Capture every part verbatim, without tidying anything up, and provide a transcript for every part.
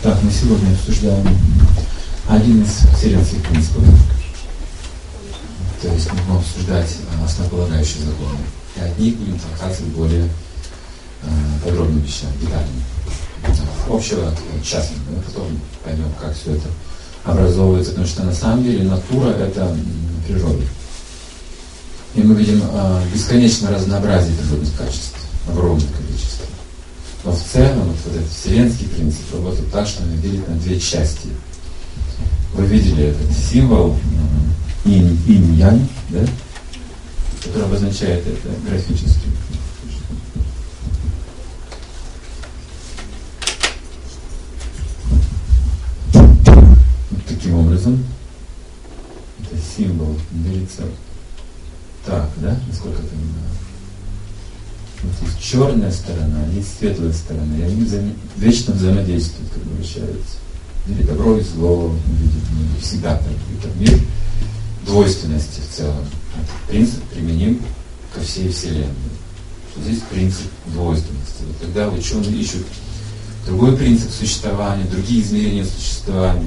Так, мы сегодня обсуждаем один из вселенских принципов. То есть мы будем обсуждать основополагающие законы. И от них будем толкаться более э, подробным вещам, детальным. Общего, частного, мы потом поймем, как все это образовывается, потому что на самом деле натура — это природа. И мы видим э, бесконечное разнообразие природных качеств, огромное количество. Но в целом вот, вот этот вселенский принцип работает так, что он делит на две части. Вы видели этот символ э, инь-янь, да? Который обозначает это графически. Вот таким образом это символ делится так, да? Насколько я понимаю. Вот есть черная сторона, есть светлая сторона, и они взаим... вечно взаимодействуют, как обращаются. Или добро и зло, мы видим, мы всегда так. Это мир двойственности в целом. Этот принцип применим ко всей Вселенной. Что здесь принцип двойственности. Вот когда ученые ищут другой принцип существования, другие измерения существования,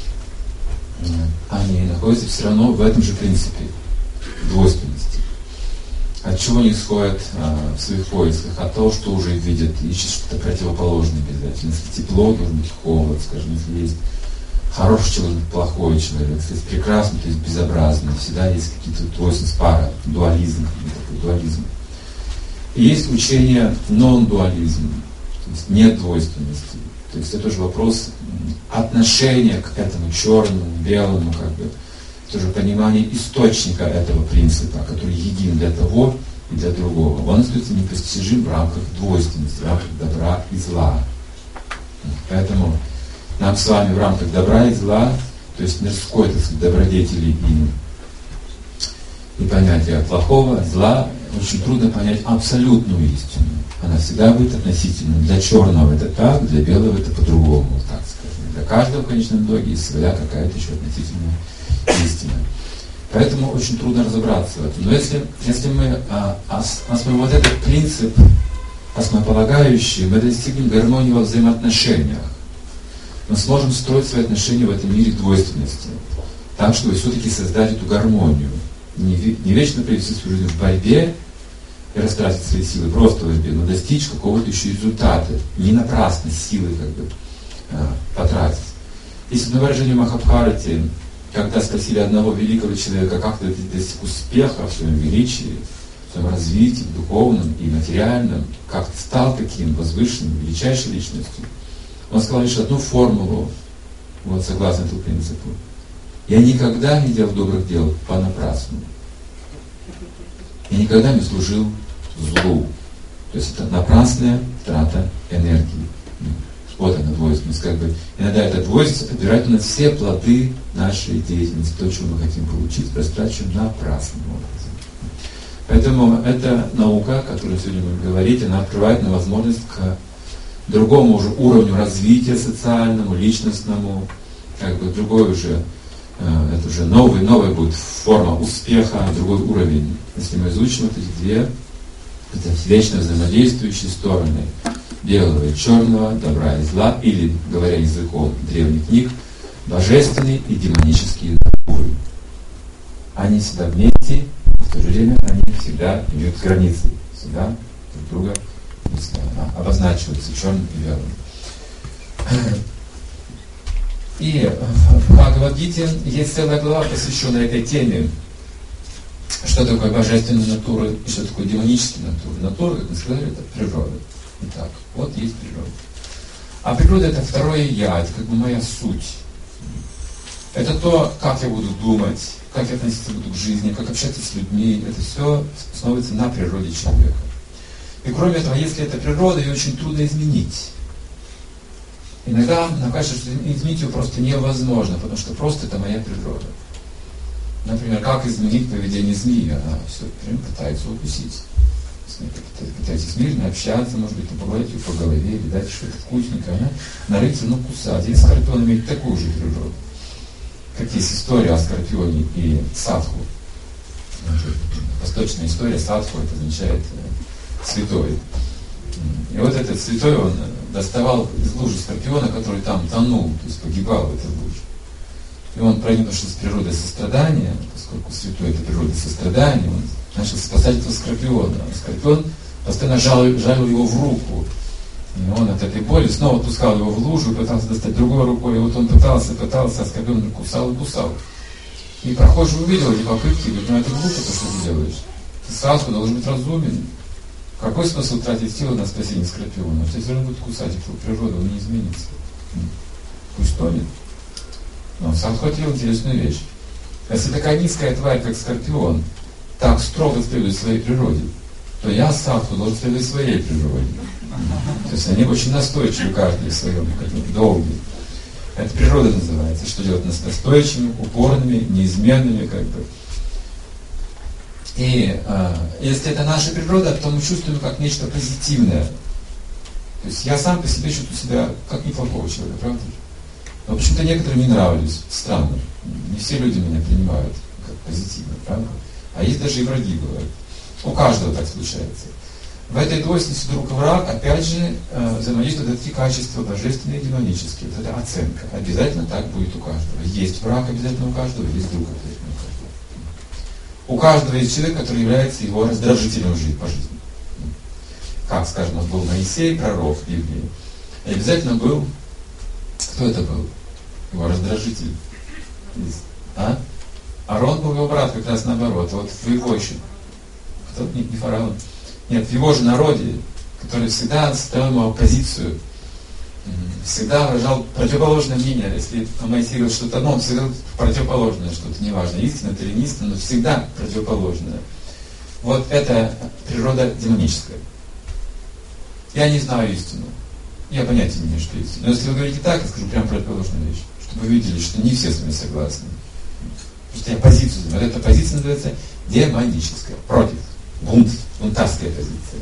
они находятся все равно в этом же принципе двойственности. От чего они исходят а, в своих поисках? От того, что уже видят, ищут что-то противоположное обязательно. Если тепло, должен быть холод, скажем, если есть хороший человек, плохой человек, если есть прекрасный, то есть безобразный. Всегда есть какие-то двойственности, пара, дуализм, такой дуализм. И есть учение нон-дуализм, то есть нет двойственности. То есть это тоже вопрос отношения к этому черному, белому, как бы, тоже понимание источника этого принципа, который един для того и для другого. Он остается непостижим в рамках двойственности, в рамках добра и зла. Поэтому нам с вами в рамках добра и зла, то есть мирской, так сказать, добродетели и, и понятия плохого, зла, очень трудно понять абсолютную истину. Она всегда будет относительной. Для черного это так, для белого это по-другому, так сказать. Для каждого, в конечном итоге, есть своя какая-то еще относительная истина. Поэтому очень трудно разобраться в этом. Но если, если мы а, осмотрим вот этот принцип основополагающий, мы достигнем гармонии во взаимоотношениях. Мы сможем строить свои отношения в этом мире двойственности, так, чтобы все-таки создать эту гармонию. Не, не вечно провести свою жизнь в борьбе и растратить свои силы просто в борьбе, но достичь какого-то еще результата. Не напрасно силы как бы а, потратить. Если на выражение Махабхарати, когда спросили одного великого человека, как ты достиг успеха в своем величии, в своем развитии, в духовном и материальном, как ты стал таким возвышенным, величайшей личностью, он сказал лишь одну формулу, вот согласно этому принципу. Я никогда не делал добрых дел понапрасну. Я никогда не служил злу. То есть это напрасная трата энергии. Вот она двойственность. Как бы, иногда эта двойственность отбирает у нас все плоды нашей деятельности, то, чего мы хотим получить, растрачиваем напрасным образом. Поэтому эта наука, о которой сегодня будем говорить, она открывает нам возможность к другому уже уровню развития социальному, личностному, как бы другой уже, э, это уже новый, новая будет форма успеха, другой уровень. Если мы изучим вот эти две, это вечно взаимодействующие стороны белого и черного, добра и зла, или, говоря языком древних книг, божественные и демонические натуры. Они всегда вместе, в то же время они всегда имеют границы, всегда друг друга обозначиваются черным и белым. И в Бхагавад-гите есть целая глава, посвященная этой теме. Что такое божественная натура и что такое демоническая натура. Натура, как мы сказали, это природа. Итак, вот есть природа. А природа — это второе я, это как бы моя суть. Это то, как я буду думать, как я относиться буду к жизни, как общаться с людьми. Это все основывается на природе человека. И кроме этого, если это природа, ее очень трудно изменить. Иногда нам кажется, что изменить ее просто невозможно, потому что просто это моя природа. Например, как изменить поведение змеи? Она все время пытается укусить. Пытаетесь мирно общаться, может быть, погладить ее по голове, или дать что-то вкусненькое, она нарыть, но кусать. И скорпион имеет такую же природу. Как есть история о скорпионе и садху. Восточная история садху, это означает святой. И вот этот святой, он доставал из лужи скорпиона, который там тонул, то есть погибал в этой луже. И он, проникнувшись в природой сострадания, поскольку святой это природа сострадания, он начал спасать этого скорпиона. А скорпион постоянно жалил, жалил его в руку. И он от этой боли снова пускал его в лужу и пытался достать другой рукой. И вот он пытался, пытался, а скорпион кусал и кусал. И прохожий увидел эти попытки и говорит: ну это глупо, то, что ты делаешь. Ты сразу должен быть разумен. Какой смысл тратить силы на спасение скорпиона? Он тебя все равно будет кусать, и природа, он не изменится. Пусть тонет. Но Садху ответил интересную вещь. Если такая низкая тварь, как скорпион, так строго следует своей природе, то я, Садху, должен следовать своей природе. То есть они очень настойчивы, каждый в своем долге. Это природа называется. Что делать нас настойчивыми, упорными, неизменными, как бы. И э, если это наша природа, то мы чувствуем как нечто позитивное. То есть я сам по себе чувствую себя как неплохого человека, правда? Но почему-то некоторым не нравлюсь. Странно. Не все люди меня принимают как позитивно, правда? А есть даже и враги бывают. У каждого так случается. В этой двойственности друг и враг, опять же, э, взаимодействуют эти качества божественные и демонические. Вот это оценка. Обязательно так будет у каждого. Есть враг обязательно у каждого, есть друг обязательно у каждого. У каждого есть человек, который является его раздражителем по жизни. Как, скажем, вот был Моисей, пророк в Библии. И обязательно был, кто это был? Его раздражитель. А? Аарон был его брат, как раз наоборот. Вот в его еще. Кто? Не, не фараон. Нет, в его же народе, который всегда ставил ему оппозицию, всегда выражал противоположное мнение. Если Моисей говорит что-то одно, он всегда противоположное что-то, неважно, истинно это или не истинно, но всегда противоположное. Вот это природа демоническая. Я не знаю истину. Я понятия не имею, что истина. Но если вы говорите так, я скажу прям противоположную вещь, чтобы вы видели, что не все с вами согласны. Потому что я позицию занимаю. Вот эта позиция называется демоническая, против. Бунт, бунтарская позиция.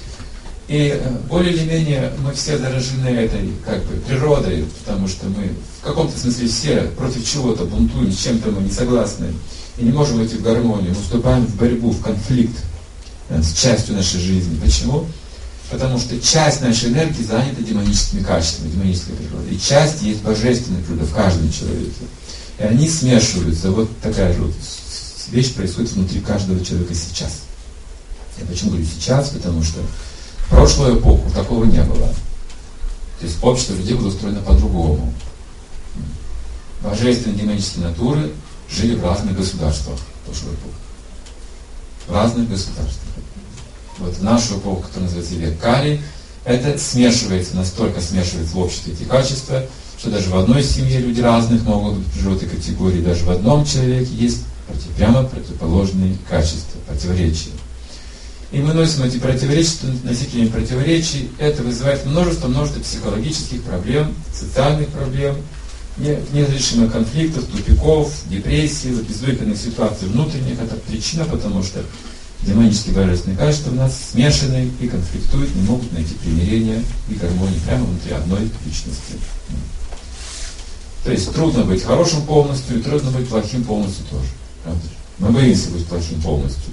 И более или менее мы все заражены этой как бы природой, потому что мы в каком-то смысле все против чего-то бунтуем, с чем-то мы не согласны, и не можем войти в гармонию, мы вступаем в борьбу, в конфликт с частью нашей жизни. Почему? Потому что часть нашей энергии занята демоническими качествами, демонической природой, и часть есть божественная природа в каждом человеке. И они смешиваются. Вот такая вот вещь происходит внутри каждого человека сейчас. Я почему говорю сейчас? Потому что в прошлую эпоху такого не было. То есть общество людей было устроено по-другому. Божественные демонические натуры жили в разных государствах в прошлую эпоху. В разных государствах. Вот в нашу эпоху, которая называется век Кали, это смешивается, настолько смешивается в обществе эти качества, что даже в одной семье люди разных могут быть природы категории, даже в одном человеке есть прямо противоположные качества, противоречия. И мы носим эти противоречия, носителями противоречий. Это вызывает множество-множество психологических проблем, социальных проблем, неразрешимых конфликтов, тупиков, депрессий, безвыходных ситуаций внутренних. Это причина, потому что демонические божественные качества у нас смешаны и конфликтуют, не могут найти примирения и гармонии прямо внутри одной личности. То есть трудно быть хорошим полностью, и трудно быть плохим полностью тоже. Правда? Мы боимся быть плохим полностью.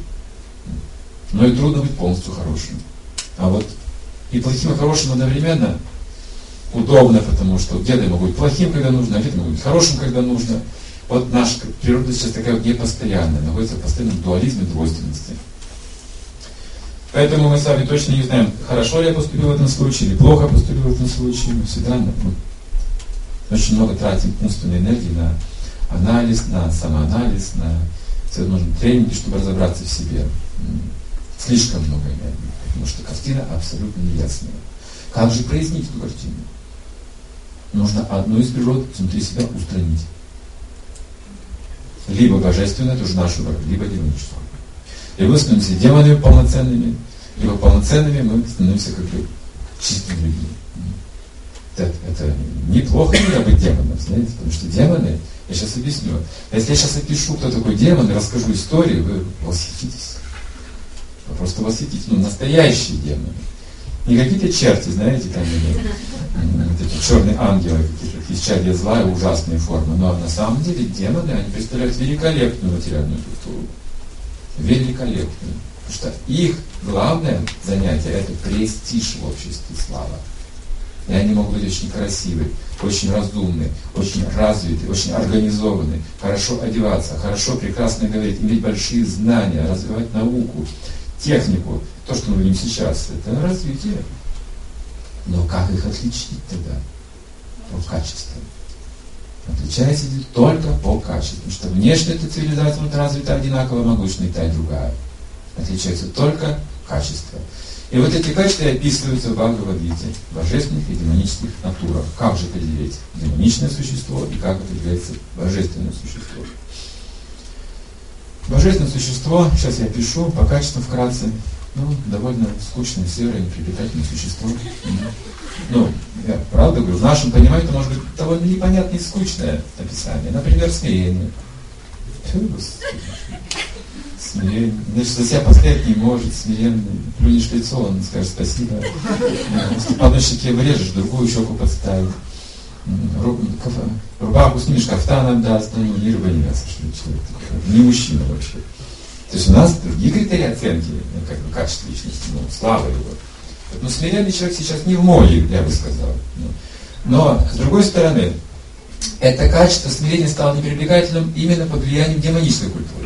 Но и трудно быть полностью хорошим. А вот и плохим, и хорошим одновременно удобно, потому что где-то я могу быть плохим, когда нужно, а где-то могу быть хорошим, когда нужно. Вот наша природа сейчас такая вот непостоянная, находится в постоянном дуализме, двойственности. Поэтому мы с вами точно не знаем, хорошо ли я поступил в этом случае, или плохо поступил в этом случае. Мы всегда ну, очень много тратим умственной энергии на анализ, на самоанализ, на всевозможные тренинги, чтобы разобраться в себе. Слишком много энергии, потому что картина абсолютно неясная. Как же прояснить эту картину? Нужно одну из природ внутри себя устранить. Либо божественное, это уже наша враг, либо демоническое. Либо мы становимся демонами полноценными, либо полноценными мы становимся как бы чистыми людьми. Это, это неплохо не быть демоном, знаете, потому что демоны, я сейчас объясню. Если я сейчас опишу, кто такой демон, и расскажу историю, вы восхититесь. Вы просто восхититесь. Ну, настоящие демоны. Не какие-то черти, знаете, там, или вот эти черные ангелы, какие-то исчадия зла и ужасные формы. Но на самом деле демоны, они представляют великолепную материальную структуру. Великолепную. Потому что их главное занятие – это престиж в обществе, слава. И они могут быть очень красивые, очень разумные, очень развитые, очень организованные, хорошо одеваться, хорошо, прекрасно говорить, иметь большие знания, развивать науку, технику. То, что мы видим сейчас, это развитие. Но как их отличить тогда? По качествам. Отличается только по качеству. Потому что внешне эта цивилизация вот развита одинаково могущественна и та, и другая. Отличается только качество. И вот эти качества описываются в Бхагавад-гите, в божественных и демонических натурах. Как же определить демоничное существо и как определяется божественное существо? Божественное существо, сейчас я пишу, по качеству вкратце, ну, довольно скучное, серое, непривлекательное существо. Ну, я правда говорю, в нашем понимании это может быть довольно непонятное и скучное описание. Например, смирение. Смирение. Значит, за себя постоять не может, смиренный. Плюнешь в лицо, он скажет спасибо. Если по одной щеке вырежешь, другую щеку подставит. Рубаху снимешь, кафтан отдаст, ну, ни рыба, ни мясо, что ли, человек. Не мужчина вообще. То есть у нас другие критерии оценки, ну, как бы, качества личности, ну, слава его. Но смиренный человек сейчас не в моде, я бы сказал. Но, с другой стороны, это качество смирения стало непривлекательным именно под влиянием демонической культуры.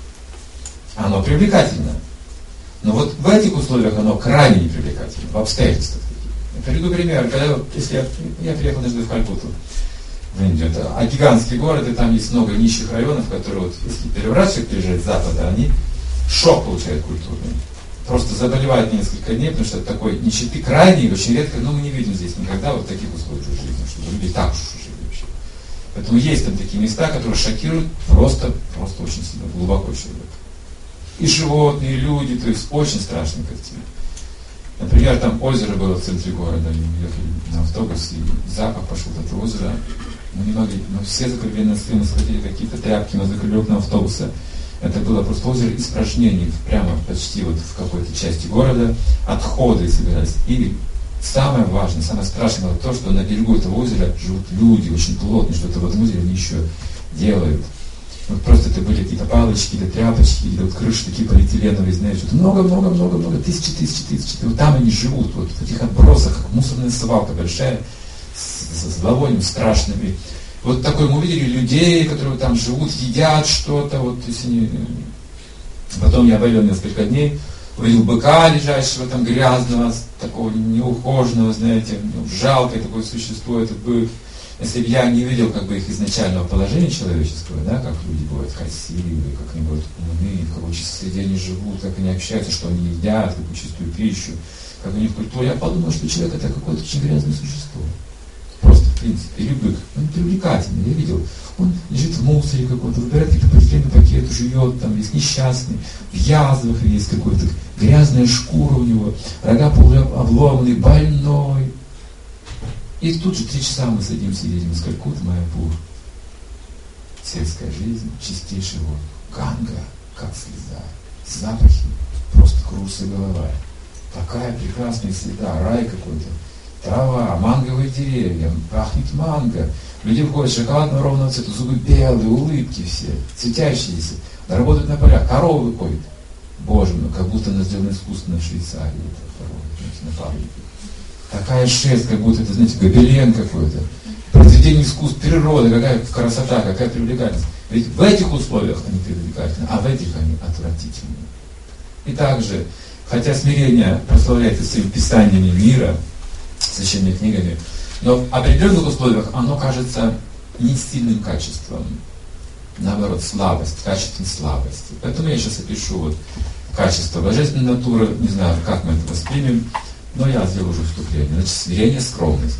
Оно привлекательно. Но вот в этих условиях оно крайне непривлекательно, в обстоятельствах таких. Я приведу пример. Когда, если я, я приехал однажды в Калькутту, в Индию, это, а гигантский город, и там есть много нищих районов, которые, вот, если переворачивают, приезжают с запада, они шок получают культурный. Просто заболевают несколько дней, потому что такой нищеты крайней, очень редко, но мы не видим здесь никогда вот таких условий жизни, чтобы люди так уж жили вообще. Поэтому есть там такие места, которые шокируют просто, просто очень сильно, глубоко человека. И животные, и люди, то есть очень страшные картины. Например, там озеро было в центре города, мы ехали на автобусе, и запах пошел от этого озера. Мы не могли, мы все закрыли носы, мы схватили какие-то тряпки, мы закрыли окна автобуса. Это было просто озеро испражнений, прямо почти вот в какой-то части города, отходы собирались. И самое важное, самое страшное было то, что на берегу этого озера живут люди, очень плотные, что-то в этом озере они еще делают. Вот просто это были какие-то палочки, какие-то тряпочки, какие-то вот крыши такие полиэтиленовые, знаешь, что-то много-много-много-много, тысячи, тысячи, тысячи. И вот там они живут, вот в этих отбросах, как мусорная свалка большая, с, с зловонием страшными. Вот такой мы увидели людей, которые там живут, едят что-то, вот, то есть они... Потом я болел несколько дней, увидел быка, лежащего там грязного, такого неухоженного, знаете, ну, жалкое такое существо, этот бык. Если бы я не видел как бы их изначального положения человеческого, да, как люди бывают красивые, как они бывают умные, в какой чистой среде они живут, как они общаются, что они едят, какую чистую пищу, как у них культура, я подумал, что человек это какое-то очень грязное существо. Просто, в принципе, или бык. Он привлекательный, я видел. Он лежит в мусоре какой-то, выбирает какие-то полиэтиленовые пакеты, жует, там есть несчастный, в язвах есть какой-то, грязная шкура у него, рога полуобломанные, больной. И тут же три часа мы садимся, едем из Калькутты, Майяпур. Сельская жизнь, чистейший воздух. Ганга, как слеза. Запахи, просто кружится голова. Такая прекрасная среда, рай какой-то. Трава, манговые деревья, пахнет манго. Люди входят шоколадного ровного цвета, зубы белые, улыбки все, светящиеся. Работают на полях, коровы ходят. Боже мой, как будто она сделана искусственно в Швейцарии. Это, на фабрике. Такая шерсть, как будто это, знаете, гобелен какой-то. Произведение искусств, природа, какая красота, какая привлекательность. Ведь в этих условиях они привлекательны, а в этих они отвратительны. И также, хотя смирение прославляется своими писаниями мира, священными книгами, но в определенных условиях оно кажется не сильным качеством. Наоборот, слабость, качеством слабости. Поэтому я сейчас опишу вот качество божественной натуры, не знаю, как мы это воспримем, но я сделал уже вступление. Значит, смирение, скромность.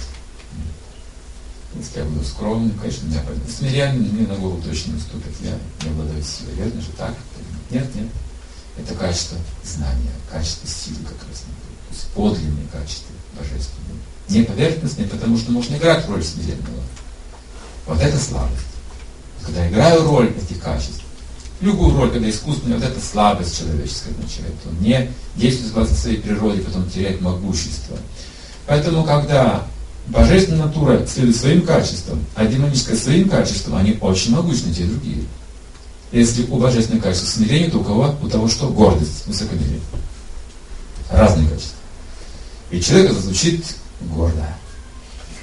Если я буду скромным, конечно, меня пойдет. Смиренным мне на голову точно не наступит. Я не обладаю силой. Верно же так? Нет, нет. Это качество знания, качество силы как раз. То есть подлинные качества божественные. Не поверхностные, потому что можно играть роль смиренного. Вот это слабость. Когда играю роль этих качеств, любую роль, когда искусственная, вот это слабость человеческая означает. Он не действует согласно своей природе, потом теряет могущество. Поэтому, когда божественная натура следует своим качествам, а демоническая своим качествам, они очень могущественны, те и другие. Если у божественного качества смирение, то у кого? У того что? Гордость, высокомерие. Разные качества. И человек это звучит гордо.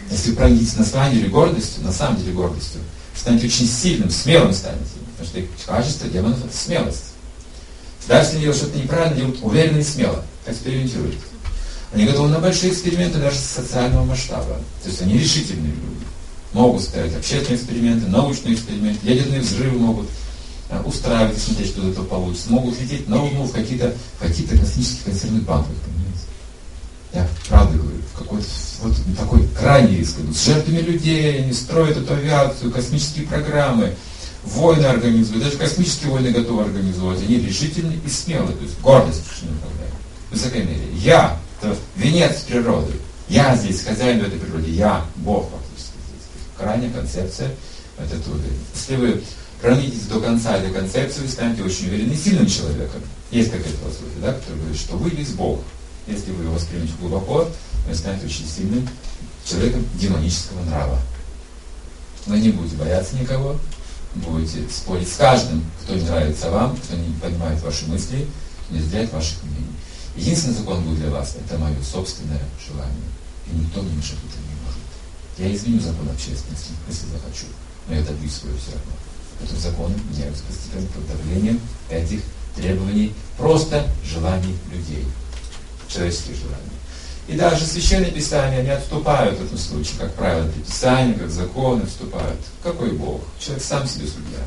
Если вы проникнетесь на самом деле гордостью, на самом деле гордостью, станете очень сильным, смелым станете. Потому что качество демонов — это смелость. Даже если они делают что-то неправильно, делают уверенно и смело, экспериментируют. Они готовы на большие эксперименты даже с социального масштаба. То есть они решительные люди. Могут ставить общественные эксперименты, научные эксперименты, ядерные взрывы могут устраивать и смотреть, что из этого получится. Могут лететь на Луну в какие-то, какие-то космических консервных банках, понимаете? Я правда говорю, в какой-то вот такой крайний риск идут. С жертвами людей, они строят эту авиацию, космические программы, войны организуют, даже космические войны готовы организовать. Они решительны и смелы, то есть гордость не управляют. В высокой мере. Я — это венец природы. Я здесь хозяин в этой природе. Я Бог фактически здесь. Крайняя концепция — это уверенность. Если вы проникнетесь до конца этой концепции, вы станете очень уверенным и сильным человеком. Есть такая философия, да, которая говорит, что вы есть Бог. Если вы его воспримете глубоко, вы станете очень сильным человеком демонического нрава. Вы не будете бояться никого, будете спорить с каждым, кто не нравится вам, кто не понимает ваши мысли, не разделяет ваших мнений. Единственный закон будет для вас — это мое собственное желание. И никто мне мешать это не может. Я изменю закон общественности, если захочу, но я добьюсь своего все равно. Потому что законы меняются постепенно под давлением этих требований, просто желаний людей, человеческих желаний. И даже священные писания, они отступают в этом случае, как правило, писания, как законы отступают. Какой Бог? Человек сам себе судья.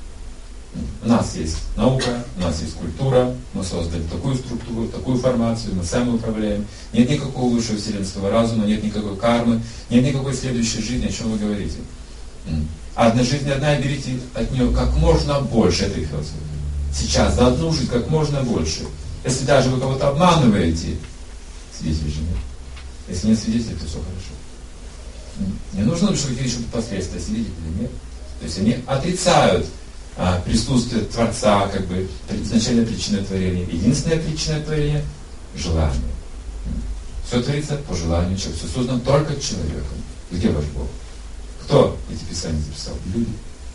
У нас есть наука, у нас есть культура, мы создали такую структуру, такую формацию, мы сами управляем. Нет никакого высшего вселенского разума, нет никакой кармы, нет никакой следующей жизни, о чем вы говорите. Одна жизнь одна, и берите от нее как можно больше этой философии. Сейчас за одну жизнь как можно больше. Если даже вы кого-то обманываете, свидетелей же нет. Если нет свидетелей, то все хорошо. Не нужно, чтобы вы еще последствия, свидетели нет. То есть они отрицают а, присутствие Творца, как бы изначальная причина творения. Единственная причина творения — желание. Все творится по желанию человека. Все создано только человеком. Где ваш Бог? Кто эти писания записал? Люди.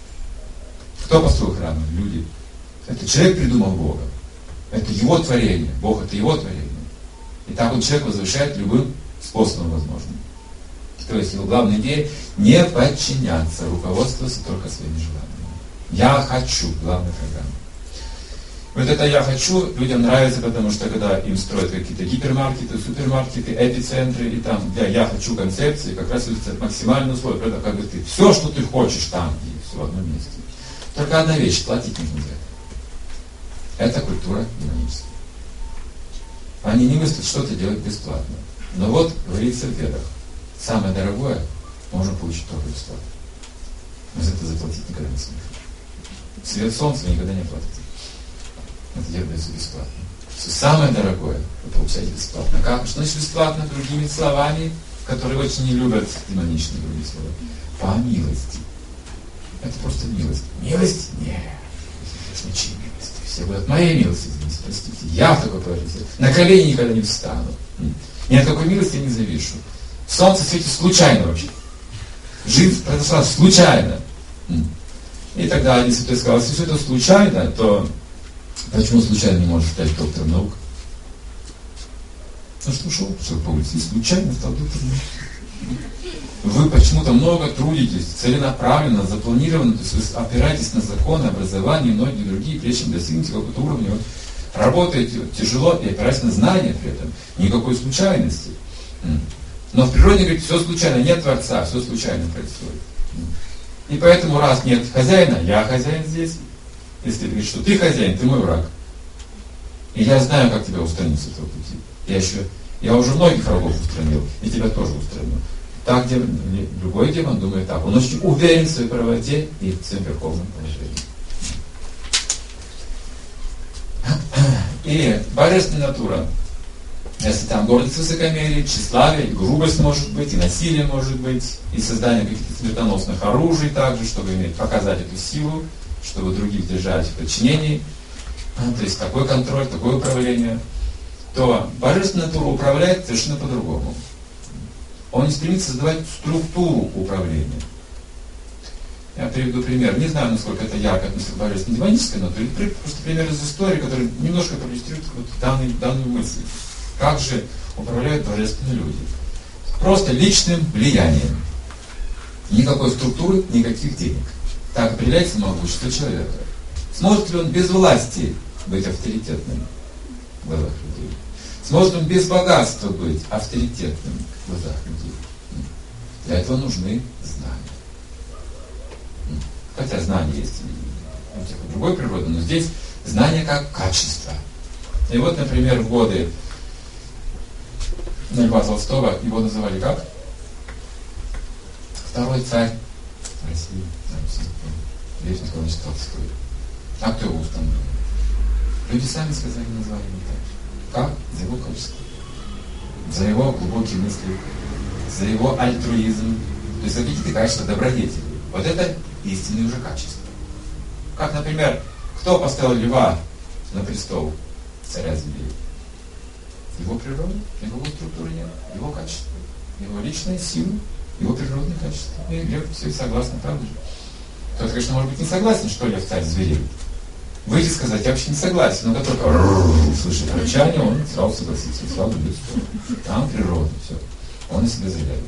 Кто построил храмы? Люди. Это человек придумал Бога. Это его творение. Бог — это его творение. И так вот человек возвышает любым способом возможным. То есть его главная идея — не подчиняться, руководствоваться только своими желаниями. Я хочу, главная программа. Вот это «я хочу» людям нравится, потому что когда им строят какие-то гипермаркеты, супермаркеты, эпицентры, и там для «я хочу» концепции как раз это максимальные условия. Правда, как бы ты все, что ты хочешь, там и все в одном месте. Только одна вещь — платить не будет. Это культура демоническая. Они не мыслят что-то делать бесплатно. Но вот говорится в Ведах: самое дорогое можно получить только бесплатно. Но за это заплатить никогда не сможешь. Свет солнца вы никогда не платите. Это делается бесплатно. Все самое дорогое вы получаете бесплатно. Как? Что значит бесплатно? Другими словами, которые очень не любят демоничные другие слова. По милости. Это просто милость. Милость? Нет. Это не чьи милости. Все говорят: моей милости, извините, простите. Я в такой положении. На колени никогда не встану. Ни от какой милости я не завишу. Солнце светит случайно вообще. Жизнь произошла случайно. И тогда один святой сказал: если все это случайно, то почему случайно не можешь стать доктором наук? Ну что, шел человек по улице и случайно стал доктором наук. Вы почему-то много трудитесь, целенаправленно, запланированно, то есть вы опираетесь на законы, образование и многие другие, прежде чем достигнете какого-то уровня. Вот, работаете тяжело и опираетесь на знания при этом. Никакой случайности. Но в природе, говорит, все случайно, нет Творца, все случайно происходит. И поэтому, раз нет хозяина, я хозяин здесь. Если ты говоришь, что ты хозяин, ты мой враг. И я знаю, как тебя устранить с этого пути. Я еще, я уже многих врагов устранил, и тебя тоже устранил. Так демон, любой демон думает так. Он очень уверен в своей правоте и в своем верховном положении. И божественная натура. Если там гордость, высокомерие, тщеславие, и грубость может быть, и насилие может быть, и создание каких-то смертоносных оружий также, чтобы иметь, показать эту силу, чтобы других держать в подчинении, то есть такой контроль, такое управление, то божественная натура управляет совершенно по-другому. Он не стремится создавать структуру управления. Я приведу пример. Не знаю, насколько это ярко относится к божественной демонической натуре, просто пример из истории, который немножко проиллюстрирует вот данную, данную мысль. Как же управляют божественные люди? просто личным влиянием. Никакой структуры, никаких денег. Так определяется могущество человека. Сможет ли он без власти быть авторитетным в глазах людей? Сможет он без богатства быть авторитетным в глазах людей? Для этого нужны знания. Хотя знания есть у тех и другой природы, но здесь знания как качество. И вот, например, в годы Льва Толстого его называли как? Второй царь России, Лев Николаевич Толстой. А кто его установил? Люди сами сказали, назвали его так. Как? За его качество. За его глубокие мысли, за его альтруизм. То есть за какие-то качества, добродетели. Вот это истинные уже качества. Как, например, кто поставил льва на престол царя зверей? Его природа, его структуры нет, его качество, его личная сила, его природные качества. И лев все согласны, правда же? Кто-то, конечно, может быть не согласен, что лев царь зверей. Выйти сказать, я вообще не согласен, но как только слышит рычание, он сразу согласится, сразу будет сторону. Там природа, все. Он и себя заявляет.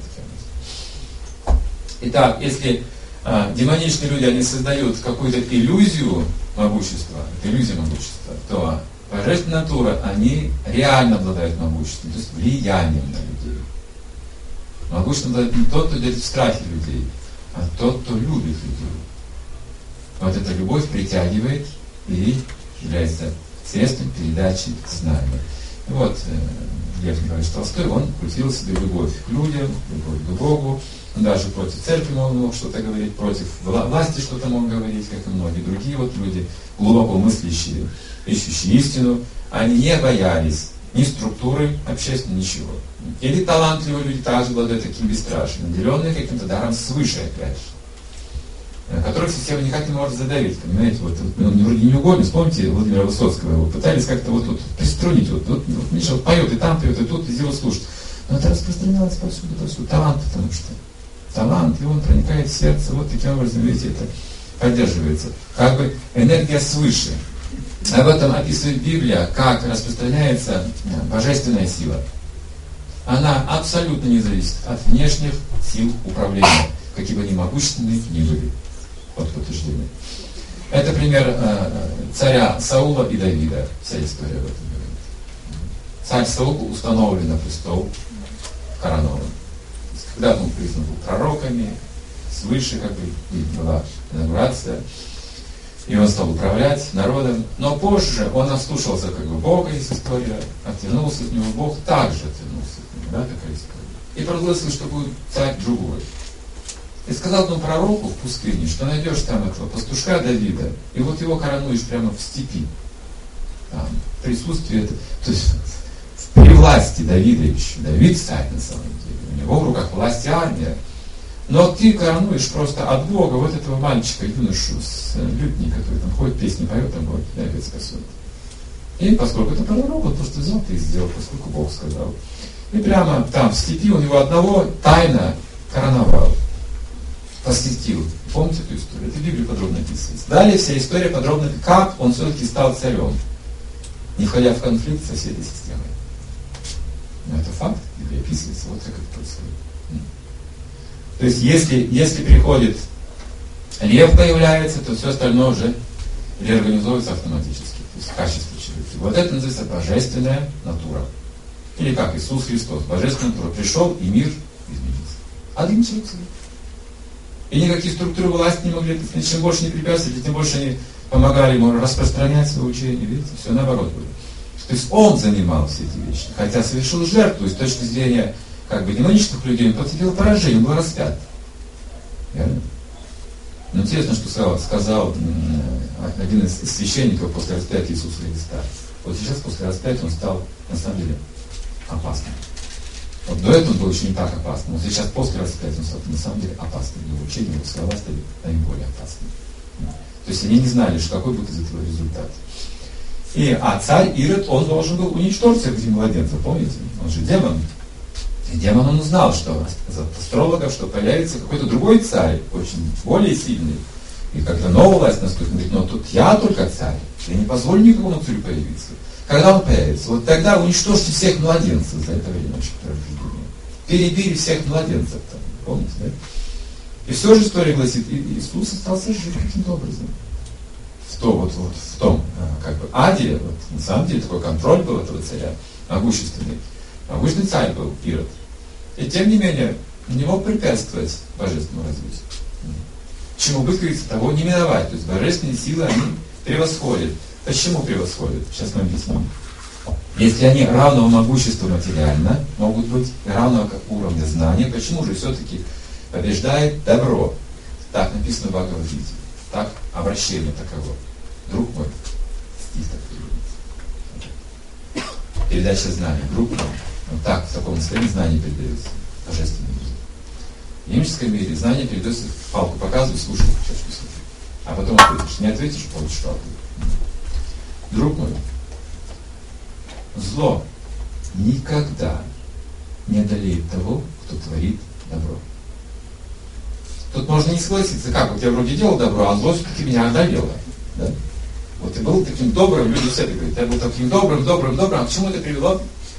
Итак, если а, демоничные люди, они создают какую-то иллюзию могущества, иллюзию могущества, то божественная натура, они реально обладают могуществом, то есть влиянием на людей. Могуществом обладает не тот, кто держит в страхе людей, а тот, кто любит людей. Вот эта любовь притягивает и является средством передачи знания. И вот э, Лев Николаевич Толстой, он культивировал себе любовь к людям, любовь к Богу. Он даже против церкви мог, мог что-то говорить, против власти что-то мог говорить, как и многие другие вот люди, глубоко мыслящие, ищущие истину. Они не боялись ни структуры общественной, ничего. Или талантливые люди также обладают таким бесстрашием, наделенные каким-то даром свыше, опять же, которых система никак не может задавить, понимаете, вот, он вроде не угодно, вспомните Владимира Высоцкого, его пытались как-то вот тут приструнить, вот, вот, вот Миша вот поет и там поет, и тут, везде его слушать. Но это распространялось повсюду, повсюду, талант, потому что талант, и он проникает в сердце, вот таким образом, видите, это поддерживается. Как бы энергия свыше. Об этом описывает Библия, как распространяется божественная сила. Она абсолютно не зависит от внешних сил управления, какие бы они могущественные ни были. Вот подтверждение. Это пример э, царя Саула и Давида. Вся история об этом говорит. Царь Саул установлен на престол, коронован. Когда он признан был пророками, свыше как бы и была инаугурация, и он стал управлять народом. Но позже он ослушался как бы Бога, есть история, отвернулся от него, Бог также отвернулся от него, да, такая история. И провозгласил, что будет царь другой. И сказал одному пророку в пустыне, что найдешь там этого пастушка Давида, и вот его коронуешь прямо в степи. Там, в присутствии, то есть при власти Давида еще. Давид царь на самом деле. У него в руках власть и армия. Но ты коронуешь просто от Бога вот этого мальчика, юношу с лютней, который там ходит, песни поет, там вот, да, опять спасет. И поскольку это пророк, он просто взял и сделал, поскольку Бог сказал. И прямо там в степи у него одного тайно короновал. Посвятил. Помните эту историю? Это в Библии подробно описывается. Далее вся история подробно, как он все-таки стал царем, не входя в конфликт со всей этой системой. Но это факт, Библия описывается, вот как это происходит. То есть, если, если приходит лев появляется, то все остальное уже реорганизуется автоматически. То есть, качество человека. Вот это называется божественная натура. Или как Иисус Христос. Божественная натура. Пришел, и мир изменился. Один человек. И никакие структуры власти не могли, чем больше не препятствовали, тем больше они помогали ему распространять свое учение. Видите, все наоборот было. То есть он занимал все эти вещи. Хотя совершил жертву, и с точки зрения как бы демонических людей, он потерпел поражение, он был распят. Верно? Но интересно, что сказал, сказал один из священников после распятия Иисуса Христа. Вот сейчас после распятия он стал на самом деле опасным. Вот до этого он был еще не так опасным. Вот сейчас после распятия он стал на самом деле опасным. Его учение, его слова стали наиболее опасными. То есть они не знали, что какой будет из этого результат. И, а царь Ирод, он должен был уничтожить всех этих младенцев, помните? Он же демон. И демон, он узнал, что от астрологов, что появится какой-то другой царь, очень более сильный. И когда новая власть наступит, он говорит, ну тут я только царь. Я не позволю никакому царю появиться. Когда он появится, вот тогда уничтожьте всех младенцев за это время рождения. перебили всех младенцев там, помните, да? И все же история гласит, Иисус остался жив каким-то образом. В, то, вот, вот, в том как бы, аде, вот, на самом деле такой контроль был этого царя, могущественный. Могущественный царь был Ирод. И тем не менее, не мог препятствовать божественному развитию. Чему быть, говорится, того не миновать. То есть божественные силы, они превосходят. Почему превосходят? Сейчас мы объясним. Если они равного могущества материально могут быть, равного уровня знания, почему же все-таки побеждает добро? Так написано в Бхагавад-гите. Так обращение таково. Друг мой, стих так переводится. Передача знания. Друг мой. Вот так, в таком состоянии знание передается. Божественный мир. В немецком мире знание передается, палку показывай, слушай, сейчас слушай. А потом ответишь. Не ответишь, получишь палку. Друг мой, зло никогда не одолеет того, кто творит добро. Тут можно не согласиться, как, вот я вроде делал добро, а зло все-таки меня одолело. Да? Вот ты был таким добрым, люди все это говорят, я был таким добрым, добрым, добрым, а к чему это привело?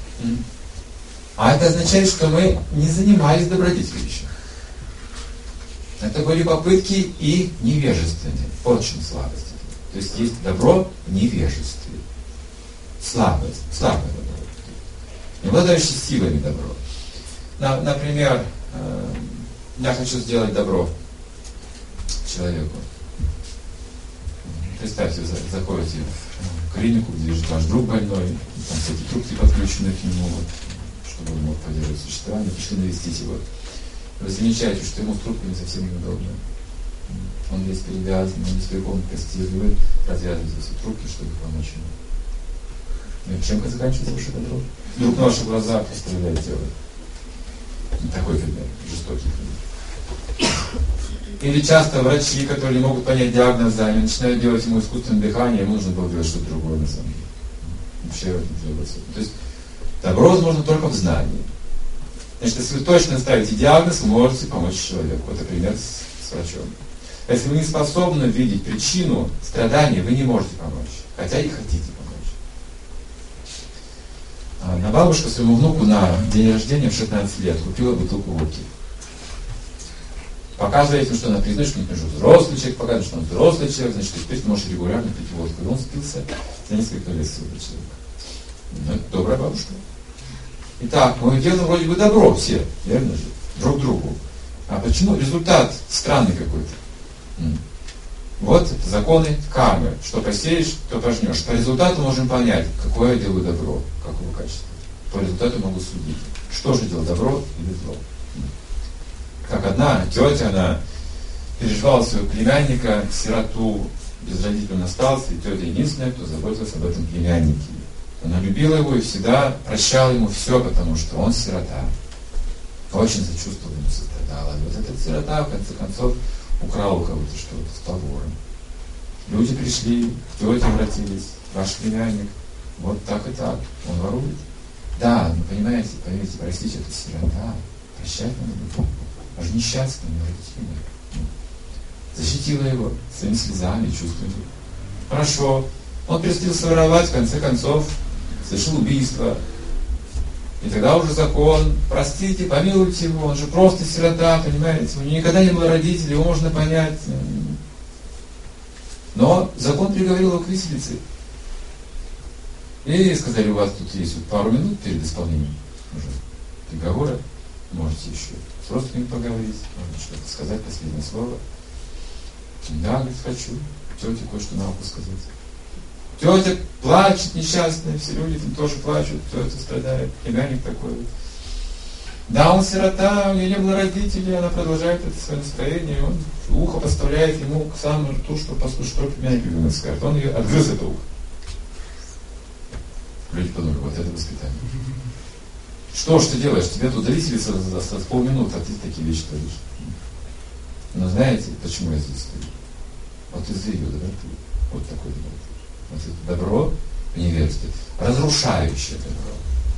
А это означает, что мы не занимались добродетелью еще. Это были попытки и невежественные, очень слабость. То есть есть добро в невежестве. Слабость, слабое добро. Не обладающее силами добро. На, например, э, я хочу сделать добро человеку. Представьте, вы заходите в клинику, где живет ваш друг больной, там всякие трубки подключены к нему, вот, чтобы он мог поддерживать существование, пришли навестить его. Вы замечаете, что ему с трубками совсем неудобно. Он весь перевязан, он весь приколон к кости, и вы развязываете все трубки, чтобы помочь ему. И чем заканчивается ваше добро? Вдруг на ваших глазах пострадает тело. Такой пример, жестокий пример. Или часто врачи, которые не могут понять диагноз, они начинают делать ему искусственное дыхание, ему нужно было делать что-то другое на самом деле. Вообще, то есть добро возможно только в знании. Значит, если вы точно ставите диагноз, вы можете помочь человеку. Это пример с, с врачом. Если вы не способны видеть причину страдания, вы не можете помочь. Хотя и хотите помочь. А на бабушка своему внуку на день рождения в шестнадцать лет купила бутылку водки. Показывает ему, что она признает, что, например, взрослый человек, показывает, что он взрослый человек, значит, теперь ты можешь регулярно пить водку. И он спился за несколько лет своего человека. Ну, это добрая бабушка. Итак, мы делаем вроде бы добро все, верно же, друг другу. А почему? Результат странный какой-то. Вот это законы кармы. Что посеешь, то пожнешь. По результату можем понять, какое я делаю добро, какого качества. По результату могу судить. Что же делать, добро или зло? Как одна тетя, она переживала своего племянника, сироту, без родителей он остался, и тетя единственная, кто заботился об этом племяннике. Она любила его и всегда прощала ему все, потому что он сирота. Очень сочувствовала ему, сострадала. И вот этот сирота, в конце концов, украл у кого-то что-то, стал вором. Люди пришли, к тете обратились, ваш племянник, вот так и так, он ворует. Да, ну понимаете, поверьте, простите, это сирота, прощать надо будет. Он же несчастный, невредимый. Защитила его своими слезами, чувствами. Хорошо, он перестал воровать, в конце концов, совершил убийство. И тогда уже закон, простите, помилуйте его, он же просто сирота, понимаете, у него никогда не было родителей, его можно понять. Но закон приговорил его к виселице. И сказали, у вас тут есть вот пару минут перед исполнением уже приговора, можете еще с родственниками поговорить, можно что-то сказать, последнее слово. Да, говорит, хочу тете кое-что на ухо сказать. Тетя плачет несчастная, все люди там тоже плачут, тетя страдает, племянник такой. Да, он сирота, у нее не было родителей, она продолжает это свое настроение, он ухо поставляет ему к самому рту, чтобы послушать, что племянник любимый скажет. Он ее отгрыз это ухо. Люди подумали, вот это воспитание. Что ж ты делаешь? Тебе тут виселица за, за, за полминуты, а ты такие вещи творишь. Но знаете, почему я здесь стою? Вот из-за ее доброты. Вот такой доброты. Вот это добро в невежестве, разрушающее добро.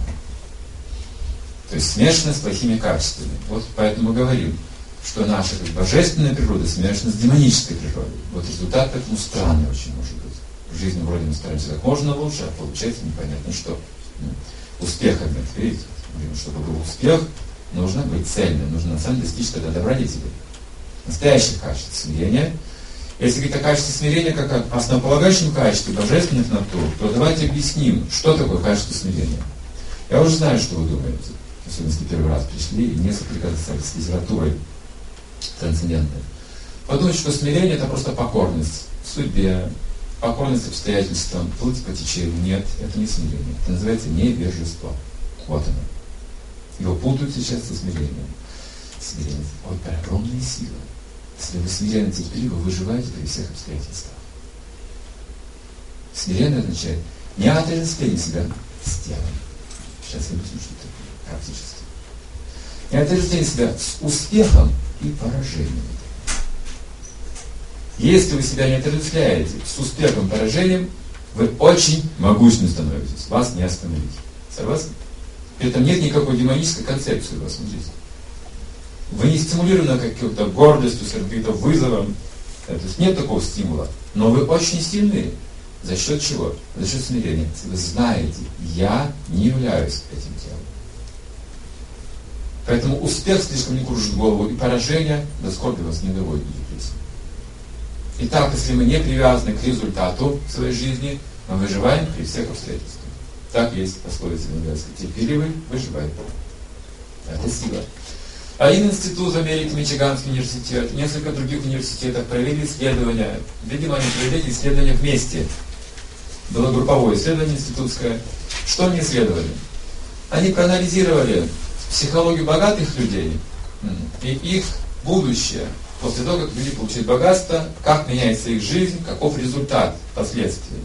То есть смешано с плохими качествами. Вот поэтому мы говорим, что наша как, божественная природа смешана с демонической природой. Вот результат этому странный очень может быть. В жизни вроде мы стараемся как можно лучше, а получается непонятно что. Успех, видите, чтобы был успех, нужно быть цельным, нужно на самом деле достичь тогда добродетели. Настоящее качество смирения. Если говорить о качестве смирения как о основополагающем качестве божественных натур, то давайте объясним, что такое качество смирения. Я уже знаю, что вы думаете, особенно если первый раз пришли и не соприкасались с литературой трансцендентной. Подумайте, что смирение это просто покорность судьбе, покорность обстоятельствам, плыть по течению. Нет, это не смирение. Это называется невежество. Вот оно. Его путают сейчас со смирением. Смирение – ой, огромная сила. Если вы смиренно терпеливы, вы выживаете при всех обстоятельствах. Смирение означает не отождествление себя с телом. Сейчас я объясню, что это практически. Не отождествление себя с успехом и поражением. Если вы себя не отождествляете с успехом и поражением, вы очень могущественны становитесь. Вас не остановить. Согласны? При этом нет никакой демонической концепции у вас в жизни. Вы не стимулированы какой-то гордостью, каким-то вызовом. То есть нет такого стимула. Но вы очень сильны. За счет чего? За счет смирения. Вы знаете, я не являюсь этим телом. Поэтому успех слишком не кружит голову, и поражение до скорби вас не доводит до депрессии. Итак, если мы не привязаны к результату своей жизни, мы выживаем при всех обстоятельствах. Так есть пословица венгерская. Терпеливый выживает. Это сила. Один институт в Америке, Мичиганский университет, несколько других университетов провели исследования. Видимо, они провели исследования вместе. Было групповое исследование институтское. Что они исследовали? Они проанализировали психологию богатых людей и их будущее. После того, как люди получают богатство, как меняется их жизнь, каков результат, последствия.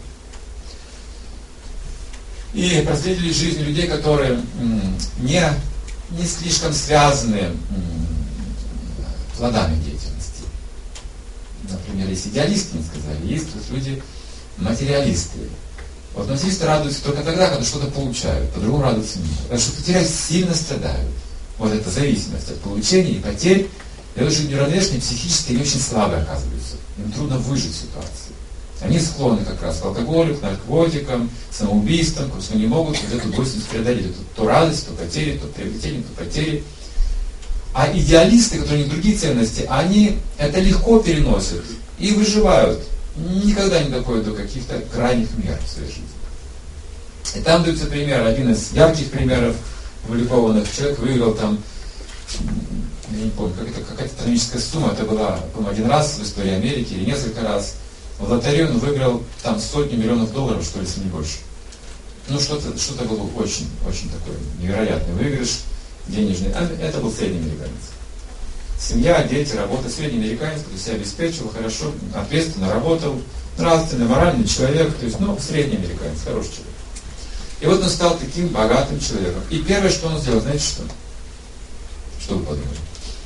И проследили жизнь людей, которые не, не слишком связаны плодами деятельности. Например, есть идеалисты, мы сказали, есть люди материалисты. Вот материалисты радуются только тогда, когда что-то получают, по-другому радуются не могут. Потому что потеряют, сильно страдают. Вот эта зависимость от получения и потерь. Это очень неравновешенные, психически они очень слабые оказываются. Им трудно выжить в ситуации. Они склонны как раз к алкоголю, к наркотикам, к самоубийствам, потому что не могут вот эту двойственность преодолеть. Это то радость, то потери, то приобретение, то потери. А идеалисты, которые у них другие ценности, они это легко переносят и выживают. Никогда не доходят до каких-то крайних мер в своей жизни. И там дается пример, один из ярких примеров опубликованных. Человек выиграл там, я не помню, как это, какая-то астрономическая сумма, это была, по-моему, один раз в истории Америки или несколько раз. В лотерею он выиграл там сотни миллионов долларов, что ли, если не больше. Ну, что-то, что-то было очень, очень такой невероятный выигрыш денежный. А это был средний американец. Семья, дети, работа, средний американец, который себя обеспечивал, хорошо, ответственно работал, нравственный, моральный человек, то есть, ну, средний американец, хороший человек. И вот он стал таким богатым человеком. И первое, что он сделал, знаете что? Что вы подумали?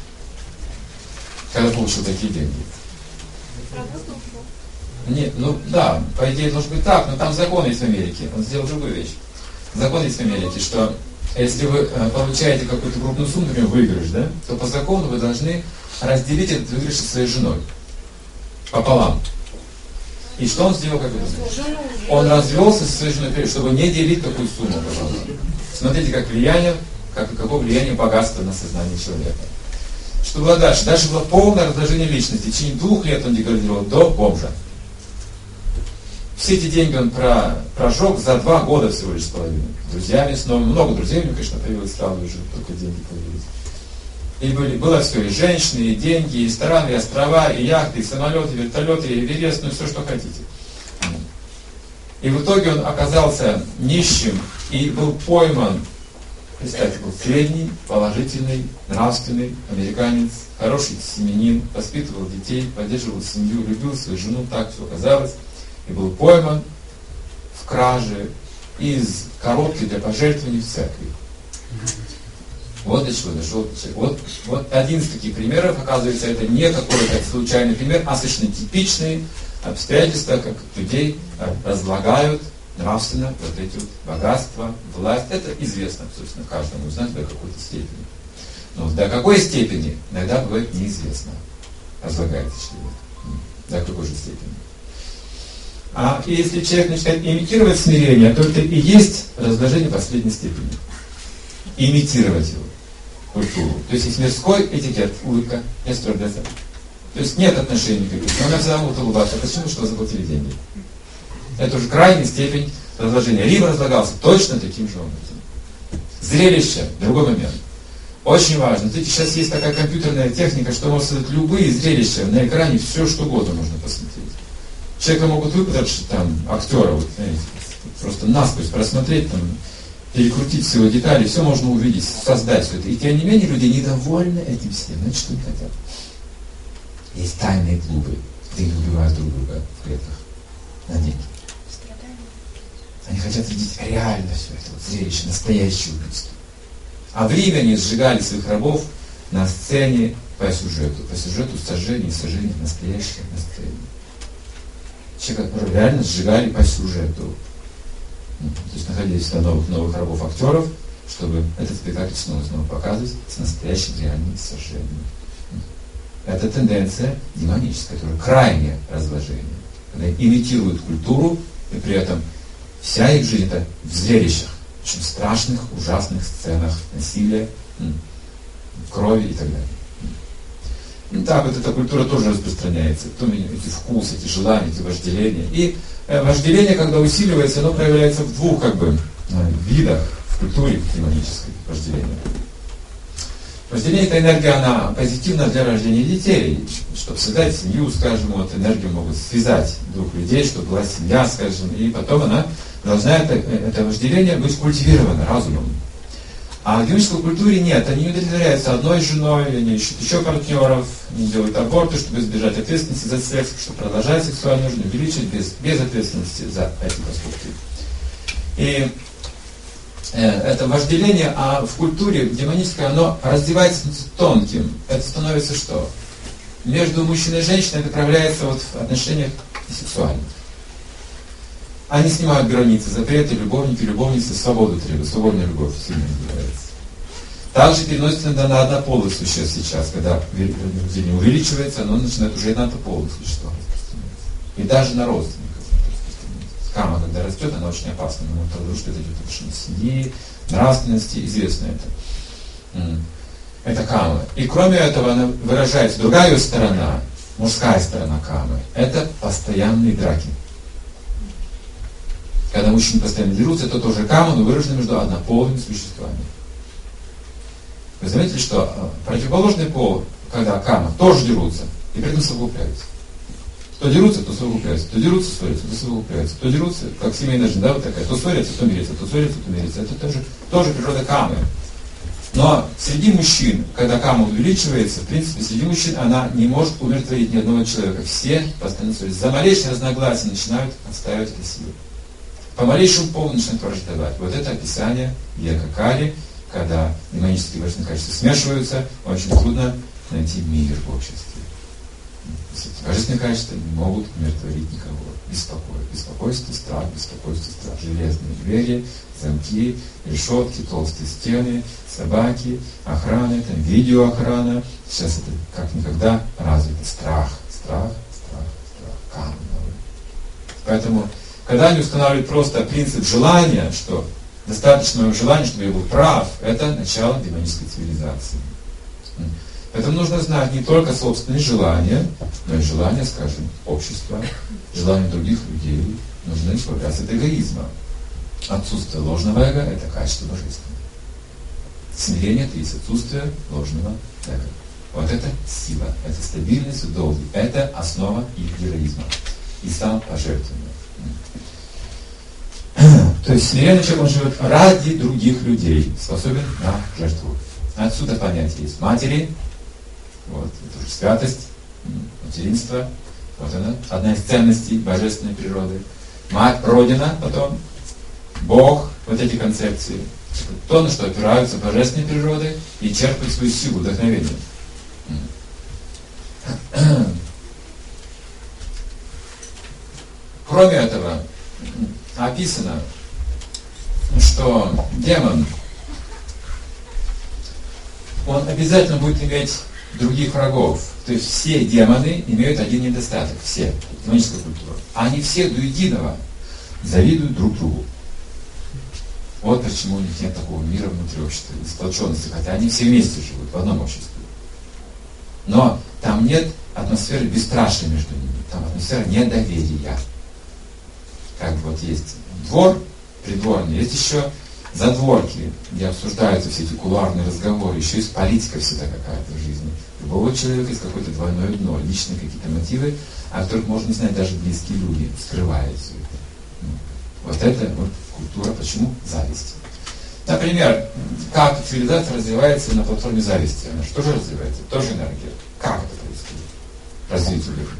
Когда получил такие деньги? Нет, ну да, по идее должно быть так, но там закон есть в Америке. Он сделал другую вещь. Закон есть в Америке, что если вы получаете какую-то крупную сумму, например, выигрыш, да, то по закону вы должны разделить этот выигрыш со своей женой. Пополам. И что он сделал, как вы думаете? Он развелся со своей женой, чтобы не делить такую сумму, пожалуйста. Смотрите, как влияние, как, какое влияние богатства на сознание человека. Что было дальше? Дальше было полное разложение личности. В течение двух лет он деградировал до бомжа. Все эти деньги он про, прожег за два года всего лишь с половиной. С друзьями, с новыми. Много друзей у него, конечно, появилось сразу уже, только деньги появились. И были, было все, и женщины, и деньги, и рестораны, и острова, и яхты, и самолеты, и вертолеты, и Эверест, ну и все, что хотите. И в итоге он оказался нищим и был пойман. Представьте, был средний, положительный, нравственный американец, хороший семьянин, воспитывал детей, поддерживал семью, любил свою жену, так все оказалось. И был пойман в краже из коробки для пожертвований в церкви. Вот до чего дошел человек. Вот, вот один из таких примеров, оказывается, это не какой-то случайный пример, а совершенно типичные обстоятельства, как людей разлагают нравственно вот эти вот богатства, власть. Это известно, собственно, каждому из нас до какой-то степени. Но до какой степени, иногда бывает неизвестно, разлагается человек. До какой же степени. А если человек начинает имитировать смирение, то это и есть разложение последней степени. Имитировать его. культуру. То есть есть мирской этикет, улыбка, я стюардесса. То есть нет отношений никаких. Но она всегда будет улыбаться. Почему? Что вы заплатили деньги. Это уже крайняя степень разложения. Рим разлагался точно таким же образом. Зрелище, другой момент. Очень важно. Знаете, сейчас есть такая компьютерная техника, что можно создать любые зрелища на экране, все что угодно можно посмотреть. Человека могут выпытать, там, актера, вот, знаете, просто насквозь просмотреть, там, перекрутить все его детали, все можно увидеть, создать все это. И тем не менее люди недовольны этим всем. Знаете, что они хотят? Есть тайные клубы, где они убивают друг друга в клетках на деньги. Они хотят видеть реально все это, вот, зрелище, настоящее убийство. А в Риме они сжигали своих рабов на сцене по сюжету. По сюжету сожжения и сожжения настоящее на сцене. Человека реально сжигали по сюжету. То есть находились на новых, новых рабов актеров, чтобы этот спектакль снова снова показывать с настоящим реальным сожжением. Это тенденция демоническая, которая крайнее разложение. Когда имитируют культуру, и при этом вся их жизнь это в зрелищах, очень страшных, ужасных сценах насилия, крови и так далее. И так вот эта культура тоже распространяется. Потом эти вкусы, эти желания, эти вожделения. И э, вожделение, когда усиливается, оно проявляется в двух как бы э, видах в культуре демонической вожделения. Вожделение – это энергия, она позитивна для рождения детей. Чтобы создать семью, скажем, вот энергию могут связать двух людей, чтобы была семья, скажем, и потом она должна, это, это вожделение, быть культивировано разумом. А в демонической культуре нет, они не удовлетворяются одной женой, они ищут еще партнеров, они делают аборты, чтобы избежать ответственности за секс, чтобы продолжать сексуальную жизнь, увеличить без, без ответственности за эти поступки. И э, это вожделение, а в культуре демонической оно раздевается тонким. Это становится что? Между мужчиной и женщиной это проявляется вот в отношениях сексуальных. Они снимают границы, запреты, любовники, любовницы, свободу требуют, свободная любовь сильно называется. Также переносится на однополых существ сейчас, когда вожделение увеличивается, оно начинает уже и на однополых существах распространяться. И даже на родственников распространяется. Кама, когда растет, она очень опасна, потому что это идет в отношении семьи, нравственности, известно это. Это кама. И кроме этого, она выражается, другая ее сторона, мужская сторона камы, это постоянные драки. Когда мужчины постоянно дерутся, это тоже кама, но выражено между однополыми существами. Вы заметили, что противоположный пол, когда кама, тоже дерутся, и при этом совокупляются. То дерутся, то совокупляются, то дерутся, ссорятся, то совокупляются, то дерутся, как семейная жизнь, да, вот такая, то ссорятся, то мирятся, то ссорятся, то мирятся. Это тоже, тоже природа камы. Но среди мужчин, когда кама увеличивается, в принципе, среди мужчин она не может умиротворить ни одного человека. Все постоянно ссорятся. За малейшее разногласие начинают отстаивать эту силу. По малейшему поводу начинают враждовать. Вот это описание Якакари, когда демонические и божественные качества смешиваются, очень трудно найти мир в обществе. Божественные качества не могут умиротворить никого. Беспокойство, беспокойство, страх, беспокойство, страх. Железные двери, замки, решетки, толстые стены, собаки, охрана, там, видеоохрана. Сейчас это как никогда развито. Страх, страх, страх, страх. Кама. Поэтому когда они устанавливают просто принцип желания, что достаточно моего желания, чтобы я был прав, это начало демонической цивилизации. Поэтому нужно знать не только собственные желания, но и желания, скажем, общества, желания других людей. Нужно избавляться от эгоизма. Отсутствие ложного эго – это качество божественное. Смирение – это есть отсутствие ложного эго. Вот это сила, это стабильность в долге, это основа их героизма и самопожертвования. То есть смиренный человек, он живет ради других людей, способен на жертву. Отсюда понятие есть матери, вот, это уже святость, материнство, вот она, одна из ценностей божественной природы. Мать, Родина, потом Бог, вот эти концепции. То, на что опираются божественной природы и черпают свою силу, вдохновение. Кроме этого, описано, что демон, он обязательно будет иметь других врагов. То есть все демоны имеют один недостаток, все, демоническая культура. Они все до единого завидуют друг другу. Вот почему у них нет такого мира внутри общества, сплоченности, хотя они все вместе живут в одном обществе. Но там нет атмосферы бесстрашия между ними, там атмосфера недоверия. Как вот есть двор придворный, есть еще задворки, где обсуждаются все эти кулуарные разговоры, еще есть политика всегда какая-то в жизни. У любого человека есть какое-то двойное дно, личные какие-то мотивы, о которых можно не знать даже близкие люди, скрывают все это. Вот это вот культура, почему? Зависть. Например, как цивилизация развивается на платформе зависти? Она что же развивается? Тоже энергия. Как это происходит? Развитие людей.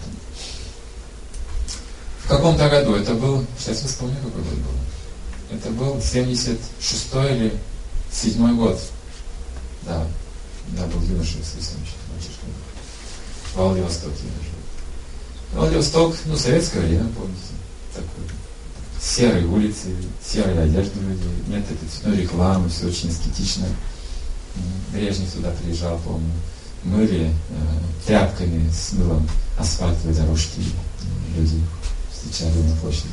В каком-то году это был, сейчас я вспомню, какой год был. Это был семьдесят шестой или седьмой год. Да, да, был юноша, совсем еще мальчишка. В Владивостоке я жил. Владивосток, ну, советское время, помните, такой. Серые улицы, серые одежды людей, нет этой цветной рекламы, все очень эстетично. Брежнев туда приезжал, помню. Мыли э, тряпками с мылом асфальтовые дорожки, люди встречали на площади.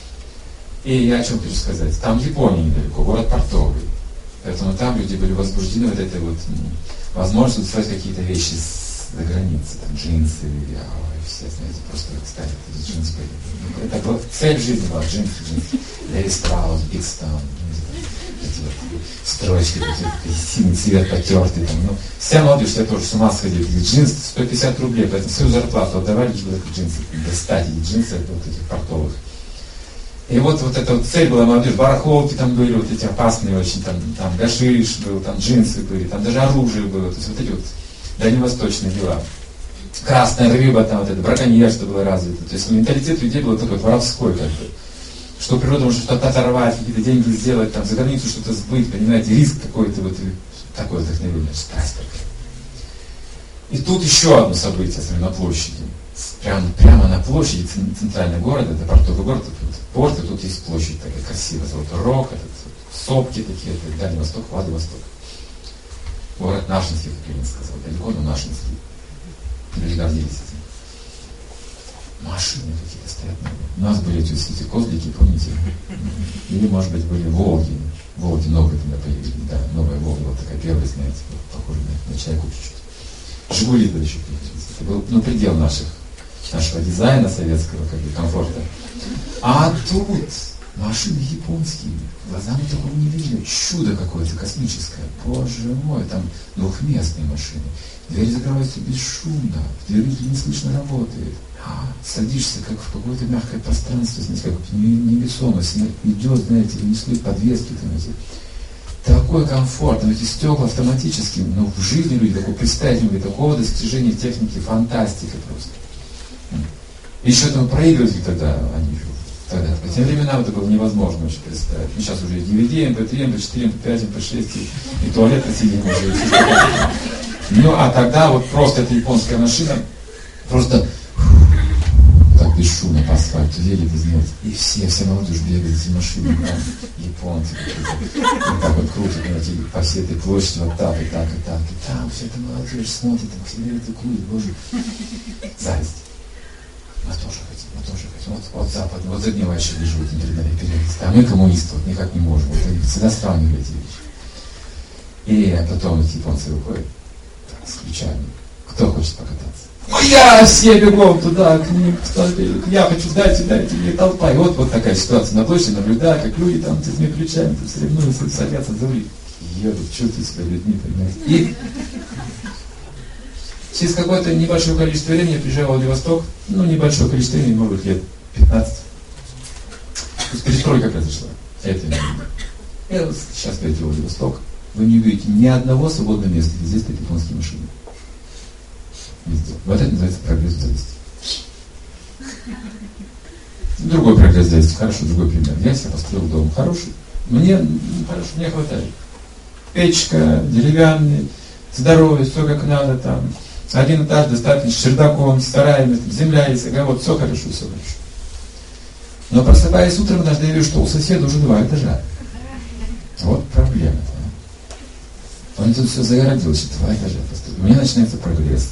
И я о чем хочу сказать. Там Япония недалеко, город портовый. Поэтому там люди были возбуждены вот этой вот возможностью достать какие-то вещи с-за границы, там джинсы, я, ой, все, знаете, просто, кстати, эти джинсы были. Это была цель жизни была, джинсы, джинсы. Леви Страус, Биг Стоун, эти вот строчки, такие, синий цвет потертый, там, ну, вся молодежь, я тоже с ума сходил, эти джинсы сто пятьдесят рублей, поэтому свою зарплату отдавали, чтобы эти джинсы, достать эти джинсы от вот этих портовых. И вот, вот эта вот цель была молодежь, барахолки там были, вот эти опасные очень, там, там гашиш был, там джинсы были, там даже оружие было, то есть вот эти вот дальневосточные дела. Красная рыба, там вот это браконьерство было развито, то есть менталитет людей был такой воровской, как бы, что природа может что-то оторвать, какие-то деньги сделать, там, за границу что-то сбыть, понимаете, риск какой-то, вот такое вдохновение, страсть такая. И тут еще одно событие, смотрю, на площади. Прямо, прямо на площади центрального города, это портовый город, порт, и тут есть площадь такая красивая, Золотой Рог, этот, сопки такие, это Дальний Восток, Владивосток. Город Нашинский, как Ленин сказал, далеко, но Нашинский. Люди гордились этим. Машины какие-то стоят. У нас были эти, эти козлики, помните? Или, может быть, были Волги. Волги новые тогда появились, да, новая Волга, вот такая первая, знаете, похожая на, на чайку чуть-чуть. Жигули тогда еще появились. Это был, ну, предел наших, нашего дизайна советского, как бы, комфорта. А тут машины японские, глазами такого не видели, чудо какое-то космическое, боже мой, там двухместные машины, двери закрываются бесшумно, двигатель не слышно работает, а, садишься как в какое-то мягкое пространство, знаете, как невесомость, идет, знаете, не слышит подвески, знаете. Такой комфорт, эти стекла автоматически, но в жизни люди такого представить не могли, такого достижения техники, фантастика просто. Еще там проигрыватель тогда, они тогда, по тем временам это было невозможно очень представить. Ну, сейчас уже ди ви ди, эм пэ три, эм пэ четыре, эм пэ пять, эм пэ шесть, и, и туалет на сиденье уже. Ну, а тогда вот просто эта японская машина, просто так бесшумно по асфальту едет, знаете, и все, все молодежь бегают за эти машины, там, японцы, вот так вот крутят, знаете, по всей этой площади, вот так, и так, и так, и там вся эта молодежь смотрит, там, все это курит, боже, зависть. Мы тоже хотим, мы тоже хотим. Вот, вот Запад, вот загнивающие лежат империалисты, а мы коммунисты, вот никак не можем. Вот, всегда сравнивали эти вещи. И потом эти японцы выходят с ключами. Кто хочет покататься? Ну я, все бегом туда, к ним, я хочу, дайте, дайте, мне толпа. И вот, вот такая ситуация на площади, наблюдаю, как люди там с этими ключами там, соревнуются, садятся за руль. Едут, чувствуют себя людьми, понимаете. И через какое-то небольшое количество времени я приезжал в Владивосток, ну, небольшое количество времени, может быть, лет пятнадцать. То есть перестройка произошла. Это не видно. Я вот сейчас приедете в Владивосток, вы не увидите ни одного свободного места, где здесь стоят японские машины. Везде. Вот это называется прогресс зависти. Другой прогресс зависти, хорошо, другой пример. Я себе построил дом хороший, мне, ну, хорошо, мне хватает. Печка, деревянный, здоровый, все как надо там. Один этаж достаточно, с чердаком, с сараями, земля есть, огород, все хорошо, все хорошо. Но просыпаясь утром, однажды я вижу, что у соседа уже два этажа. Вот проблема. Да? Он тут все загородил, что два этажа построил. У меня начинается прогресс.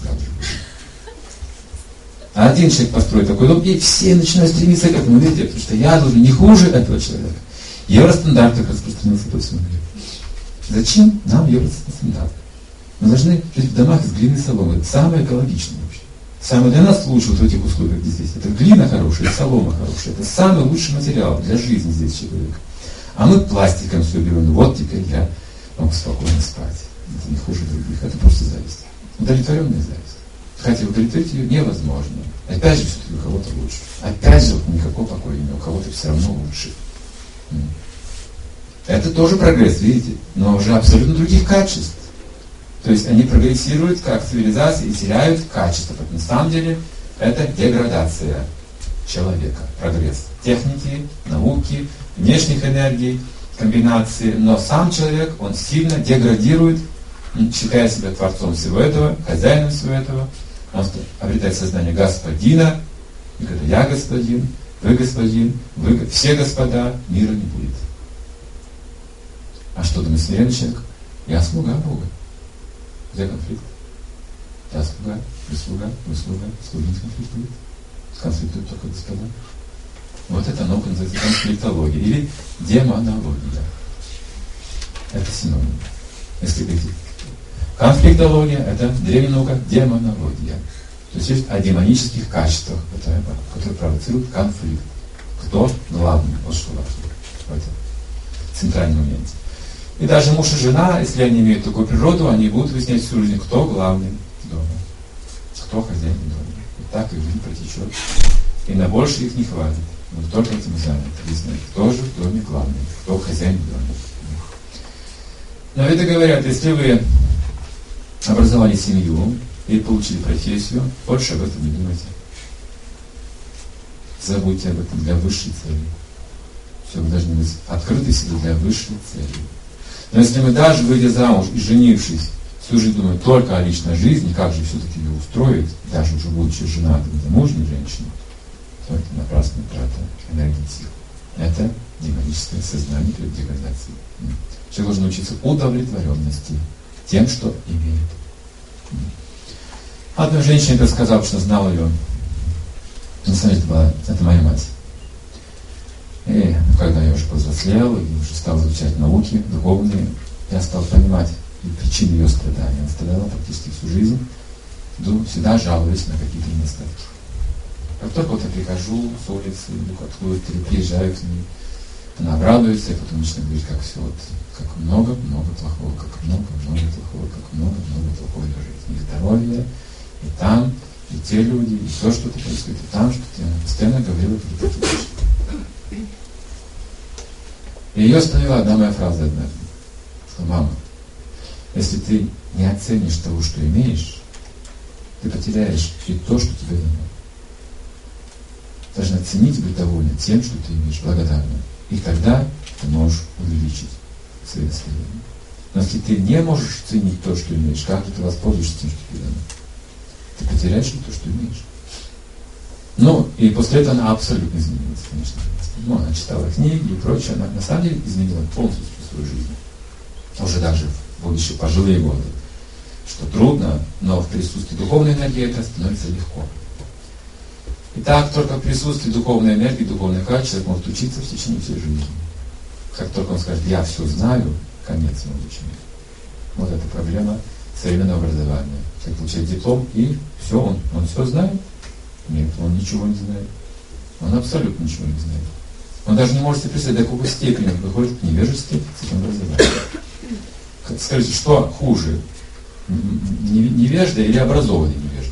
А один человек построит такой дом, и все начинают стремиться к этому, видите, потому что я должен не хуже этого человека. Евростандарт так распространился по всему миру. Зачем нам евростандарт? Мы должны жить в домах из глины и соломы. Это самое экологичное вообще. Самое для нас лучше вот в этих условиях, где здесь. Это глина хорошая, солома хорошая. Это самый лучший материал для жизни здесь человека. А мы пластиком все берем. Вот теперь я могу спокойно спать. Это не хуже других. Это просто зависть. Удовлетворенная зависть. Хотя удовлетворить ее невозможно. Опять же, все-таки у кого-то лучше. Опять же, никакого покоя нет. У кого-то все равно лучше. Это тоже прогресс, видите? Но уже абсолютно других качеств. То есть они прогрессируют как цивилизации и теряют качество. На самом деле это деградация человека. Прогресс техники, науки, внешних энергий, комбинации. Но сам человек, он сильно деградирует, считая себя творцом всего этого, хозяином всего этого. Он обретает сознание господина. И когда я господин, вы господин, вы все господа, мира не будет. А что думает смиренный человек? Я слуга Бога. Где конфликт? Я слуга, вы слуга, вы слуга, слуги не конфликтуют. Конфликтуют только господа. Вот это наука называется конфликтология или демонология. Это синоним. Если говорить, конфликтология — это древняя наука демонология. То есть есть о демонических качествах, которые, которые провоцируют конфликт. Кто главный? Вот что важно в этом центральном моменте. И даже муж и жена, если они имеют такую природу, они будут выяснять всю жизнь, кто главный дома, кто хозяин дома. И так их жизнь протечет. И на больше их не хватит. Вот только этим и заняты. Выяснять, кто же в доме главный, кто хозяин дома. Но это говорят, если вы образовали семью и получили профессию, больше об этом не думайте. Забудьте об этом для высшей цели. Все, вы должны быть открыты себе для высшей цели. Но если мы даже, выйдя замуж и женившись, всю жизнь думаем только о личной жизни, как же все-таки ее устроить, даже уже будучи женатым и замужней женщиной, то это напрасная трата энергии и сил. Это демоническое сознание перед деградацией. Человек должен научиться удовлетворенности тем, что имеет. Одна женщина рассказала, что знала ее. На самом деле, это, была, это моя мать. И когда я уже повзрослел и уже стал изучать науки духовные, я стал понимать причины ее страданий. Она страдала практически всю жизнь, всегда жалуясь на какие-то недостатки. Как только вот я прихожу с улицы, откуда-то приезжаю к ней, она обрадуется, и потом начинает говорить, как все, вот, как много-много плохого, как много-много плохого, как много-много плохого в жизни. И здоровье, и там, и те люди, и то что-то происходит, и там что-то. Она постоянно говорила какие-то такие вещи. И ее остановила одна моя фраза однажды. Сказала: мама, если ты не оценишь того, что имеешь, ты потеряешь и то, что тебе дано. Ты должна ценить и быть довольна тем, что ты имеешь, благодарна. И тогда ты можешь увеличить свои наследия. Но если ты не можешь ценить то, что имеешь, как же ты воспользуешься тем, что тебе дано? Ты потеряешь и то, что имеешь. Ну, и после этого она абсолютно изменилась, конечно. Ну, она читала книги и прочее, она на самом деле изменила полностью свою жизнь. Уже даже в будущие пожилые годы. Что трудно, но в присутствии духовной энергии это становится легко. И так только в присутствии духовной энергии, духовных качеств человек может учиться в течение всей жизни. Как только он скажет: я все знаю, конец ему учения. Вот эта проблема современного образования. Человек получает диплом, и все, он, он все знает. Нет, он ничего не знает. Он абсолютно ничего не знает. Он даже не может себе представить, до какой степени он выходит к невежеству с этим образованием. Скажите, что хуже? Невежда или образованный невежда?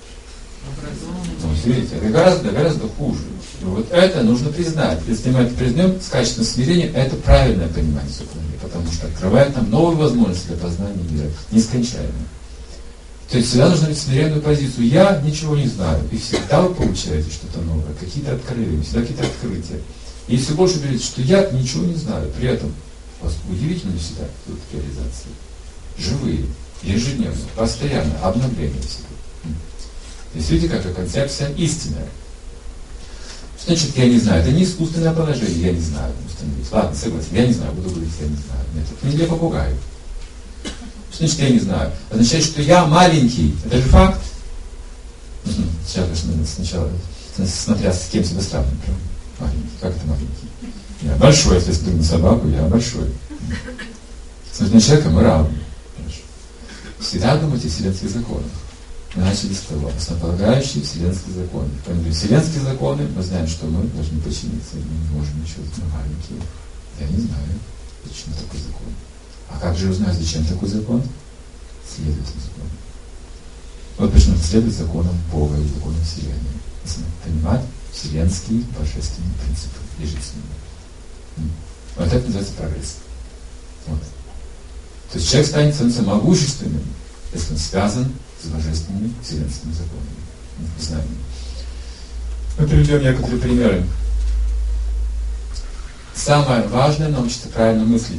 Ну, видите, это гораздо, гораздо хуже. И вот это нужно признать. Если мы это признаем с качественным смирением, это правильное понимание супружения, потому что открывает нам новые возможности для познания мира, нескончаемые. То есть всегда нужно иметь смиренную позицию. Я ничего не знаю. И всегда вы получаете что-то новое, какие-то откровения, всегда какие-то открытия. И все больше говорите, что я ничего не знаю. При этом у вас удивительно всегда идут реализации. Живые, ежедневно, постоянно, обновление всего. То есть видите, какая концепция истинная. Что значит я не знаю? Это не искусственное положение, я не знаю. Установить. Ладно, согласен, я не знаю, буду говорить, я не знаю. Нет, это не для попугаев. Что значит я не знаю? Означает, что я маленький. Это же факт. Сейчас, конечно, сначала, смотря с кем себя сравнивать. Маленький. Как это маленький? Я большой, если смотрю на собаку, я большой. Смотрю на человека, мы равны. Всегда думайте о вселенских законах. Мы начали с того, основополагающие вселенские законы. Поэтому вселенские законы, мы знаем, что мы должны подчиниться, мы не можем ничего, мы маленькие. Я не знаю, почему такой закон. А как же узнать, зачем такой закон? Следует этому закону. Вот почему следует законам Бога и законам Вселенной. Если понимать вселенские божественные принципы и жизненные. Вот это называется прогресс. Вот. То есть человек станет становится могущественным, если он связан с божественными вселенскими законами, знаниями. Мы приведем некоторые примеры. Самое важное — научиться правильно мыслить.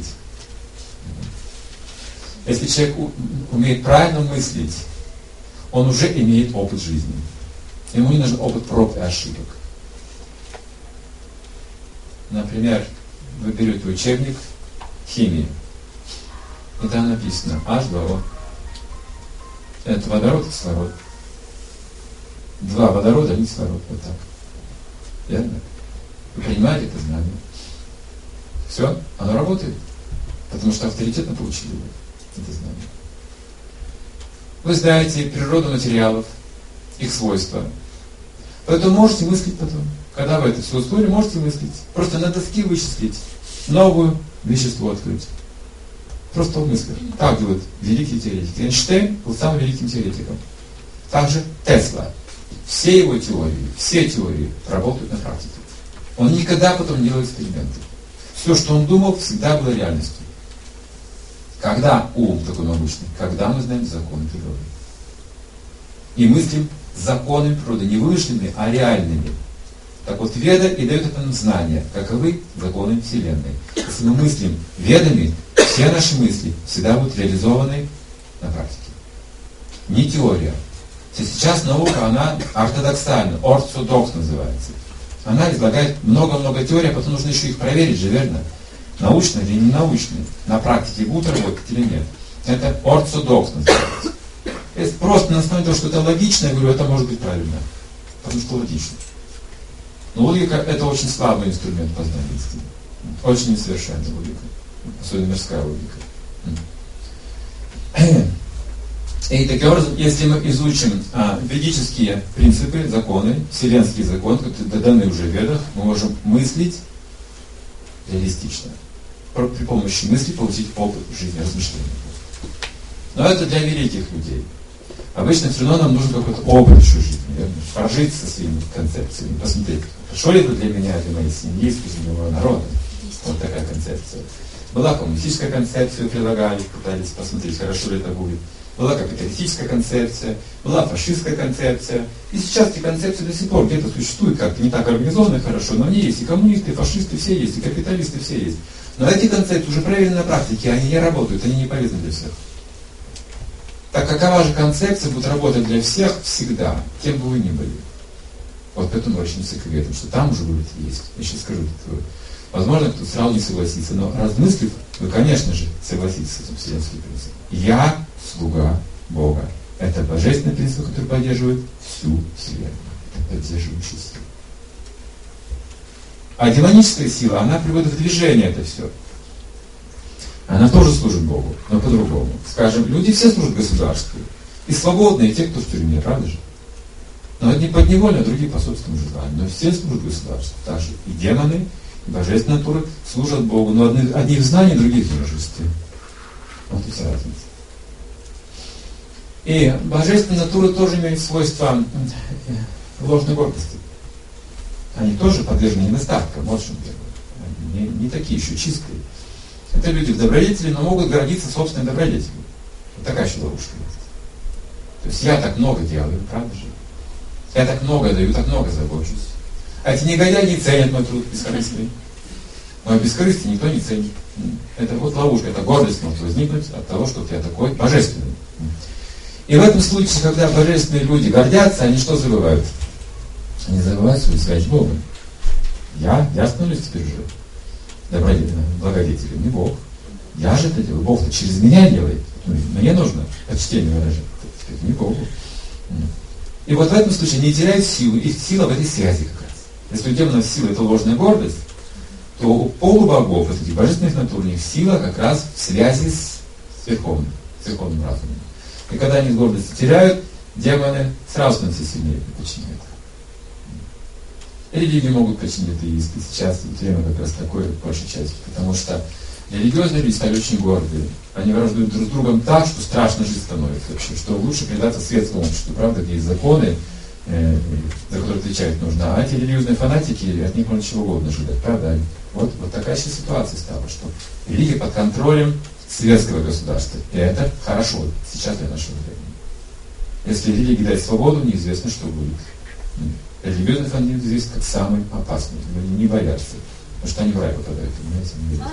Если человек умеет правильно мыслить, он уже имеет опыт жизни. Ему не нужен опыт проб и ошибок. Например, вы берете учебник химии, и там написано эйч два о. Это водород и кислород. Два водорода и кислород. Вот так. Верно? Вы принимаете это знание. Все, оно работает. Потому что авторитетно получили его, это знание. Вы знаете природу материалов, их свойства. Поэтому можете мыслить потом. Когда вы это все усвоили, можете мыслить. Просто на доске вычислить. Новое вещество открыть. Просто в мыслях. Так делают великие теоретики. Эйнштейн был самым великим теоретиком. Также Тесла. Все его теории, все теории работают на практике. Он никогда потом не делал эксперименты. Все, что он думал, всегда было реальностью. Когда ум такой могучий? Когда мы знаем законы природы. И мыслим законами природы, не вымышленными, а реальными. Так вот, Веда и дает это нам знание, каковы законы Вселенной. Если мы мыслим Ведами, все наши мысли всегда будут реализованы на практике. Не теория. Сейчас наука, она ортодоксальна, ортодокс называется. Она излагает много-много теорий, а потом нужно еще их проверить же, верно? Научные или не научные. На практике будут работать или нет. Это ортодокс называется. Если просто на основе того, что это логично, я говорю, это может быть правильно. Потому что логично. Но логика — это очень слабый инструмент познания истины. Очень несовершенная логика. Особенно мирская логика. И таким образом, если мы изучим а, ведические принципы, законы, вселенские законы, которые даны уже в Ведах, мы можем мыслить реалистично. При помощи мысли получить опыт жизни, размышления. Но это для великих людей. Обычно все равно нам нужен какой-то опыт еще жизни, верно? Прожить со своими концепциями, посмотреть, хорошо ли это для меня, для моей семьи, для моего народа. Вот такая концепция. Была коммунистическая концепция, предлагали, пытались посмотреть, хорошо ли это будет. Была капиталистическая концепция, была фашистская концепция. И сейчас эти концепции до сих пор где-то существуют, как-то не так организованы хорошо, но они есть. И коммунисты, и фашисты все есть, и капиталисты все есть. Но эти концепции уже проверены на практике, они не работают, они не полезны для всех. Так какова же концепция будет работать для всех всегда, кем бы вы ни были? Вот поэтому обращаемся к Ведам, что там уже будет есть. Я сейчас скажу это. Возможно, кто сразу не согласится, но размыслив, вы, конечно же, согласитесь с этим вселенским принципом. Я слуга Бога. Это божественный принцип, который поддерживает всю Вселенную. Это поддерживающая сила. А демоническая сила, она приводит в движение это все. Она тоже служит Богу, но по-другому. Скажем, люди все служат государству. И свободные, и те, кто в тюрьме, правда же? Но одни подневольно, а другие по собственному желанию. Но все служат государству. Также и демоны, и божественные натуры служат Богу. Но одни, одни в знании, другие в множестве. Вот и вся разница. И божественные натуры тоже имеют свойства ложной гордости. Они тоже подвержены недостаткам. Вот в чем дело. Они не, не такие еще чистые. Это люди в добродетели, но могут гордиться собственной добродетелью. Вот такая еще ловушка есть. То есть я так много делаю, правда же? Я так много даю, так много забочусь. А эти негодяи не ценят мой труд бескорыстный. Мое бескорыстие никто не ценит. Это вот ловушка, это гордость может возникнуть от того, что я такой божественный. И в этом случае, когда божественные люди гордятся, они что забывают? Они забывают свою связь с Богом. Я, я становлюсь теперь уже добродетельным, благодетелем, не Бог. Я же это делаю. Бог-то через меня делает. Мне нужно почтение выражать. Не Богу. И вот в этом случае они теряют силу. Их сила в этой связи как раз. Если у демонов сила — это ложная гордость, то у полубогов, вот этих божественных натур, у них сила как раз в связи с верховным, с верховным разумом. И когда они гордость теряют, демоны сразу становятся сильнее и подчиняют. И религии могут подчинить атеисты. Сейчас время как раз такое, большей части, потому что религиозные люди стали очень гордые. Они враждуют друг с другом так, что страшно жить становится вообще, что лучше предаться светскому обществу, правда, где есть законы, э, за которые отвечать нужно. А эти религиозные фанатики, от них можно чего угодно ожидать, правда? Вот, вот такая сейчас ситуация стала, что религия под контролем светского государства. И это хорошо сейчас для нашего времени. Если религии дать свободу, неизвестно, что будет. Религиозный фанатизм здесь как самый опасный. Люди не боятся, потому что они в рай попадают, понимаете?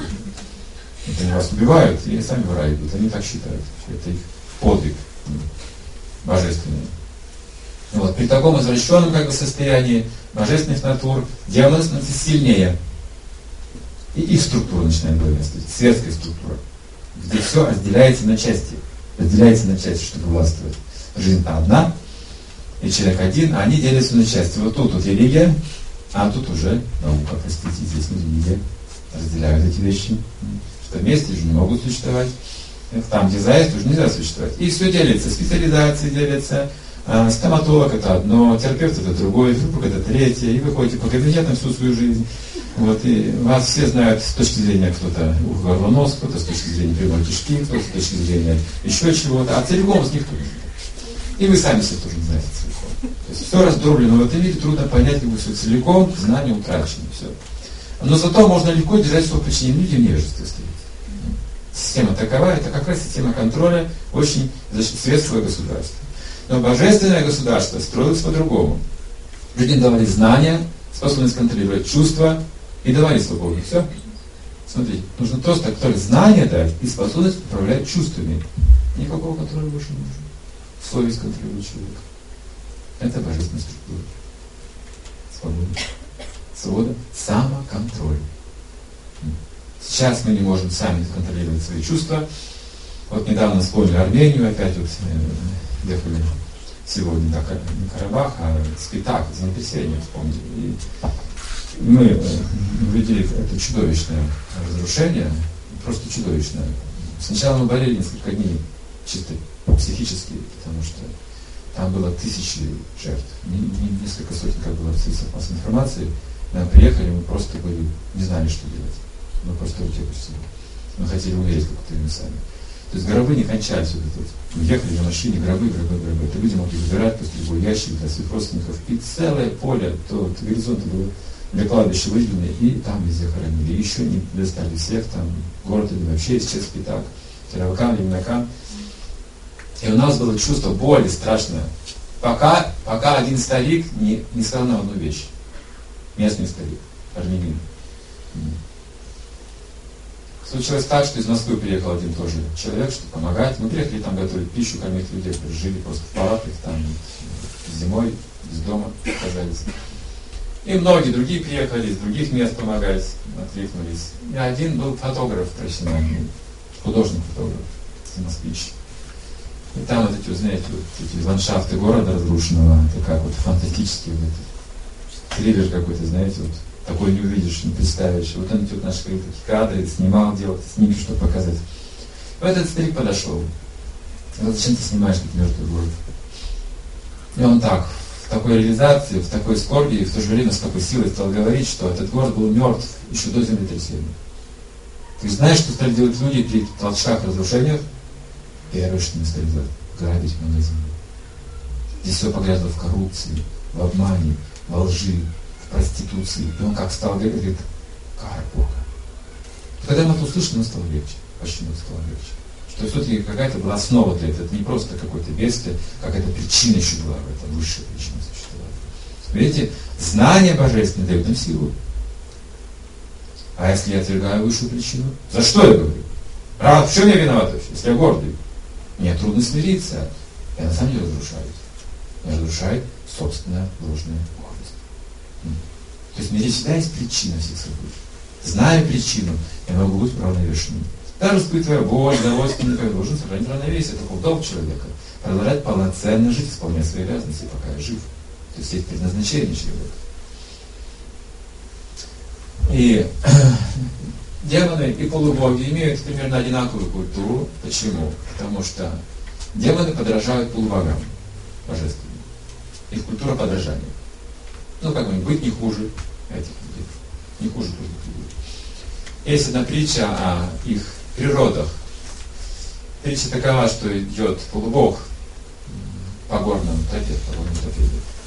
Вот они вас убивают, и сами в рай идут. Они так считают. Это их подвиг божественный. Вот. При таком извращенном как бы, состоянии божественных натур демоны становятся сильнее. И их структура начинает главенствовать. Светская структура. Где все разделяется на части. Разделяется на части, чтобы властвовать. Жизнь-то одна, и человек один, а они делятся на части. Вот тут вот религия, а тут уже наука, простите, здесь не религия. Разделяют эти вещи. Что вместе же не могут существовать. Там, где заезд, уже нельзя существовать. И все делится. Специализации делятся. А, стоматолог это одно, терапевт это другое, физрук это третье. И вы ходите по кабинетам всю свою жизнь. Вот, и вас все знают с точки зрения кто-то горлонос, кто-то с точки зрения прямой кишки, кто-то с точки зрения еще чего-то. А целиком с них кто-то. И вы сами все тоже знаете целиком. То есть все раздроблено в этом мире, трудно понять, как бы все целиком, знания утрачены, все. Но зато можно легко держать свое подчинение, люди в невежестве стоят. Система такова, это как раз система контроля очень светского государства. Но божественное государство строилось по-другому. Людям давали знания, способность контролировать чувства и давали свободу. Все. Смотрите, нужно просто только знания дать и способность управлять чувствами. Никакого контроля больше не нужно. Совесть контролирует человека. Это божественная структура. Свобода. Свобода. Самоконтроль. Сейчас мы не можем сами контролировать свои чувства. Вот недавно вспомнили Армению, опять вот э, ехали сегодня на Карабах, а Спитак, землетрясение вспомнили. И мы э, увидели это чудовищное разрушение, просто чудовищное. Сначала мы болели несколько дней, чисто психически, потому что там было тысячи жертв, не, не, несколько сотен, как было в средствах массовой информации. Мы приехали, мы просто были, не знали, что делать. Мы просто руки опустили. Мы хотели умереть как-то мы сами. То есть гробы не кончались. Вот это вот. Мы ехали на машине, гробы, гробы, гробы. Это люди могли выбирать после любой ящик для своих родственников. И целое поле, то, то горизонт было для кладбища выделено, и там везде хоронили. И еще не достали всех, там город или вообще исчез Спитак, Теравакан, Лимнакан. И у нас было чувство боли страшное. Пока, пока один старик не, не сказал нам одну вещь. Местный старик, армянин. Случилось так, что из Москвы приехал один тоже человек, чтобы помогать. Мы приехали там готовить пищу, кормить людей, которые жили просто в палатках, там зимой, без дома оказались. И многие другие приехали из других мест помогать, откликнулись. И один был фотограф профессиональный, художник-фотограф, москвич. И там вот эти, вы знаете, вот эти ландшафты города разрушенного, это как вот фантастический вот этот триллер какой-то, знаете, вот такой не увидишь, не представишь. Вот он эти вот наши такие кадры снимал, делал снимки, чтобы показать. И этот старик подошел. Вот зачем ты снимаешь этот мертвый город? И он так, в такой реализации, в такой скорби, и в то же время с такой силой стал говорить, что этот город был мертв еще до землетрясения. Ты знаешь, что стали делать люди при толчках, разрушениях? Первое, что они стали делать, грабить магазины. Здесь все погрязло в коррупции, в обмане, во лжи, в проституции. И он как стал говорить, говорит, кара Бога. И когда мы это услышали, нам стало легче. Почему стало легче? Что все-таки какая-то была основа для этого. Это не просто какое-то бедствие, какая-то причина еще была в этом, высшая причина существовала. Видите, знание божественное дает нам силу. А если я отвергаю высшую причину? За что я говорю? А в чем я виноват вообще, если я гордый? Мне трудно смириться. Я на самом деле разрушаюсь. Меня разрушает собственная ложная гордость. То есть в мире всегда есть причина всех событий. Зная причину, я могу быть уравновешенным. Даже испытывая боль, удовольствие, я должен сохранить равновесие. Это долг человека. Продолжать полноценно жить, исполнять свои обязанности, пока я жив. То есть есть предназначение человека. И демоны и полубоги имеют примерно одинаковую культуру. Почему? Потому что демоны подражают полубогам божественным. Их культура подражания. Ну, как бы быть не хуже этих людей. Не хуже других людей. Есть одна притча о их природах. Притча такова, что идет полубог по горному тропе, по горной тропе.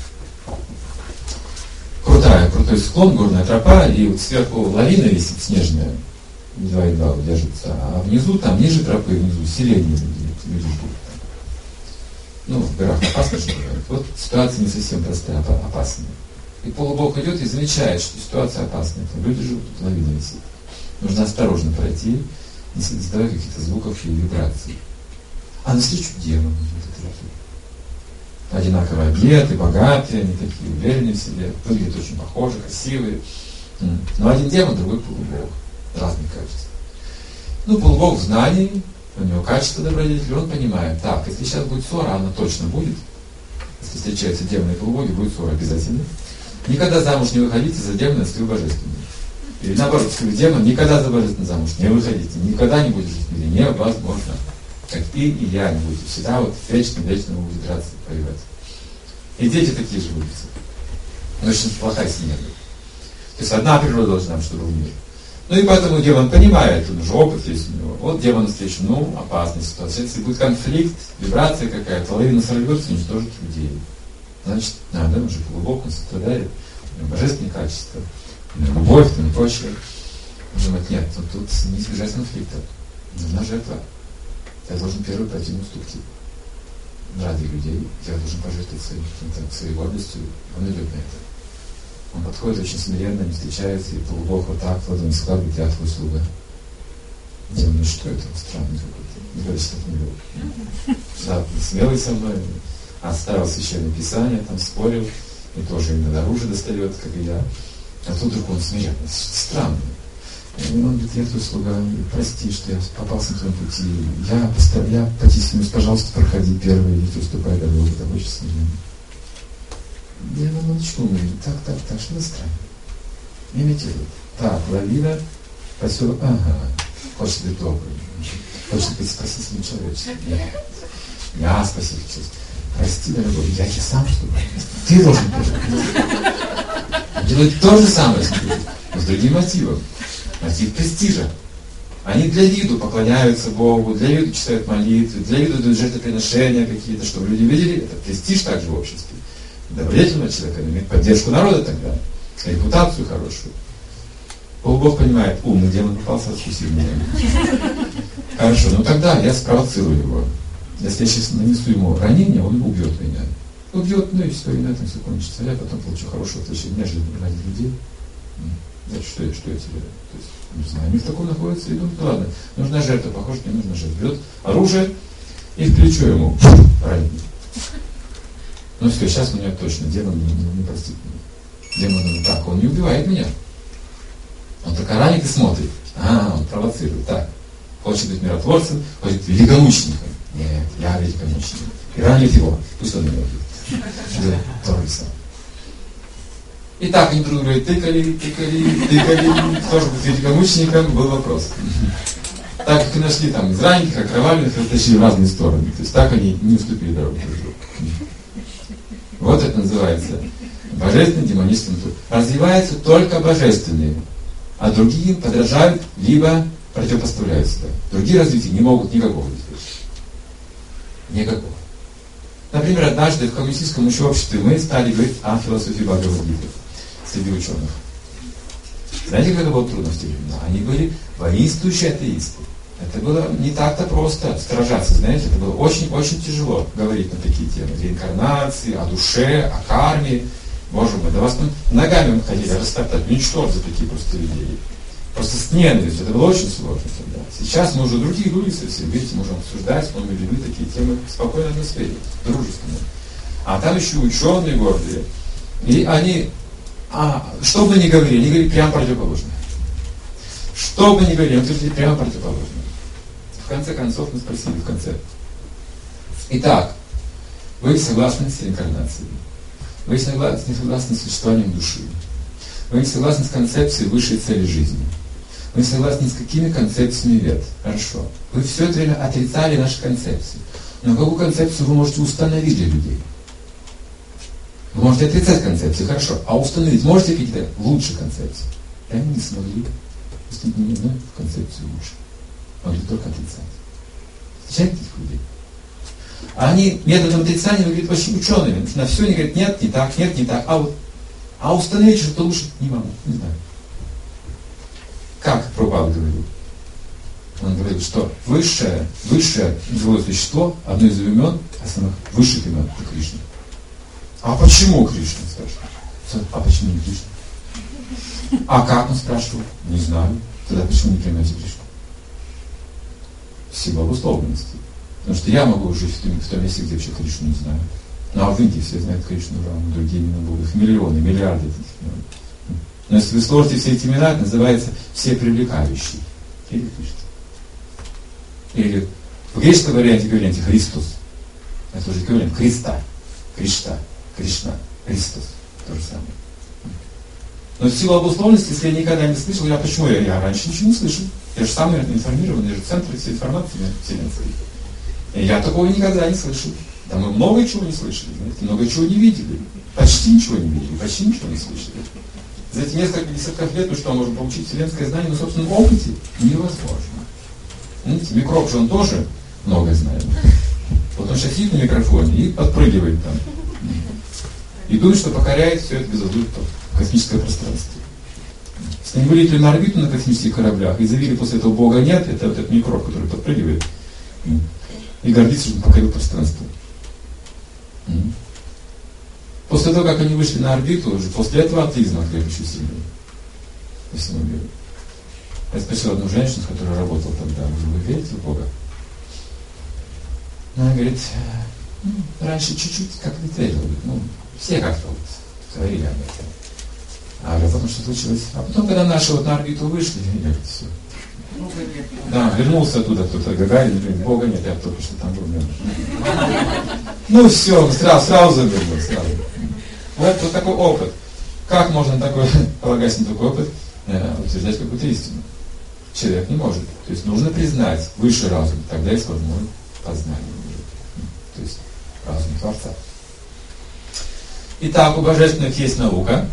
Крутая, крутой склон, горная тропа, и вот сверху лавина висит снежная, едва-едва удержится, а внизу, там, ниже тропы, внизу селение люди, люди живут. Ну, в горах опасно, что говорят. Вот ситуация не совсем простая, опасная. И полубог идет и замечает, что ситуация опасная. Там люди живут, тут лавина висит. Нужно осторожно пройти, не создавая каких-то звуков и вибраций. А навстречу демоны идут. Одинаково одеты, богатые, они такие уверенные в себе, выглядят очень похожи, красивые. Но один демон, другой полубог. Разные качества. Ну, полубог в знании, у него качество добродетели, он понимает, так, если сейчас будет ссора, она точно будет. Если встречаются демоны и полубоги, будет ссора обязательно. Никогда замуж не выходите за демона, если вы божественный. Или наоборот, если вы демон, никогда за божественный замуж не выходите. Никогда не будет жить в мире. Невозможно. Как ты и я не будете. Всегда вот вечно-вечно вы будете драться, воевать. И дети такие же будут. Но очень плохая семья. То есть одна природа должна быть, чтобы был мир. Ну и поэтому демон понимает, он уже опыт есть у него. Вот демон встречу, ну, опасная ситуация. Если будет конфликт, вибрация какая-то, лавина сорвется, уничтожит людей. Значит, надо, он же полубог, он страдает, у него божественные качества, у него любовь там, и прочее. Он думает, нет, тут, тут не избежать конфликта. Нужна жертва. Я должен первый пойти на уступки. Ради людей я должен пожертвовать своей, своей гордостью. Он идет на это. Он подходит очень смиренно, не встречается, и полубог вот так, ладонь складывает, я твой слуга. Я думаю, что это странный какой-то. Не говорит, что это не был. Да, смелый со мной, оставил священное писание, там спорил, и тоже иногда оружие достает, как и я. А тут вдруг он смиренно. Странно. И он говорит, я твой слуга, прости, что я попался на твоем пути. Я, постав... я потеснусь, пожалуйста, проходи первый, и ты уступай дорогу, это очень смиренно. Я на молчу, говорит, так, так, так, что-то странно. Имитирует. Так, лавина, поселок, ага, хочет быть добрым, хочет быть спасителем человечества. Нет, я спаситель человечества. Прости, дорогой, я тебе сам что ты должен пожертвовать. Делать то же самое, но с другим мотивом. Мотив престижа. Они для виду поклоняются Богу, для виду читают молитвы, для виду дают жертвоприношения какие-то, чтобы люди видели, это престиж также в обществе. Добродетельного человека имеет поддержку народа тогда, репутацию хорошую. Полубог понимает, умный демон попался, отпусти меня. Хорошо, ну тогда я спровоцирую его. Если я сейчас нанесу ему ранение, он убьет меня. Убьет, ну и все, и на этом все кончится. Я потом получу хорошее отличие жизни ради людей. Значит, что я, что я теряю? То есть, не знаю, они в таком находятся, и думают, ну ладно, нужна жертва, похоже, не нужна жертва. Берет оружие и в плечо ему ранит. Ну все, сейчас меня точно, демон не, не, не простит меня. Демон говорит, так, он не убивает меня. Он только ранит и смотрит. А, он провоцирует. Так, хочет быть миротворцем, хочет быть великомучеником. Нет, я великомученик. И ранит его, пусть он меня убьет. Это то же самое. И так они друг друга тыкали, тыкали, тыкали. Кто же будет великомучеником, был вопрос. Так как и нашли там из раненых, окровавленных, оттащили в разные стороны. То есть так они не уступили дорогу друг другу. Вот это называется божественный демонический труд. Развиваются только божественные, а другие подражают, либо противопоставляют себя. Другие развития не могут никакого быть. Никакого. Например, однажды в коммунистическом еще обществе мы стали говорить о философии Бхагавад-гиты среди ученых. Знаете, как это было трудно в те времена? Они были воинствующие атеисты. Это было не так-то просто сражаться, знаете, это было очень-очень тяжело говорить на такие темы. Реинкарнации, о душе, о карме. Боже мой, да вас ногами хотели растоптать, уничтожить за такие просто идеи. Просто с ненавистью. Это было очень сложно тогда. Сейчас мы уже другие люди совсем, видите, можем обсуждать с новыми людьми такие темы в спокойной атмосфере, дружественной. А там еще ученые гордые. И они, а, что бы ни говорили, они говорили прямо противоположное. Что бы ни говорили, они говорили прямо противоположное. В конце концов мы спросили в конце. Итак, вы согласны с реинкарнацией? Вы согласны, не согласны с существованием души? Вы не согласны с концепцией высшей цели жизни. Вы не согласны ни с какими концепциями вед. Хорошо. Вы все это время отрицали наши концепции. Но какую концепцию вы можете установить для людей? Вы можете отрицать концепции, хорошо. А установить можете какие-то лучшие концепции? И они не смогли установить ни одной концепцию лучше. Могли только отрицать. Встречаете этих людей? А они методом отрицания выглядят очень учеными. На все они говорят, нет, не так, нет, не так. А вот а установить что-то лучше не могу, не знаю. Как Прабхупада говорил? Он говорит, что высшее, высшее живое существо, одно из имен, самых высших имен, это Кришна. А почему Кришна, спрашивает? А почему не Кришна? А как, он спрашивал? Не знаю. Тогда почему не примете Кришну? В силу обусловленности. Потому что я могу жить в том, в том месте, где вообще Кришну не знаю. Ну а в Индии все знают Кришну, Раму, другие имена Бога. Их миллионы, миллиарды этих имен. Но если вы сложите все эти имена, это называется все привлекающие. Или Кришна. Или в греческом варианте эквиваленте Христос. Это уже эквивалент Христа. Кришна. Кришна. Христос. То же самое. Но в силу обусловленности, если я никогда не слышал, я почему? Я, я раньше ничего не слышал. Я же самый информированный, я же центр всей информации вселенской. И я такого никогда не слышал. Да мы много чего не слышали, знаете, много чего не видели. Почти ничего не видели, почти ничего не слышали. За эти несколько десятков лет, ну что, можем получить вселенское знание на собственном опыте? Невозможно. Знаете, микроб же он тоже многое знает. Вот он сейчас сидит на микрофоне и подпрыгивает там. И думает, что покоряет все это безусловно космическое пространство. Если они вылетели на орбиту на космических кораблях и заявили, после этого Бога нет, это вот этот микроб, который подпрыгивает и гордится, что он покорил пространство. После того, как они вышли на орбиту, уже после этого атеизм окреп еще сильнее по всему миру. Я спросил одну женщину, с которой работал тогда, вы верите в Бога? Она говорит, ну, раньше чуть-чуть как-то верил, ну, все как-то вот говорили об этом. А потом что случилось? А потом, когда наши вот на орбиту вышли, и говорит, все. Да, вернулся оттуда кто-то, Гагарин, говорит, Бога нет, я только что там был. Ну все, сразу, сразу забыл, сразу. Вот, вот такой опыт. Как можно такой, полагаясь на такой опыт, утверждать какую-то истину? Человек не может. То есть нужно признать высший разум, тогда есть возможность познания. То есть разум Творца. Итак, у божественных есть наука.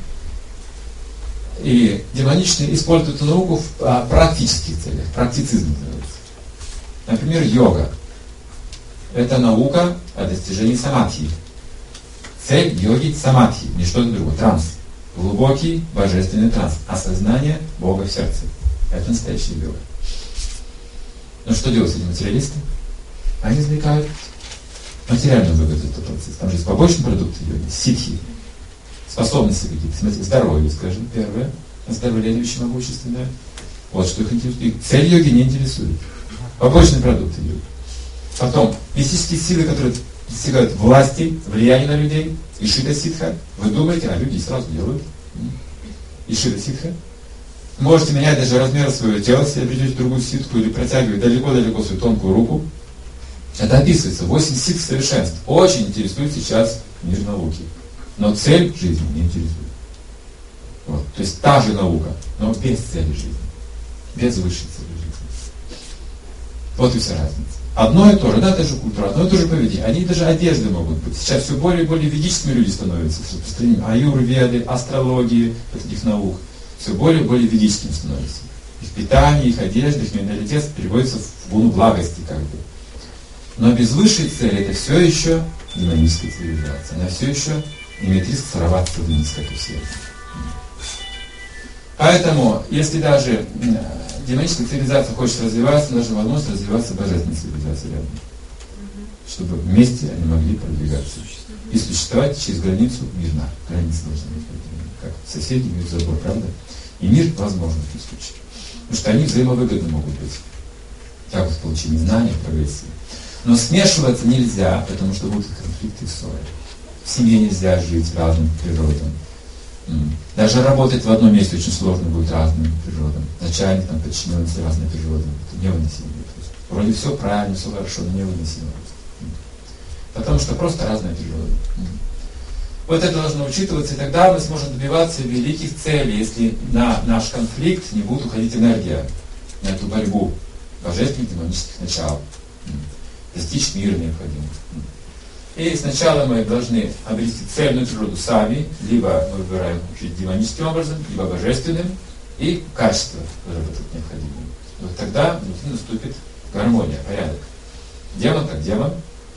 И демоничные используют эту науку в а, практических целях. Практицизм называется. Например, йога. Это наука о достижении самадхи. Цель йоги – самадхи, не что-то другое. Транс. Глубокий божественный транс. Осознание Бога в сердце. Это настоящая йога. Но что делают эти материалисты? Они извлекают материальную выгоду этого процесса. Там же есть побочные продукты йоги, ситхи. Способности какие-то, смотрите, здоровье, скажем, первое, оздоровление могущественное. Вот что их интересует. Цель йоги не интересует. Побочные продукты йоги. Потом, мистические силы, которые достигают власти, влияния на людей, ишита ситха. Вы думаете, а люди сразу делают. Ишита ситха. Можете менять даже размер своего тела, если придете в другую ситху, или протягивать далеко-далеко свою тонкую руку. Это описывается. Восемь ситх совершенств. Очень интересует сейчас мир науки. Но цель жизни не интересует. Вот. То есть та же наука, но без цели жизни. Без высшей цели жизни. Вот и вся разница. Одно и то же, да, это же культура, одно и то же поведение. Они даже одежды могут быть. Сейчас все более и более ведическими люди становятся. Аюрведы, астрологии, этих наук. Все более и более ведическими становятся. Их питание, их одежда, их менталитет переводится в гуну благости, как бы. Но без высшей цели это все еще демоническая цивилизация. Она все еще имеет риск сорваться вниз, как и все. Поэтому, если даже демоническая цивилизация хочет развиваться, должна возможность развиваться божественной цивилизацией рядом. Чтобы вместе они могли продвигаться. И существовать через границу мирно. Границы должны быть. Как соседи имеют забор, правда? И мир возможен в этом случае. Потому что они взаимовыгодны могут быть. Как в получении знаний, прогрессии. Но смешиваться нельзя, потому что будут конфликты и ссоры. В семье нельзя жить разным природам. Даже работать в одном месте очень сложно будет разным природам. Начальник, там, подчиненный разной природам. Это невыносимо. Вроде все правильно, все хорошо, но невыносимо. Потому что просто разная природа. Вот это должно учитываться, и тогда мы сможем добиваться великих целей, если на наш конфликт не будет уходить энергия, на эту борьбу божественных демонических начал. Достичь мира необходимо. И сначала мы должны обрести цельную природу сами, либо мы выбираем жить демоническим образом, либо божественным, и качество выработать необходимое. Вот тогда внутри наступит гармония, порядок. Демон как демон.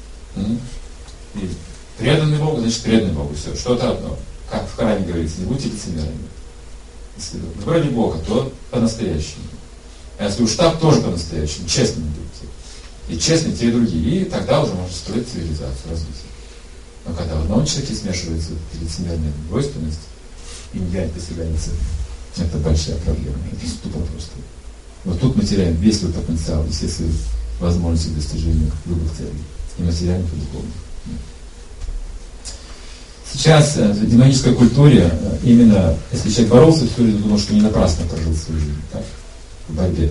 И преданный Богу, значит преданный Богу. Все, что-то одно. Как в Коране говорится, не будьте лицемерами. Если выбрали Бога, то по-настоящему. А если уж так, тоже по-настоящему. Честными будьте. И честны те и другие. И тогда уже можно строить цивилизацию, развитие. Но когда в одном человеке смешивается лицемерная двойственность, и не достигается, это большая проблема. Это ступор просто. Вот тут мы теряем весь свой потенциал и все свои возможности к достижению любых целей. И материальных, и духовных. Сейчас в демонической культуре именно, если человек боролся всю жизнь, думал, что не напрасно прожил свою жизнь, так, в борьбе.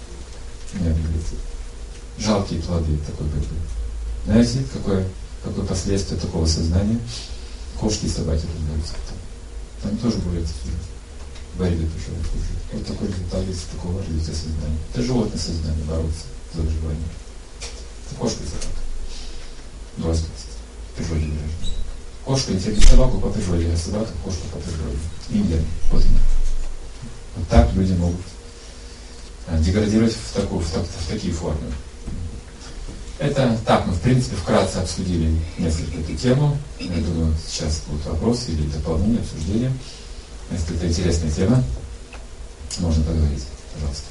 Жалкие плоды такой борьбы. Знаете, какое, какое последствие такого сознания? Кошки и собаки рождаются. Там, там тоже борются всю жизнь. В борьбе тоже хуже. Вот такой результат из такого развития сознания. Это животное сознание, бороться за выживание. Это кошка и собака. Двойственность. В природе выражена. Кошка интересует собаку по природе, а собака кошку по природе. Индия. Вот именно. Вот так люди могут деградировать в, такую, в, так, в такие формы. Это так, мы в принципе вкратце обсудили несколько эту тему. Я думаю, сейчас будут вопросы или дополнения, обсуждения. Если это интересная тема, можно поговорить. Пожалуйста.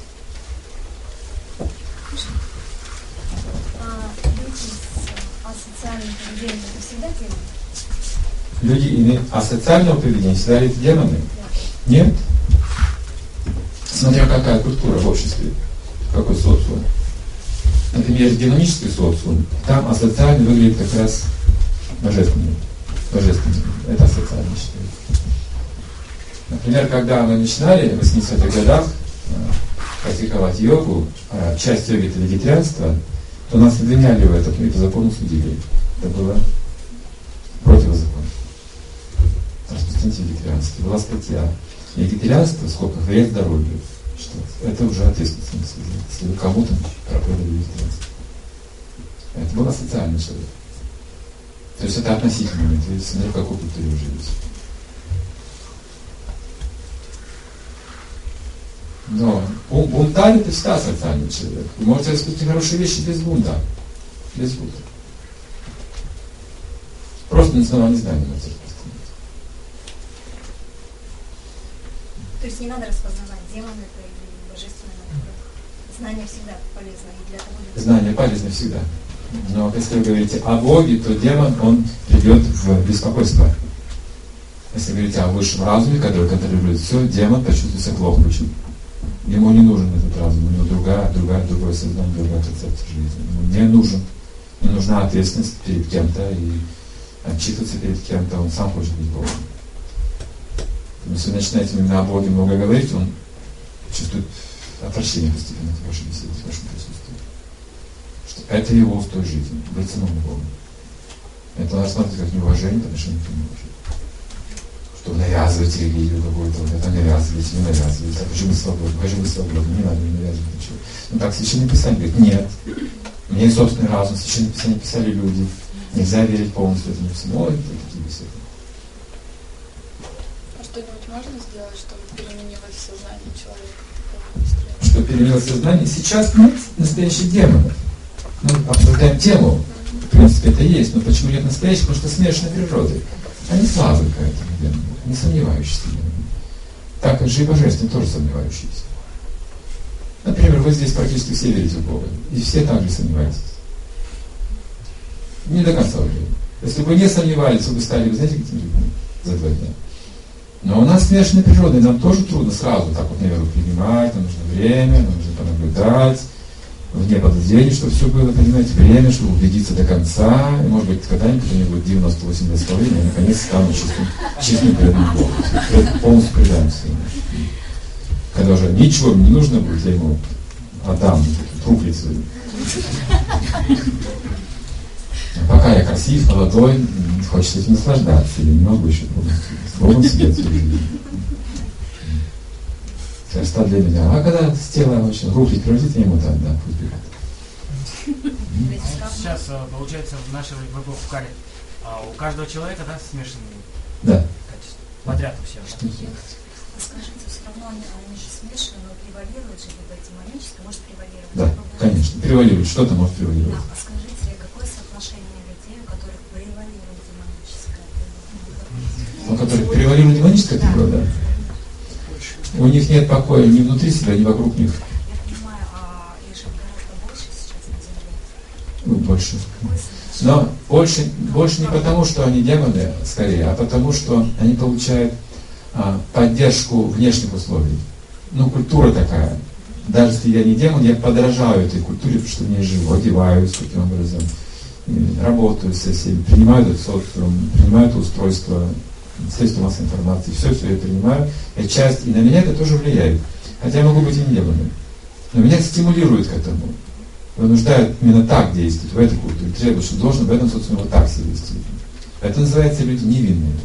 А люди с асоциальным поведением это всегда демоны? Люди имеют асоциального поведения, всегда ли это демоны? Да. Нет. Смотря какая культура в обществе, какой социум. Например, демонический социум, там асоциально выглядит как раз божественным. Божественным. Это асоциально считается. Например, когда мы начинали в восьмидесятых годах практиковать йогу, а часть йоги это вегетарианство, то нас обвиняли в этом и по закону судили. Это было противозаконно. Распространите вегетарианство. Была статья «Вегетарианство, сколько вред здоровью». Что это уже ответственность, если вы кому-то проповедовали вегетарианство. Это был социальный человек. То есть это относительный момент, вы смотрите, в какой культуре вы живете. Но бунтарь это всегда социальный человек. Вы можете рассказать хорошие вещи без бунта. Без бунта. Просто на основании знания можете распространять. То есть не надо распознавать, демон это или божественное натура. Знание всегда полезно и для того, для... Знание полезно всегда. Но если вы говорите о Боге, то демон, он придет в беспокойство. Если вы говорите о высшем разуме, который контролирует все, демон почувствует себя плохо очень. Ему не нужен этот разум, у него другая, другая, другое сознание, другая концепция жизни. Ему не нужен. Не нужна ответственность перед кем-то и отчитываться перед кем-то, он сам хочет быть Богом. Если вы начинаете именно о Боге много говорить, он чувствует отвращение постепенно к вашей беседе, к вашему присутствию. Что это его устой жизни, быть самому Богом. Это надо смотреть как неуважение по отношению к нему. Что навязывать религию какую-то, это навязывать, не навязывать, а хочу быть свободным, хочу быть свободным, не надо не навязывать ничего. Ну так Священное Писание говорит, нет, мне собственный разум, Священное Писание писали люди, нельзя верить полностью этому всему, это такие беседы. А что-нибудь можно сделать, чтобы переменилось сознание человека? Что переменилось сознание? Сейчас нет настоящих демонов. Мы обсуждаем тему, в принципе это есть, но почему нет настоящих? Потому что смешанной природы. Они слабые к этому демону, не сомневающиеся демоны. Так как же и божественные тоже сомневающиеся. Например, вы здесь практически все верите в Бога, и все также сомневаетесь. Не до конца уверены. Если бы вы не сомневались, вы бы стали, вы знаете, какими людьми за два дня. Но у нас смешанная природа, и нам тоже трудно сразу так вот наверное принимать, нам нужно время, нам нужно понаблюдать, вне подозрений, чтобы все было, понимаете, время, чтобы убедиться до конца, и может быть когда-нибудь у меня будет девяносто восемь лет половины, и наконец стану чистым, чистым преданным Богу. Полностью предаемся ему. Когда уже ничего не нужно будет, я ему отдам труплет свою. А пока я красив, молодой, Хочется этим наслаждаться, я не могу еще с Богом сидеть всю жизнь. Красота для меня. А когда с тела очень руки превратит, я ему там, да, пусть бегает. Сейчас, получается, в нашей в каре у каждого человека, да, смешанные да. качества? Подряд у всех. Скажите, все равно они, они же смешаны, но превалируют же либо демоническое, может превалировать. Да, конечно, превалирует, что-то может превалировать. Да, а скажите, какое соотношение людей, у которых превалирует демоническое природа? У которых превалирует демоническая природа? Да. У них нет покоя ни внутри себя, ни вокруг них. Я понимаю, а их же гораздо больше сейчас на Земле. Ну, больше. Но больше, больше не потому, что они демоны, скорее, а потому, что они получают а, поддержку внешних условий. Ну, культура такая. Даже если я не демон, я подражаю этой культуре, потому что в ней живу, одеваюсь таким образом, работаю со всеми, принимаю этот социум, принимаю это устройство, средства массовой информации, все, все я принимаю, я часть, и на меня это тоже влияет. Хотя я могу быть и не демоном. Но меня стимулирует к этому. Вынуждают именно так действовать, в этой культуре, требуют, что должен в этом социуме вот так себя вести. Это называется люди невинные.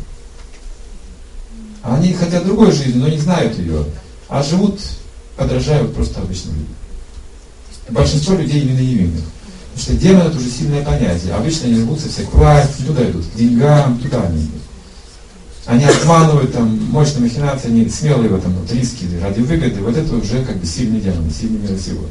Они хотят другой жизни, но не знают ее, а живут, подражают просто обычным людям. Большинство людей именно невинных. Потому что демон это уже сильное понятие. Обычно они рвутся все к власти, туда идут, к деньгам, туда они идут. Они обманывают, там, мощные махинации, они смелые в этом, вот, риски ради выгоды. Вот это уже как бы сильный демон, сильный мир сего.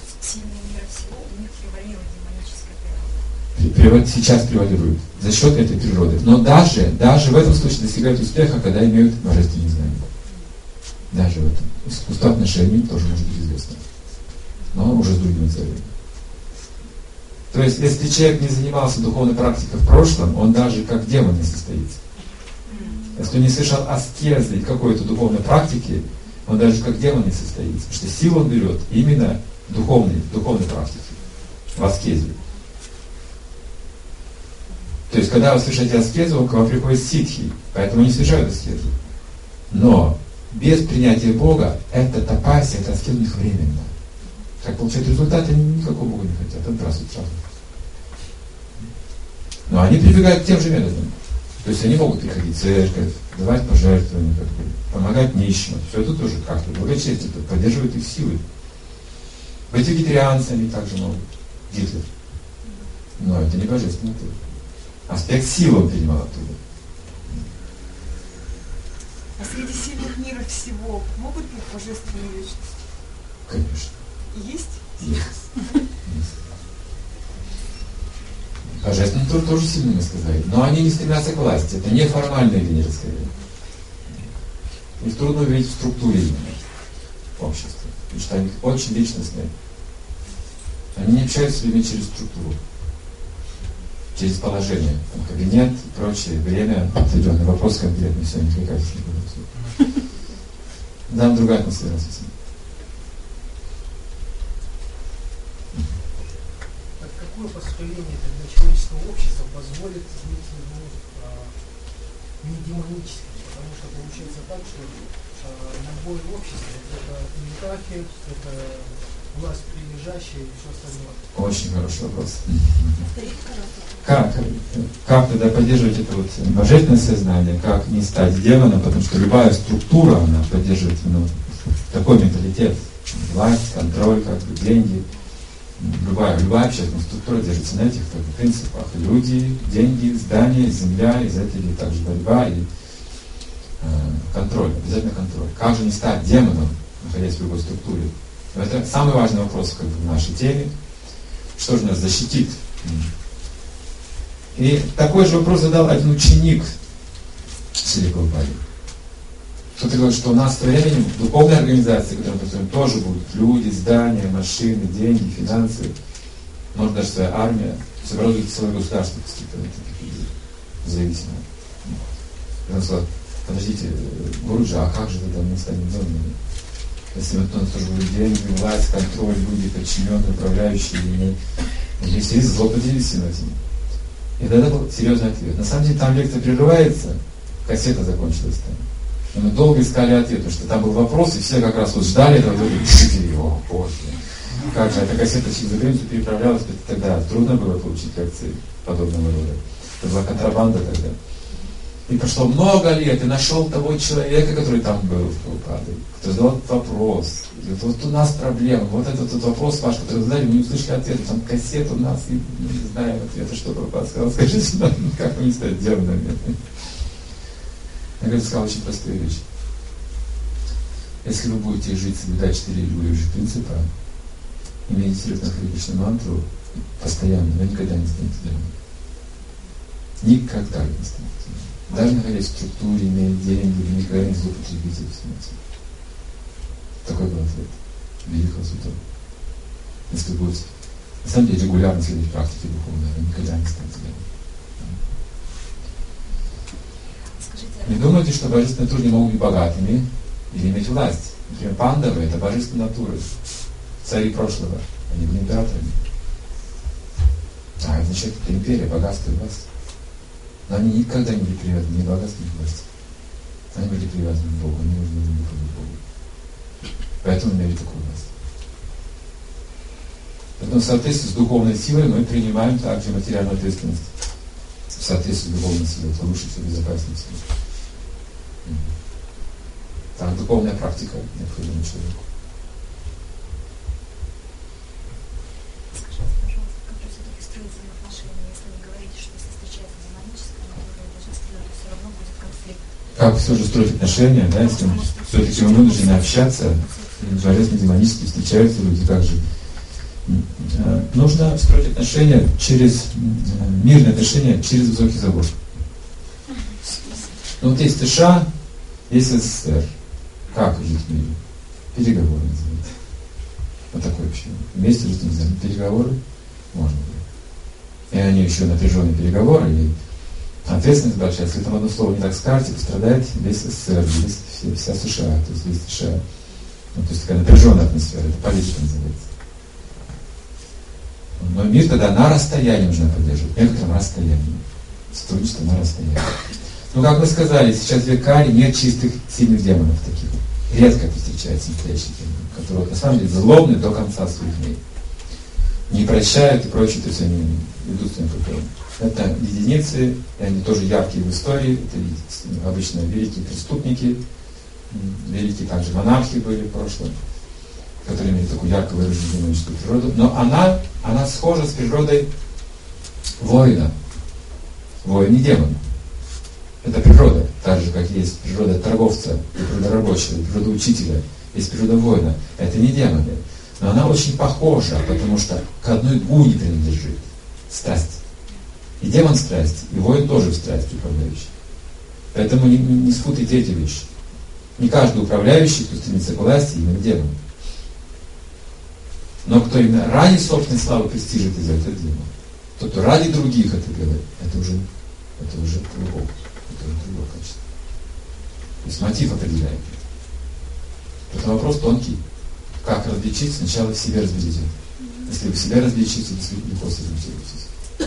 Сейчас превалирует за счет этой природы. Но даже, даже в этом случае достигают успеха, когда имеют божественные знания. Даже в этом. Искусство отношений тоже может быть известно. Но уже с другими целями. То есть, если человек не занимался духовной практикой в прошлом, он даже как демон не состоится. Если он не совершал аскезы и какой-то духовной практики, он даже как демон не состоится. Потому что силу он берет именно духовной, духовной практики, в аскезе. То есть, когда вы совершаете аскезу, к вам приходят ситхи, поэтому они совершают аскезу. Но без принятия Бога, это тапасия, это аскеза у них временно. Как получают результаты, они никакого Бога не хотят, отбрасывают сразу. Но они прибегают к тем же методам. То есть они могут приходить в церковь, давать пожертвования, как бы, помогать нищим. Все это тоже как-то благочестие, поддерживает их силы. Быть вегетарианцами также могут. Гитлер. Но это не божественный труд. Аспект силы он принимал оттуда. А среди сильных мира всего могут быть божественные личности? Конечно. Есть? Есть. Есть. Божественный труд тоже сильно, мы сказали. Но они не стремятся к власти. Это не формальная линия, скорее. Их трудно увидеть в структуре именно общества. Потому что они очень личностные. Они не общаются с людьми через структуру. Через положение. Там, кабинет и прочее. Время определенный. Вопрос конкретный. Все, не отвлекайтесь. Не буду. Там другая атмосфера совсем. Какое построение тогда человеческого общества позволит быть ему а, не демоническим? Потому что получается так, что а, любое общество это иерархия, это власть прилежащая и все остальное. Очень хороший вопрос. Как? Как тогда поддерживать это вот божественное сознание? Как не стать демоном? Потому что любая структура, она поддерживает ну, такой менталитет. Власть, контроль, как бы деньги. Любая, любая общественная структура держится на этих как бы, принципах. Люди, деньги, здания, земля, из этого также борьба и э, контроль, обязательно контроль. Как же не стать демоном, находясь в любой структуре? Это самый важный вопрос как бы, в нашей теме. Что же нас защитит? И такой же вопрос задал один ученик Шри Прабхупады. Кто-то говорит, что у нас со временем в духовной организации, которую мы построим, тоже будут люди, здания, машины, деньги, финансы, может даже своя армия, собрать целое государство постепенно, зависимо. И он сказал, подождите, Гуруджи, а как же тогда мы станем демонами? Если вот у нас тоже будут деньги, власть, контроль, люди, подчиненные, управляющие, и мы все злоупотребили всем этим. И тогда был серьезный ответ. На самом деле там лекция прерывается, кассета закончилась там. И мы долго искали ответ, потому что там был вопрос, и все как раз вот ждали этого, и его, боже. Как же, эта кассета через границу переправлялась, тогда трудно было получить лекции подобного рода. Это была контрабанда тогда. И прошло много лет, и нашел того человека, который там был в Прабхупаде, кто задал этот вопрос. И вот, вот у нас проблема, вот этот вот вопрос ваш, который задали, мы не услышали ответа, там кассет у нас, и мы не знаем ответа, что Прабхупада сказал, скажите нам, как мне стать демонами. Я говорю, сказал очень простую вещь. Если вы будете жить, соблюдать четыре любящих принципа, и медитировать на Харе Кришна мантру постоянно, вы никогда не станете демоном. Никогда не станете демоном. Даже находясь в структуре, имея деньги, вы никогда не злоупотребите этим. Такой был ответ великого святого. Если вы будете, на самом деле, регулярно следовать практике духовной, вы никогда не станете демоном. Не думайте, что божественные натуры не могут быть богатыми или иметь власть. Например, пандавы — это божественные натуры, цари прошлого, они были императорами. А это значит, это империя, богатство и власть. Но они никогда не были привязаны ни к богатству, ни к власти. Они были привязаны к Богу, они нужны были к Богу. Поэтому имели такую власть. Поэтому в соответствии с духовной силой мы принимаем также материальную ответственность. В соответствии с духовной силой, это лучше всего, безопаснее всего. Так, духовная практика необходима человеку. Скажите, пожалуйста, как же все-таки строить взаимоотношения, если вы говорите, что если встречается демоническое, которое божественное, то все равно будет конфликт? Как все же строить отношения, да, если все-таки мы вынуждены общаться, божественно демонически встречаются люди, как же? Нужно строить отношения через, мирные отношения через высокий забор. Ну вот есть США, есть СССР. Как жить в мире? Переговоры называются. Вот такое общение. Вместе жить нельзя. Переговоры можно было. И они еще напряженные переговоры, и ответственность большая. Если там одно слово не так скажете, пострадает весь СССР, весь, вся, вся США, то есть весь США. Ну, то есть такая напряженная атмосфера, это политика называется. Но мир тогда на расстоянии нужно поддерживать, некотором расстоянии. Сотрудничество на расстоянии. Ну, как мы сказали, сейчас в Викаре нет чистых, сильных демонов таких. Редко это встречается настоящий демон, которые на самом деле злобны до конца своих дней. Не прощают и прочее, то есть они идут своим путем. Это единицы, и они тоже яркие в истории, это обычно великие преступники, великие также монархи были в прошлом, которые имели такую ярко выраженную демоническую природу. Но она, она схожа с природой воина. Воин не демон. Это природа, так же, как есть природа торговца, природа рабочего, природа учителя, есть природа воина. Это не демоны. Но она очень похожа, потому что к одной гуне принадлежит. Страсть. И демон страсть, и воин тоже в страсти управляющий. Поэтому не, не, не спутайте эти вещи. Не каждый управляющий, кто стремится к власти, именно демон. Но кто именно ради собственной славы престижа это делает, это демон. Тот, кто ради других это делает, это уже, это уже другого. Это уже другое качество. То есть мотив определяет. Это вопрос тонкий. Как различить? Сначала в себе разберите. Если вы в себя различите, действительно легко сориентируетесь.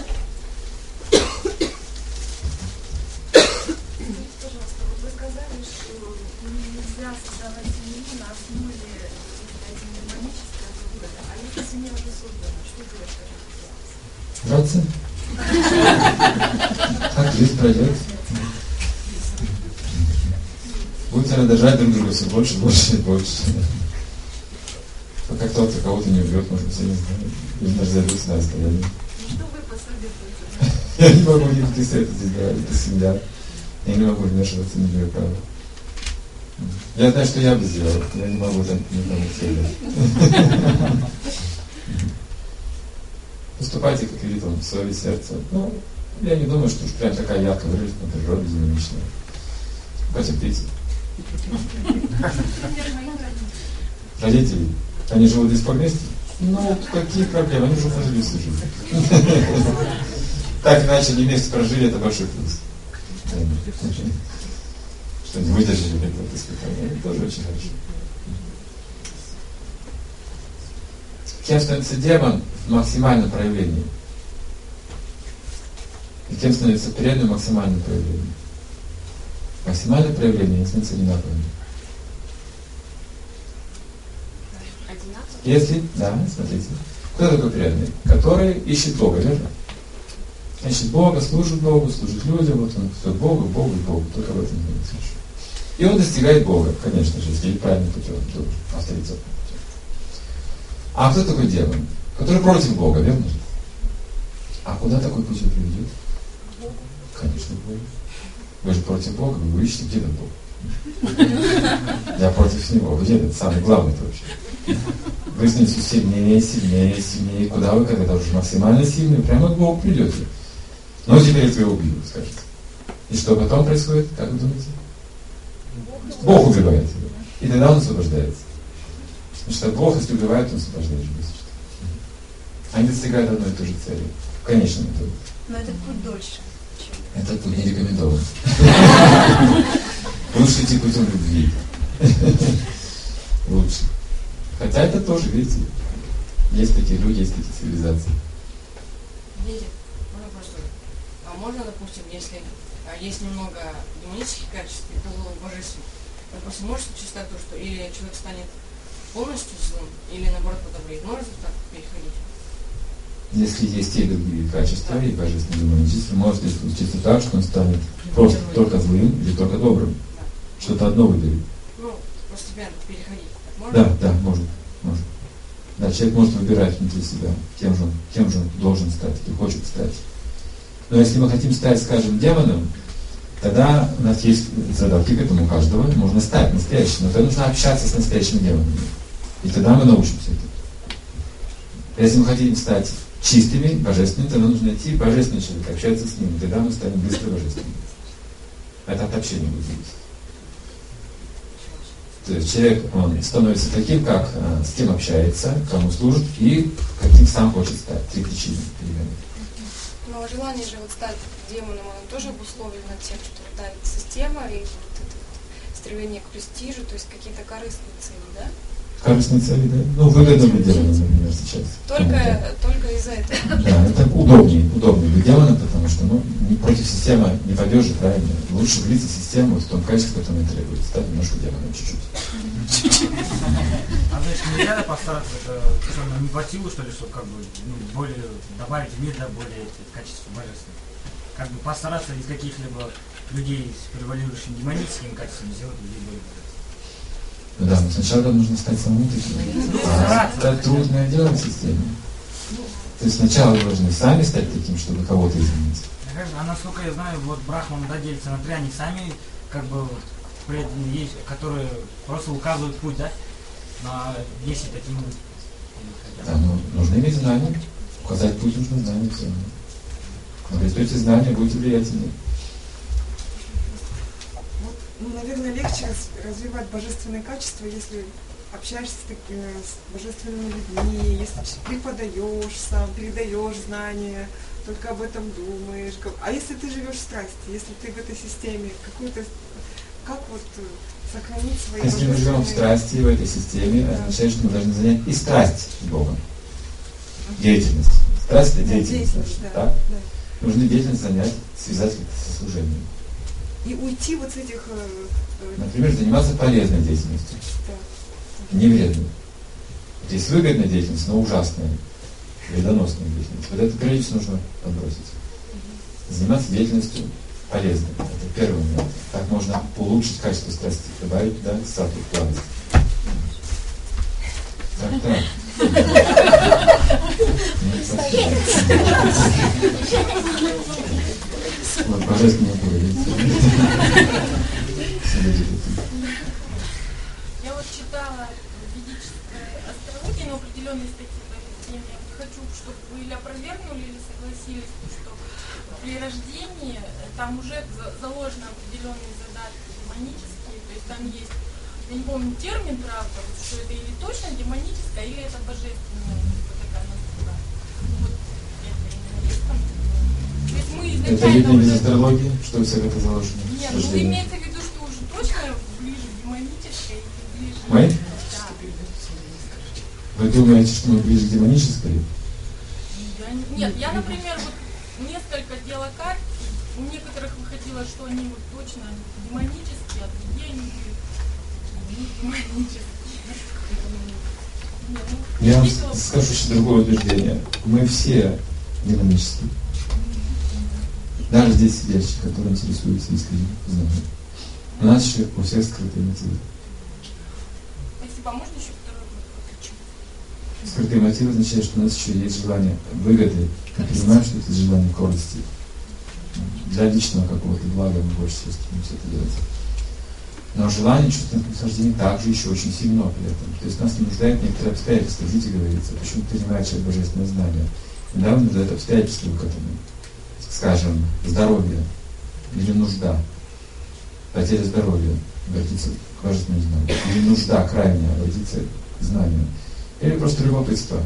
Пожалуйста, вот вы сказали, что нельзя создавать семью на основе демонической природы. А если семья уже создана, что делать в этой ситуации? Драться? Так жизнь пройдет. Будете раздражать друг друга все больше, больше и больше. Пока кто-то кого-то не убьет, может быть, я не знаю. Или разорвется на расстоянии. Что вы посоветуете? Я не могу никакие советы здесь давать, это семья. Я не могу вмешиваться, не имею права. Я знаю, что я бы сделал, я не могу там никому сделать. Поступайте, как велит он, в свое сердце. Ну, я не думаю, что уж прям такая ярко выраженная природа динамичная. Потерпите. Родители, они живут до сих пор вместе? Ну, какие проблемы, они уже прожили всю жизнь. Так иначе не вместе прожили, это большой плюс. Что они выдержали какое-то испытание, это тоже очень хорошо. Кем становится демон в максимальном проявлении? И кем становится преданным в максимальном проявлении? Максимальное проявление не становится одинаковым. Если, да, смотрите, кто такой преданный? Который ищет Бога, верно? Значит, Бога служит Богу, служит людям, вот он все Богу, Богу и Богу, только в этом не слышу. И он достигает Бога, конечно же, если правильным путем, авторитетным путем. А кто такой демон? Который против Бога, верно же? А куда такой путь его приведет? Конечно, к Богу. Вы же против Бога, вы ищете, где этот Бог? Я против Него. Где этот самый главный вообще? Вы становитесь сильнее, сильнее, сильнее. Куда вы, когда уже максимально сильные, прямо к Богу придете. Ну, теперь я тебя убью, скажете. И что потом происходит, как вы думаете? Бог убивает его. И тогда он освобождается. Потому что Бог, если убивает, он освобождает жизнь. Они достигают одной и той же цели. В конечном итоге. Но этот путь дольше. Этот путь не рекомендован. Лучше идти путем любви. Лучше. Хотя это тоже, видите, есть такие люди, есть такие цивилизации. Видите, можно просто. А можно, допустим, если а, есть немного демонических качеств и того божественных, допустим, может случиться так, то, что или человек станет полностью злым, или наоборот подобреет. Может так переходить? Если есть те другие качества и божественные демонические, может ли случиться так, что он станет просто только злым или только добрым. Да. Что-то одно выберет. Ну, постепенно переходить. Можно? Да, да, может, может. Да, человек может выбирать внутри себя, кем же он, кем же он должен стать, или хочет стать. Но если мы хотим стать, скажем, демоном, тогда у нас есть задатки к этому у каждого, можно стать настоящим, но тогда нужно общаться с настоящими демонами. И тогда мы научимся этому. Если мы хотим стать чистыми, божественными, тогда нужно найти божественного человека, общаться с ним, и тогда мы станем быстро божественными. Это от общения будет зависеть. То есть человек, он становится таким, как а, с кем общается, кому служит и каким сам хочет стать. Три причины перемены. Но желание же вот стать демоном, оно тоже обусловлено тем, что давит система и вот это вот стремление к престижу, то есть какие-то корыстные цели, да? Корыстные цели, да? Ну, выгодно быть демоном, например, сейчас. Только, только из-за этого. Да, это удобнее, удобнее быть демоном, потому что, ну, против системы не пойдешь же, правильно? Лучше влиться в систему в том качестве, которое мне требуется. Стать немножко демоном, чуть-чуть. А то есть нельзя постараться это на эмпатию, что ли, чтобы как бы ну, более добавить в мир, да, более качества божественных. Как бы постараться из каких-либо людей с превалирующими демоническими качествами сделать людей более божественными. Ну да, но сначала нужно стать самому таким. А это трудное дело в системе. То есть сначала вы должны сами стать таким, чтобы кого-то изменить. А насколько я знаю, вот Брахман, да, делится на три, они сами как бы есть, которые просто указывают путь, да, на десять таким. Да, но нужно иметь знания. Указать путь нужно знания все. Обретете знания, будете влиятельны. Ну, наверное, легче развивать божественные качества, если общаешься с, такими, с божественными людьми, если преподаешь сам, передаешь знания, только об этом думаешь. А если ты живешь в страсти, если ты в этой системе, какую-то, как вот сохранить свои Если мы живем в страсти, в этой системе, да, означает, что мы должны занять и страсть с Богом. Деятельность. Страсть – это деятельность. деятельность да, так? Да. Нужно деятельность занять, связать со служением. И уйти вот с этих... Например, заниматься полезной деятельностью. Да. Не вредной. Вот есть выгодная деятельность, но ужасная. Вредоносная деятельность. Вот это периодически нужно отбросить. Заниматься деятельностью полезной. Это первый момент. Так можно улучшить качество страсти. Добавить туда сатву, плавность. Так, так. Вот божественное поведение. Я вот читала ведическое астрологию, но определенные статьи по этой теме. Я хочу, чтобы вы или опровергнули, или согласились, что при рождении там уже заложены определенные задатки демонические, то есть там есть, я не помню термин, правда, что это или точно демоническое, или это божественное, вот такая настроя. Вот это именно есть там. То есть мы изначально это видно уже... из астрологии, что все это заложено? Нет, ну имеется в виду, что уже точно ближе к демонической или ближе... Мы? Да. Вы думаете, что мы ближе к демонической? Я не... Нет, я, например, вот несколько делала карт, у некоторых выходило, что они вот точно демонические, а другие они были не демонические. Нет, ну, Я вам видела... скажу еще другое утверждение. Мы все демонические. Даже здесь сидящие, которые интересуются искренним знанием. У нас еще у всех скрытые мотивы. Спасибо. А можно еще второй вопрос? Скрытые мотивы означает, что у нас еще есть желание выгоды. Мы понимаем, что это желание корысти. Для личного какого-то блага мы больше всего стремимся это делать. Но желание чувственных наслаждений также еще очень сильно при этом. То есть нас не нуждает некоторые обстоятельства. Видите, говорится, почему принимает человек божественное знание. Иногда нуждает обстоятельства к этому. Скажем, здоровье или нужда. Потеря здоровья, обратиться к божественному знанию. Или нужда крайняя, обратиться к знанию. Или просто любопытство.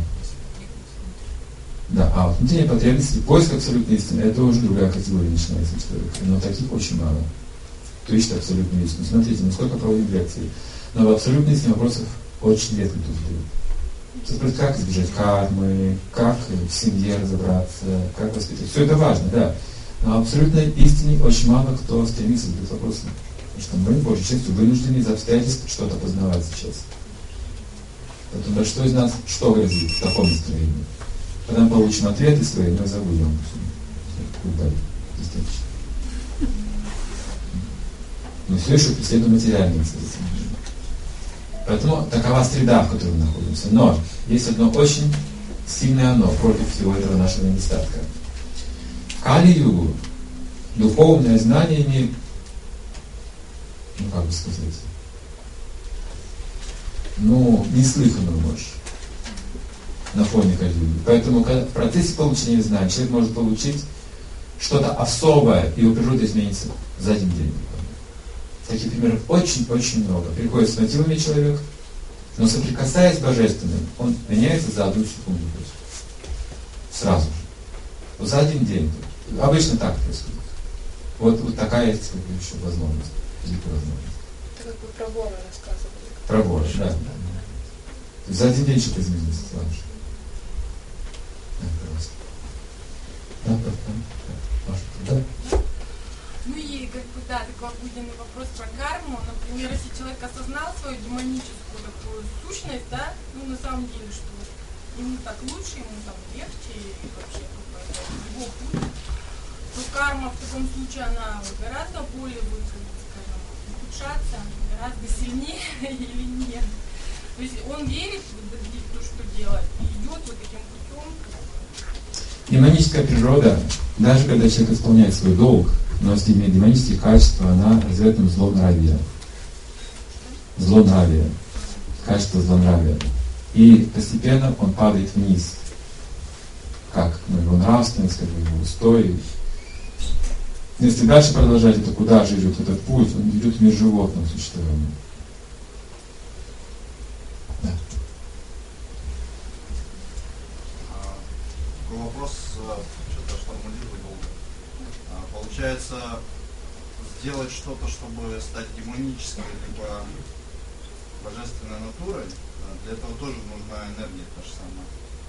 Да, а вот внутренние потребности, поиск абсолютной истины, это уже другая категория начинается у человека. Но таких очень мало. Кто ищет абсолютную истину. Смотрите, мы сколько проводим лекций. Но в абсолютной истине вопросов очень редко тут задают. Как избежать кармы, как в семье разобраться, как воспитать. Все это важно, да. Но в абсолютной истине очень мало кто стремится задать вопросы. Потому что мы, большей частью, вынуждены из обстоятельств что-то познавать сейчас. Поэтому большинство из нас что грозит в таком настроении? Когда мы получим ответы свои, мы забудем. Достаточно. Мы все еще преследуем материальные цели. Поэтому такова среда, в которой мы находимся. Но есть одно очень сильное «но» против всего этого нашего недостатка. В Кали-югу духовное знание имеет, ну как бы сказать, ну, неслыханную мощь на фоне Кали-юги. Поэтому в процессе получения знаний человек может получить что-то особое, и его природа изменится за один день. Таких примеров очень-очень много. Приходит с мотивами человек, но соприкасаясь с божественным, он меняется за одну секунду. Сразу же. Вот за один день. Обычно так происходит. Вот, вот такая есть как бы, еще возможность. возможность. Это как бы про вора рассказывали. Про вора, да. да. За один день что-то изменилось сразу же. Да, пожалуйста. Да, да, да. да. Ну и как бы да, такой обыденный вопрос про карму. Например, если человек осознал свою демоническую такую сущность, да, ну на самом деле, что ему так лучше, ему там легче и вообще какой-то его путь, то карма в таком случае она гораздо более будет, скажем, ухудшаться, гораздо сильнее или нет. То есть он верит в то, что делает, и идет вот таким путем. Демоническая природа, даже когда человек исполняет свой долг, но если имеет демонические качества, она развивает им злонравие. Злонравие. Качество злонравия. И постепенно он падает вниз. Как ну, его нравственность, как его устои. Если дальше продолжать это, куда же идет этот путь, он идет в мир животного существования. Да. Такой вопрос, что-то формулирую долго. Получается, сделать что-то, чтобы стать демонической, либо божественной натурой, для этого тоже нужна энергия та же самая.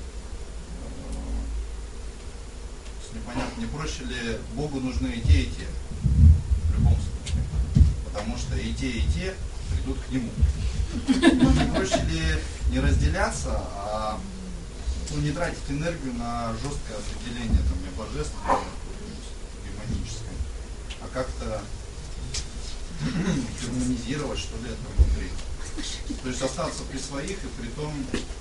Непонятно, не проще ли Богу нужны и те, и те, в любом случае, потому что и те, и те придут к Нему. Не проще ли не разделяться, а ну, не тратить энергию на жесткое определение там, я божественное, демоническое, а как-то гармонизировать, что ли, это внутри. То есть остаться при своих и при том...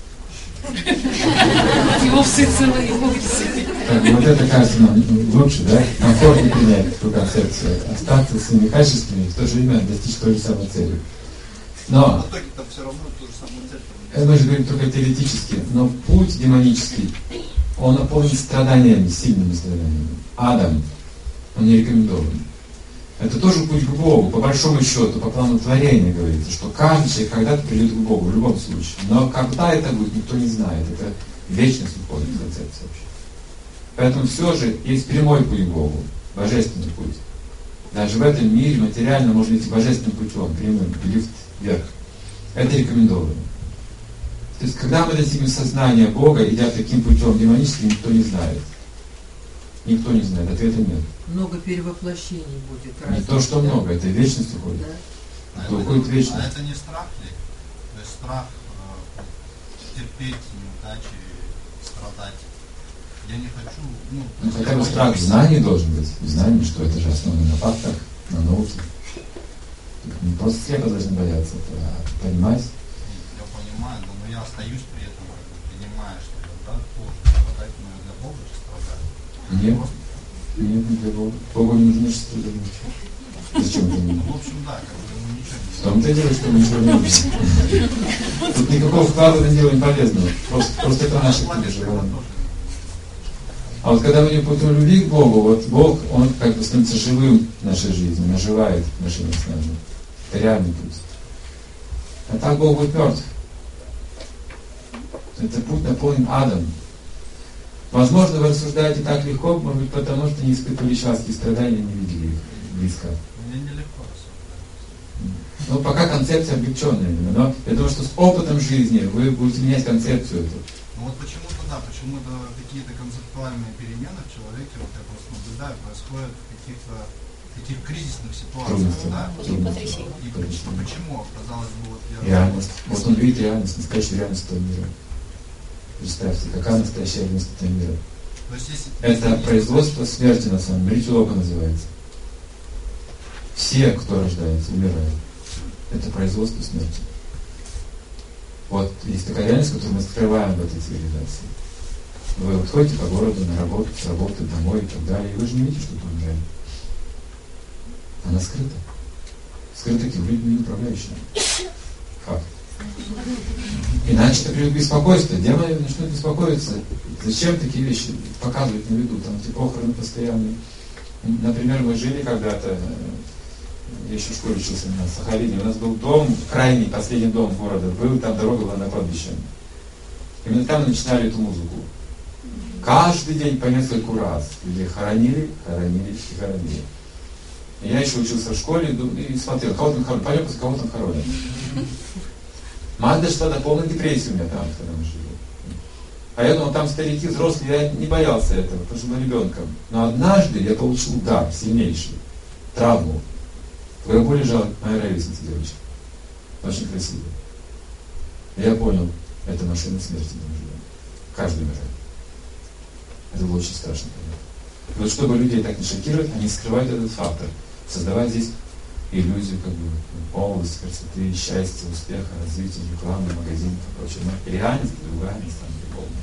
Его псы целые, его псы. Вот это кажется нам лучше, да? Комфортнее принять эту концепцию. Остаться своими качествами и в то же время достичь той же самой цели. Но... В итоге-то все равно ту же самую цель. Это мы же говорим только теоретически, но путь демонический, он наполнен страданиями, сильными страданиями. Адам, он не рекомендован. Это тоже путь к Богу, по большому счету, по плану творения говорится, что каждый человек когда-то придет к Богу, в любом случае. Но когда это будет, никто не знает. Это вечность уходит в концепцию вообще. Поэтому все же есть прямой путь к Богу, божественный путь. Даже в этом мире материально можно идти божественным путем, прямым, лифт вверх. Это рекомендовано. То есть, когда мы достигнем сознания Бога, идя таким путем демоническим, никто не знает. Никто не знает, ответа нет. Много перевоплощений будет. Не раз, то, что да? Много, это вечность уходит. Да. Это а, уходит это, вечность. А это не страх ли? То есть страх э, терпеть неудачи, страдать. Я не хочу, ну... Ну, хотя бы страх знаний должен быть. Знание, что это же основано на фактах, на науке. Не просто слепо должны бояться, а понимать. Я понимаю, но я остаюсь при этом, как бы, понимая, что да, тоже страдать, но для Бога же страдать. Нет, нет, не для Бога. Богу не нужно страдать. Зачем это нужно? Ну, в общем, да, как бы ему ничего не В том-то и дело, что ничего не нужно. Тут никакого вклада в это дело не полезного. Просто, просто это наше переживание. А вот когда мы идем путем любви к Богу, вот Бог, Он как бы становится живым в нашей жизни, Он оживает отношения с нами. Это реальный путь. А так Бог будет мертв. Это путь наполнен адом. Возможно, вы рассуждаете так легко, может быть, потому что не испытывали счастья и страдания, не видели их близко. Мне нелегко рассуждать. Ну, пока концепция облегченная именно, но я думаю, что с опытом жизни вы будете менять концепцию эту. Ну вот почему-то да, почему-то какие-то концептуальные перемены в человеке, вот я просто наблюдаю, происходят в каких-то таких кризисных ситуациях, да? И почему, казалось бы, вот я... Реальность. Вот он видит реальность, настоящую реальность этого мира. Представьте, какая настоящая реальность этого мира. То есть, если... Это производство смерти, на самом деле, Ричилока называется. Все, кто рождается, умирают. Это производство смерти. Вот есть такая реальность, которую мы скрываем в этой цивилизации. Вы вот ходите по городу, на работу, с работы, домой и так далее, и вы же не видите, что тут умирает. Она скрыта. Скрыта таким людьми управляющими. Факт. Иначе это приведет к беспокойству. Демоны начнут беспокоиться. Зачем такие вещи показывать на виду? Там эти похороны постоянные. Например, мы жили когда-то, я еще в школе учился на Сахалине, у нас был дом, крайний, последний дом города, был, там дорога была на кладбище. Именно там начинали эту музыку. Каждый день по нескольку раз. Людей хоронили, хоронили и хоронили. И я еще учился в школе и смотрел, кого там хоронят, пойдем, кого там хоронят. Мать дошла до полной депрессии у меня там, когда мы жили. А я думал, там старики, взрослые, я не боялся этого, потому что был ребенком. Но однажды я получил удар сильнейший, травму. В гробу лежала моя ровесница девочка. Очень красивая. И я понял, это машина смерти мы живем. Каждый умирает. Это было очень страшно. И вот чтобы людей так не шокировать, они скрывают этот фактор, создавая здесь иллюзию как бы молодости, красоты, счастья, успеха, развития, рекламы, магазинов и прочее. Но реальность другая, на самом деле, полная.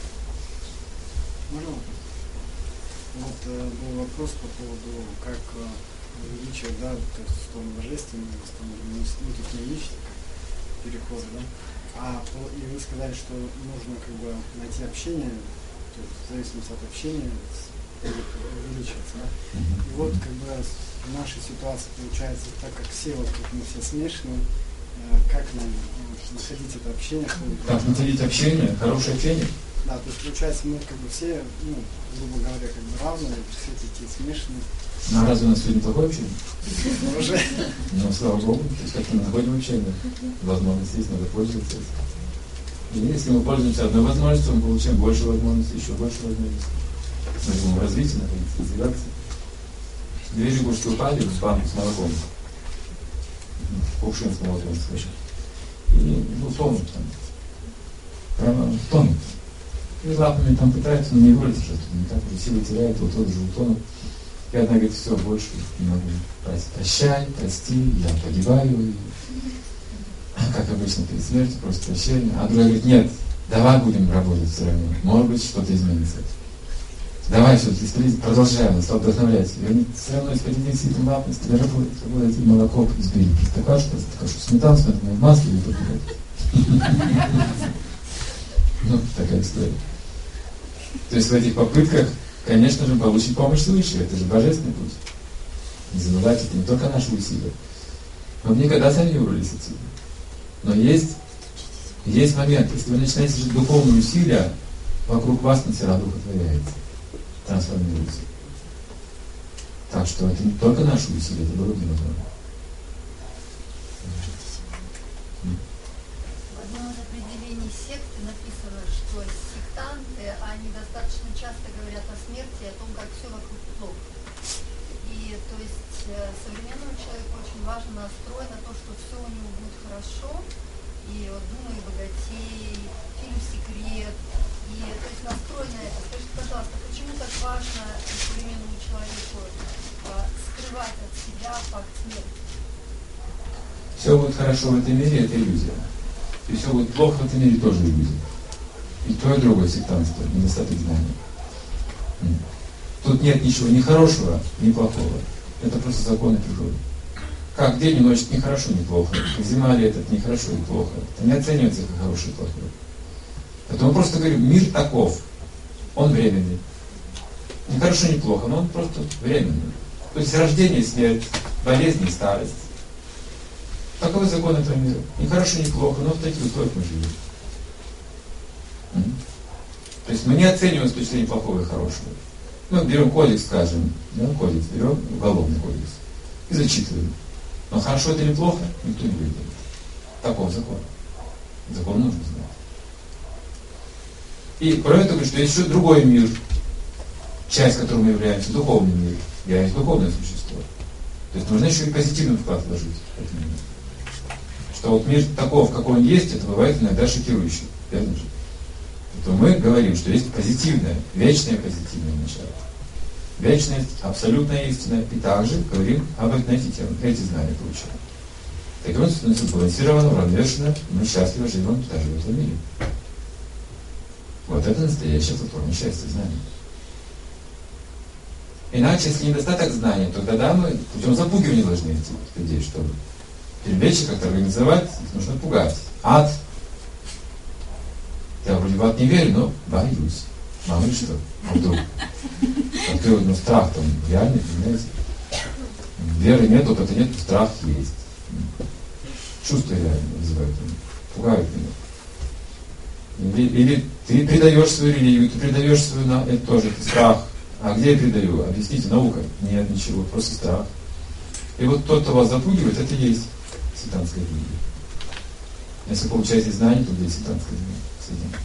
Можно вопрос? Вот э, был вопрос по поводу, как э, увеличивать, да, то есть в сторону божественного, в сторону ну, технологического перехода, да? А, и вы сказали, что нужно как бы найти общение, то есть в зависимости от общения увеличиваться, да? И вот как бы в нашей ситуации получается, так как все вот как мы все смешаны, как нам вот, находить это общение? Как находить общение? Хорошее общение? Да, то есть получается мы как бы все, ну, грубо говоря, как бы равные, все такие смешанные. Ну а разве у нас сегодня плохое общение? Уже. Ну, слава Богу, то есть как-то мы находим общение. Возможность есть, надо пользоваться. И если мы пользуемся одной возможностью, мы получаем больше возможностей, еще больше возможностей. Мы будем в развитии находиться, развиваться. Две лягушки упали в банку с молоком. Кувшин с молоком, скажем. И ну, тонут там. Прямо тонут. И лапами там пытаются, но не вылезти что-то. Никак уже силы теряют, вот тот же утонут. И одна говорит, все, больше не могу. Прощай, прости, я погибаю. И, как обычно перед смертью, просто прощение. А другая говорит, нет, давай будем работать все равно. Может быть, что-то изменится. Давай все-таки продолжаем, стал вдохновлять. И они все равно из-под этим лапами стали работать, работать, и молоко сбили. Просто кашу, просто кашу сметану, сметану в маске и попивать. Ну, такая история. То есть в этих попытках, конечно же, получить помощь свыше. Это же божественный путь. Не забывайте, это не только наши усилия. Мы никогда сами не вырвались отсюда. Но есть, есть момент, если вы начинаете жить духовные усилия, вокруг вас на дух отворяется, трансформируется. Так что это не только наши усилия, это другие возможно. В одном из определений секты написано, что сектанты, они достаточно часто говорят о смерти, о том, как все вокруг плохо. И то есть современному человеку очень важно настрой на то, что все у него будет хорошо. И вот «Думай богатей», фильм «Секрет», И то есть настрой на это. Скажите, пожалуйста, почему так важно современному человеку а, скрывать от себя факт смерти? Все будет хорошо в этом мире, это иллюзия. И все будет плохо в этом мире, тоже иллюзия. И то, и другое сектантство, недостаток знаний. Тут нет ничего ни хорошего, ни плохого. Это просто законы природы. Как день и ночь, ни хорошо, ни плохо. Как зима, лето, ни хорошо, ни плохо. Это не оценивается как хорошее и плохое. Поэтому мы просто говорим, мир таков. Он временный. Ни хорошо, ни плохо, но он просто временный. То есть рождение, смерть, болезнь и старость. Таковы законы этого мира. Ни хорошо, ни плохо, но в таких условиях мы живем. То есть мы не оцениваем с точки зрения плохого и хорошего. Мы берем кодекс, скажем, да, кодекс, берем уголовный кодекс и зачитываем. Но хорошо это или плохо, никто не говорит. Таков закон. Закон нужно знать. И кроме того, что есть еще другой мир, часть которого мы являемся, духовный мир. Я есть духовное существо. То есть нужно еще и позитивный вклад вложить в этот мир. Что вот мир таков, какой он есть, это бывает иногда шокирующе. Верно же? То мы говорим, что есть позитивное, вечное позитивное начало. Вечность, абсолютная истина. И также говорим об эти темы, эти знания получаем. Таким образом, становится сбалансировано, уравновешено, мы счастливо живем даже в этом мире. Вот это настоящая платформа счастья, знания. Иначе, если недостаток знаний, то тогда мы путем запугивания должны идти людей, чтобы вещи как-то организовать, их нужно пугать. Ад. Я вроде в ад не верю, но боюсь. Мало ли что. А вдруг? А то, ну, страх там реальный, понимаете? Веры нет, опыта нет, страх есть. Чувства реально вызывают меня. Пугают меня. Или, или ты предаешь свою религию, ты предаешь свою, это тоже это страх. А где я предаю? Объясните, наука? Нет, ничего, просто страх. И вот тот, кто вас запугивает, это и есть сектантская религия. Если получаете знания, то где сектантская религия?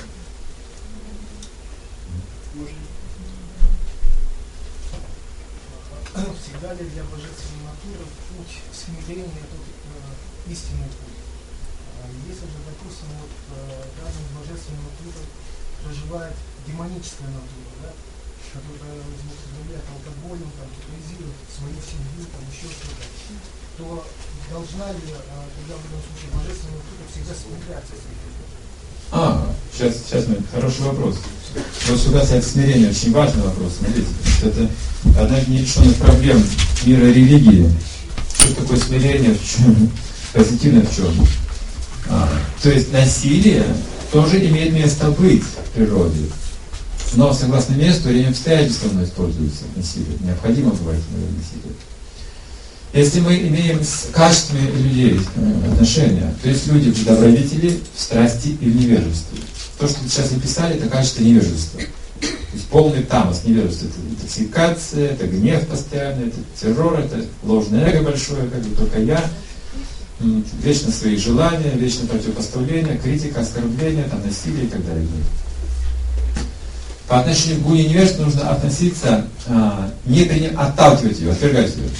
Всегда ли для божественной натуры путь смирения это э, истинный путь? Если же, допустим, вот, э, рядом с божественной натурой проживает демоническая натура, да, которая злоупотребляет алкоголем, там, терроризирует свою семью, там, еще что-то, то должна ли э, тогда в этом случае божественная натура всегда смиряться с этим? А, сейчас, сейчас, хороший вопрос. Вот что касается смирения, очень важный вопрос. Смотрите, это одна из нерешенных проблем мира религии. Что такое смирение, в чем? Позитивно в чем? А, то есть насилие тоже имеет место быть в природе. Но согласно месту или обстоятельствам используется насилие. Необходимо бывает насилие. Если мы имеем с качествами людей отношения, то есть люди в добродетели, в страсти и в невежестве. То, что сейчас написали, это качество невежества. То есть полный тамос невежества. Это интоксикация, это гнев постоянный, это террор, это ложное эго большое, как бы только я. Вечно свои желания, вечно противопоставление, критика, оскорбление, там, насилие и так далее. По отношению к гуне невежества нужно относиться, а, не принять, отталкивать ее, отвергать ее.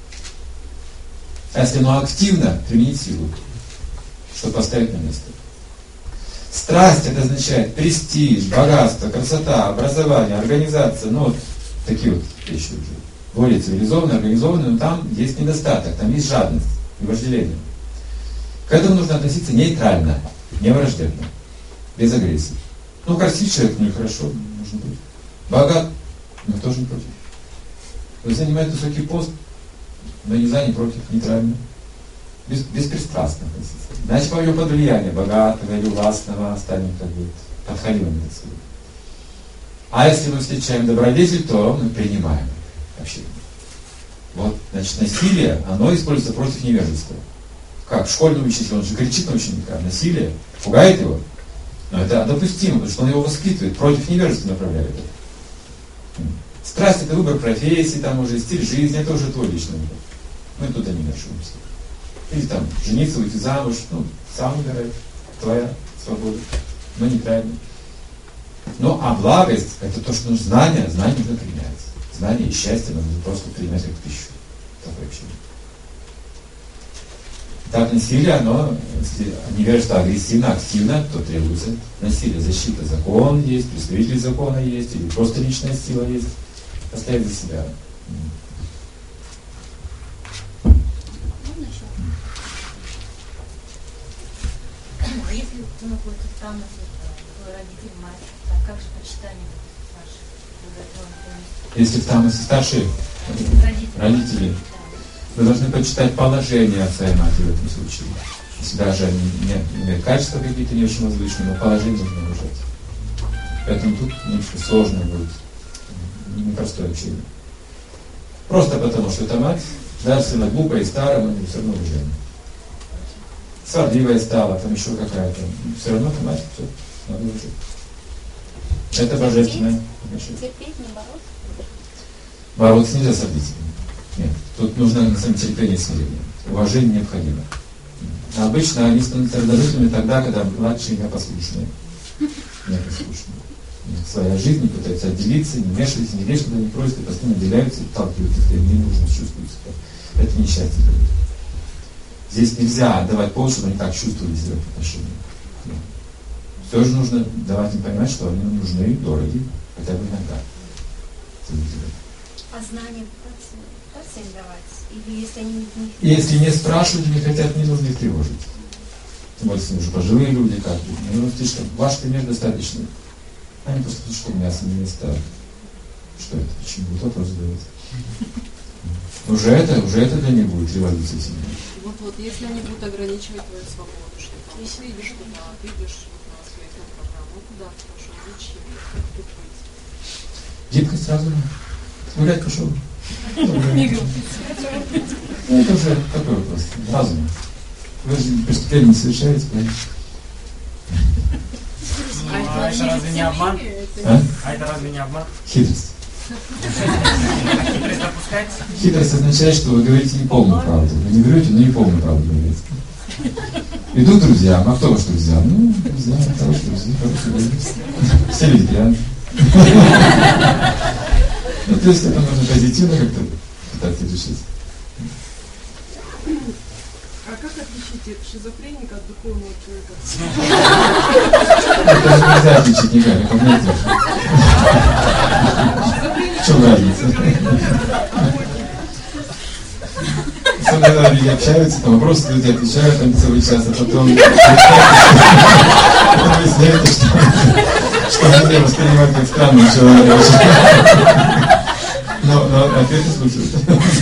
А если оно активно, применить силу, чтобы поставить на место. Страсть это означает престиж, богатство, красота, образование, организация, ну вот такие вот вещи уже. Более цивилизованные, организованные, но там есть недостаток, там есть жадность и вожделение. К этому нужно относиться нейтрально, не враждебно, без агрессии. Ну, красивый человек, ну и хорошо, может быть. Богат, но тоже не против. Вы занимаете высокий пост, но не за, не против, нейтрально. Без, беспристрастно относиться. Иначе пойдем под влияние богатого или властного, станем как бы подхалимами. А если мы встречаем добродетель, то мы принимаем вообще. Вот, значит, насилие, оно используется против невежества. Как? Школьный учитель, он же кричит на ученика, насилие, пугает его. Но это допустимо, потому что он его воспитывает, против невежества направляет. Страсть это выбор профессии, там уже стиль жизни, это уже твой личный выбор. Мы туда не вмешиваемся. Или там жениться, выйти замуж, ну, сам выбирай, твоя свобода, но неправильно. Ну, а благость это то, что нужно знание, знание нужно применять. Знание и счастье нужно просто принимать как пищу. Такое общение. Так насилие, оно, если невежество агрессивно, активно, то требуется насилие, защита. Закон есть, представитель закона есть, или просто личная сила есть. Постоять за себя. Можно еще? Если кто находится там, твой родитель, мать, а как же почитание ваших? Если там если старшие родители, родители вы должны почитать положение отца и матери в этом случае. Если даже они не имеют качества какие-то не очень возвышенные, но положение нужно уважать. Поэтому тут немножко сложно будет. Непростое общение. Просто потому, что эта мать, даже если она глупая и старая, мы все равно уважаем. Сварливая стала, там еще какая-то. Все равно эта мать, все, надо уважать. Это божественное отношение. Терпеть, не бороться? Бороться нельзя с родителями. Нет. Тут нужно на самом деле терпение и смирение. Уважение необходимо. А обычно они становятся раздражительными тогда, когда младшие непослушные. Непослушные. Своя жизнь пытаются отделиться, не вмешиваются, не лезут, не просят, и постоянно отделяются, отталкиваются, что им не нужно, чувствуют себя. Это несчастье. Здесь нельзя давать повод, чтобы они так чувствовали себя в отношениях. Все же нужно давать им понимать, что они нужны и дороги, хотя бы иногда. А знания пытаться им давать? Или если они не... Если не спрашивают, не хотят, не нужно их тревожить. Тем более, если уже пожилые люди, как бы. Не нужно сказать, что ваш пример достаточно. Они просто тут что мясо не место. Что это? Почему? Вот вопрос задают. Уже это, уже это для них будет революция семьи. Вот, вот, если они будут ограничивать твою свободу, что там, если видишь туда, видишь вот на своей программу, ну куда ты пошел, зачем, как тут быть? Гибкость разума. Гулять пошел. Ну, это уже такой вопрос. Разум. Вы же преступление не совершаете, понимаете? А это разве не обман? А? А это разве не обман? Хитрость. Хитрость допускается? Хитрость означает, что вы говорите неполную правду. Вы не врете, но неполную правду говорите. Идут друзья, а кто ваш друзья? Ну, друзья, хорошие друзья, хорошие друзья. Все вегетарианцы. Ну, то есть это нужно позитивно как-то пытаться решить. А как отличить шизофреника от духовного человека? Это же нельзя отличить никак, как найдешь. В чем разница? Когда люди общаются, там вопросы люди отвечают там целый час, а потом выясняется, что, что они воспринимают как странного человека. Но, но ответы слушают.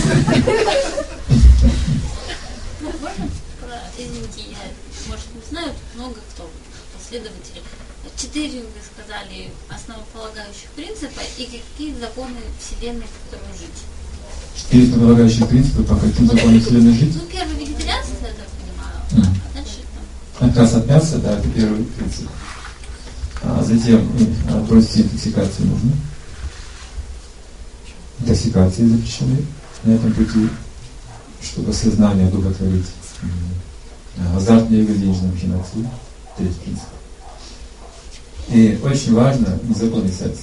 Извините, я, может, не знаю, много кто последователей. Четыре, вы сказали, основополагающих принципа и какие законы Вселенной, по которым жить. Четыре основополагающих принципа, по каким законам Вселенной жить? Ну, первый вегетарианство, я так понимаю, а дальше там... Отказ от мяса, да, это первый принцип. А затем отбросить интоксикацию нужно. Интоксикации запрещены на этом пути, чтобы сознание одухотворить. Азартные игры, денежные махинации. Третий принцип. И очень важно незаконный секс.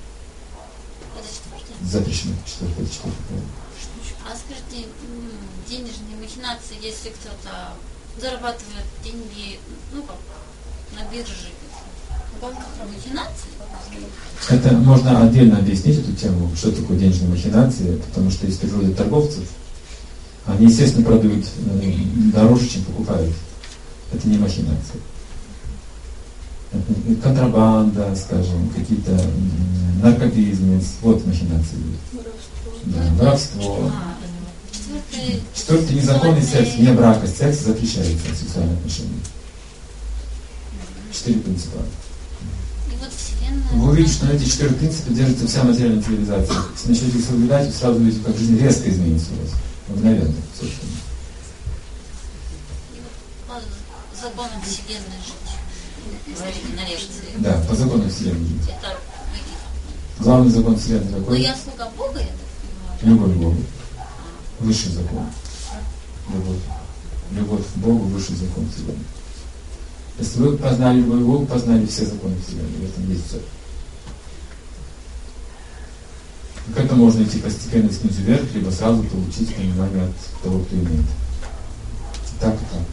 Запрещено. Четвертый, четвертый. А скажите, денежные махинации, если кто-то зарабатывает деньги, ну как, на бирже, махинации? Это можно отдельно объяснить эту тему, что такое денежные махинации, потому что есть природа торговцев, они, естественно, продают дороже, чем покупают. Это не махинация. Это контрабанда, скажем, какие-то наркобизнес, вот махинации будет. Да, воровство. Четвертый незаконный секс, вне брака, секс запрещается, сексуальные отношения. Четыре принципа. Вы увидите, что на эти четыре принципа держится вся материальная цивилизация. Если начнете их соблюдать, вы сразу увидите, как жизнь резко изменится у вас. Мгновенно, собственно. Законом Вселенной жить. На лекции. Да, по закону Вселенной жить. Это главный закон Вселенной какой? Ну, я слуга Бога, я так понимаю. Любовь к Богу. Высший закон. Любовь. Любовь к Богу, высший закон Вселенной. Если вы познали любовь к Богу, познали все законы Вселенной. В этом есть все. К этому можно идти постепенно снизу вверх, либо сразу получить понимание от того, кто имеет. Так и так.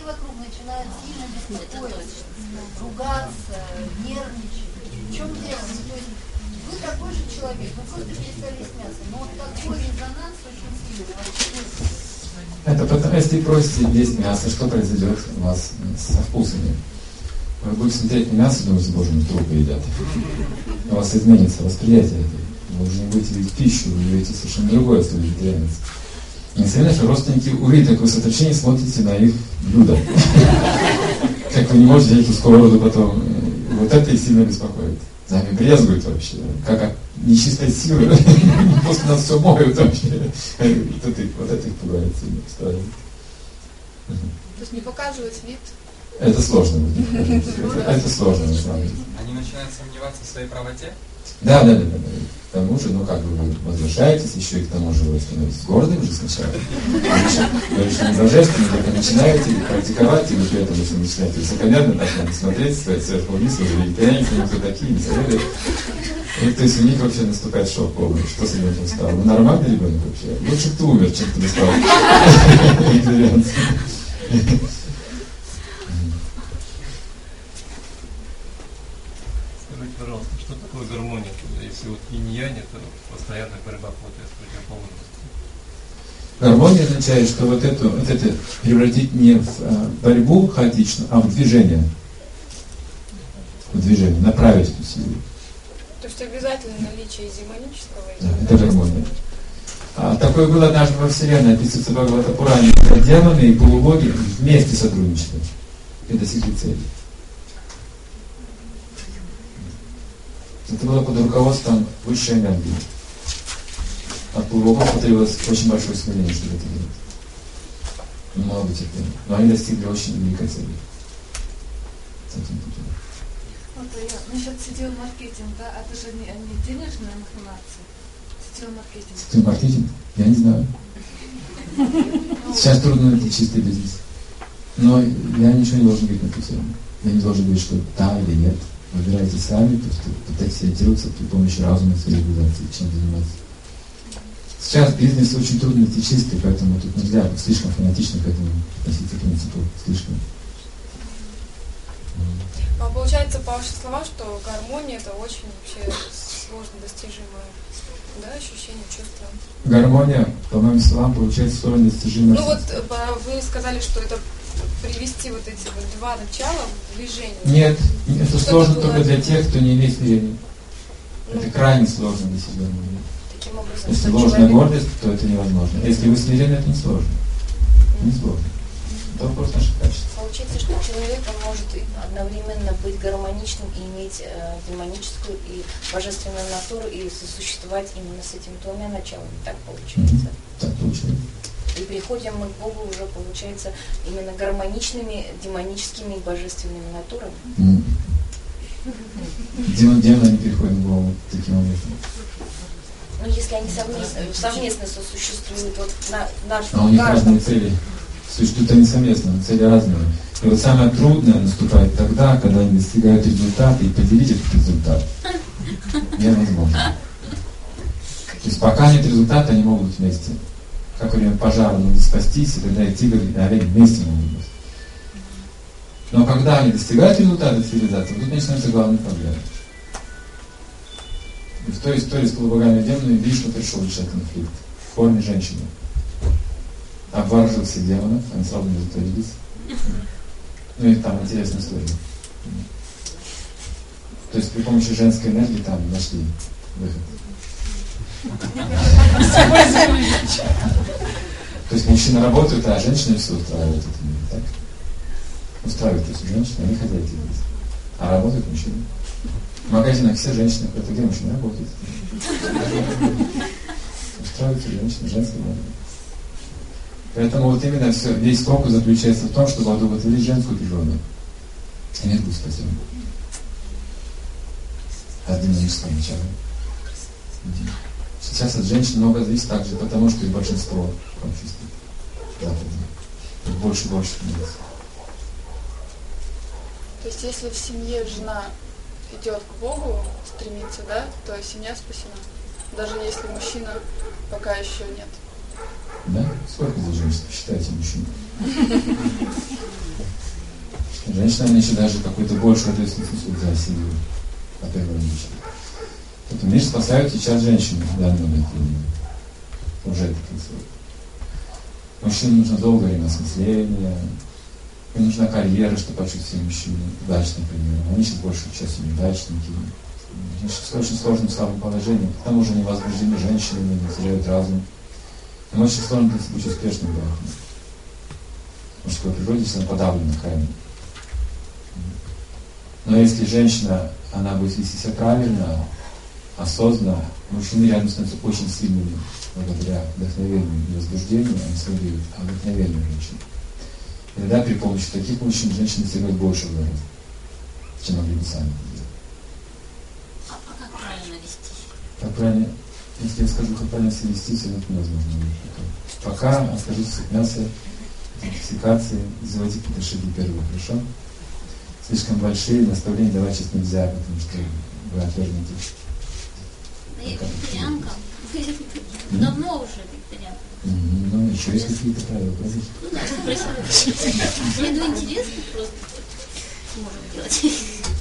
вокруг начинают сильно беспокоиться, ругаться, нервничать. В чем дело? Ну, то есть вы такой же человек, вы просто перестали есть мясо, но вот такой резонанс очень сильный. Это потому, если просите есть мясо, что произойдет у вас со вкусами? Вы будете смотреть на мясо и думаете, боже мой, трупы едят. У вас изменится восприятие этого. Вы уже не будете видеть пищу, вы видите совершенно другое, если вы вегетарианец. Несомненно, что родственники, увидев такое сотрясение, смотрите на их блюдо. Как вы не можете эту сковороду потом. Вот это и сильно беспокоит. За нами брезгуют вообще. Как от нечистой силы. После нас все моют вообще. Вот это их пугает сильно. То есть не показывать вид. Это сложно будет. Это сложно, на самом деле. Они начинают сомневаться в своей правоте? Да, да, да, да. К тому же, ну как бы вы возвращаетесь, еще и к тому же вы становитесь гордым уже сначала. Вы еще не божественны, только начинаете практиковать, и вы при этом, если начинаете высокомерно, так надо смотреть, сказать сверху вниз, вы же вегетарианцы, никто такие, не советуют. И то есть у них вообще наступает шок полный. Что с ребенком стало? Вы нормальный ребенок вообще? Лучше бы ты умер, чем ты стал вегетарианцем. Скажите, пожалуйста, что такое гармония? Если вот инь-янь, это постоянная борьба с противоположностью. Гармония означает, что вот это, вот это превратить не в а, борьбу хаотичную, а в движение. В движение, направить эту силу. То есть обязательно наличие демонического и да, это гармония. А такое было однажды во Вселенной, описывается в Бхагавата-пуране, когда демоны и полубоги вместе сотрудничали и достигли цели. Это было под руководством высшей энергии. От полубогов потребовалось очень большое смирение, чтобы это делать. Много терпения. Но они достигли очень великой цели. Таким путем. Вот я насчет сетевой маркетинг, да, это же не, не денежная махинация. Сетевой маркетинг. Сетевой маркетинг? Я не знаю. Сейчас трудно найти чистый бизнес. Но я ничего не должен говорить на эту тему. Я не должен говорить, что да или нет. Выбирайте сами, просто пытайтесь ориентироваться при помощи разума и реализации, чем заниматься. Сейчас бизнес очень трудно найти чистый, поэтому тут нельзя быть слишком фанатично к этому относиться принципу. Слишком. А получается, по вашим словам, что гармония это очень вообще сложно достижимое, да, ощущение, чувство? Гармония, по моим словам, получается сложно достижимое. Ну вот вы сказали, что это привести вот эти вот два начала в движение. Нет, это что сложно это только было? для тех, кто не имеет смирения. Ну, это крайне сложно для себя. Таким образом, если что ложная человек... гордость, то это невозможно. Если вы смирены, это не сложно. Не сложно. Это вопрос наших качеств. Получается, что человек он может одновременно быть гармоничным и иметь э, демоническую и божественную натуру и сосуществовать именно с этими двумя началами. Так получается. Mm-hmm. Так получается. И приходим мы к Богу уже, получается, именно гармоничными, демоническими и божественными натурами. Mm. Демон, демоны не переходят к Богу таким образом. Ну, если они совместно, совместно сосуществуют, вот на, наш, а у них каждом... разные цели. Существуют они совместно, но цели разные. И вот самое трудное наступает тогда, когда они достигают результата, и поделить этот результат невозможно. То есть пока нет результата, они могут быть вместе. Как во время пожара нужно спастись, и тогда и тигр, и олень вместе могут быть. Но когда они достигают результата цивилизации, тут начинается главная проблема. И в той истории с полубогами и демонами Вишну пришел решать конфликт в форме женщины. Обворожил всех демонов, они сразу не затворились. Ну и там интересная история. То есть при помощи женской энергии там нашли выход. То есть мужчины работают, а женщины все устраивают это мир, так? Устраивают эти женщины, они хозяйки здесь. А работают мужчины. В магазинах все женщины, это где мужчины работают? Устраиваются женщины, женские энергии. Поэтому вот именно все, весь фокус заключается в том, чтобы одухотворить женскую природу. Энергию спасем. От демонического начала. Сейчас от женщин много зависит также, потому что и большинство в обществе западное. Больше и больше становится. То есть если в семье жена идет к Богу, стремится, да, то семья спасена. Даже если мужчина пока еще нет. Да? Сколько здесь женщин? Считайте мужчин. Женщина, она еще даже какую-то большую ответственность несут за семью, по первому лично. Поэтому мир спасают сейчас женщины в данный момент времени. Уже это происходит. Мужчине нужно долгое время осмысления, им нужна карьера, чтобы почувствовать себя мужчиной, удачным примером. Они сейчас большую часть неудачники. Они сейчас в очень сложном слабом положении, к тому же они возбуждены женщинами, не теряют разум. Им очень сложно быть успешным браком. В мужской природе, если она подавлена крайне. Но если женщина, она будет вести себя правильно, осознанно, мужчины рядом становятся очень сильными благодаря вдохновению и возбуждению, они следуют вдохновению женщин. И тогда при помощи таких мужчин женщины достигают больше в раз, чем могли бы сами делать. А, а как правильно вести? Как правильно, если я скажу, как правильно себя вести, все это невозможно. Пока остаются мясо, идентификации, заводить какие-то шаги первые, хорошо? Слишком большие наставления давать сейчас нельзя, потому что вы отвергнете. Да я вегетарианка. Давно уже вегетарианка. Ну, еще есть какие-то правила, правда? Ну да, спросила. Мне ну интересно просто. Можем делать.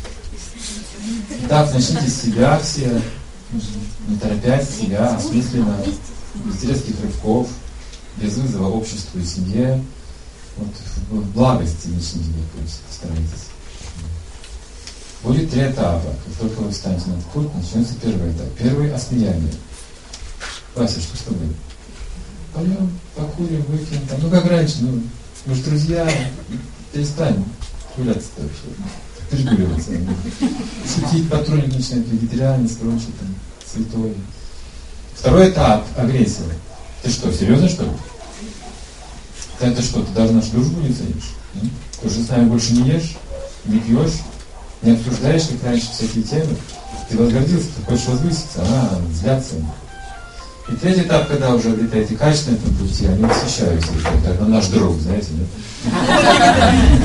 Так, начните с себя все, не торопясь себя, осмысленно, без резких рывков, без вызова обществу и семье. Вот в благости начните путь, старайтесь. Будет три этапа. Как только вы встанете на этот путь, начнется первый этап. Первый — осмеяние. Вася, что с тобой? Пойдем, покурим, выпьем. Там. Ну как раньше, ну, мы же друзья, перестань гуляться-то вообще. Перегуливаться. Шутить, патрулить начинать, вегетарианец, прочее, там, святой. Второй этап — агрессия. Ты что, серьезно, что ли? Ты это что, ты даже нашу дружбу не ценишь? Ты уже с нами больше не ешь, не пьешь, не обсуждаешь, как раньше, всякие темы. Ты возгордился, ты хочешь возвыситься, она взгляться. И третий этап, когда уже обретаете качество на этом пути, они восхищаются. Это наш друг, знаете, да?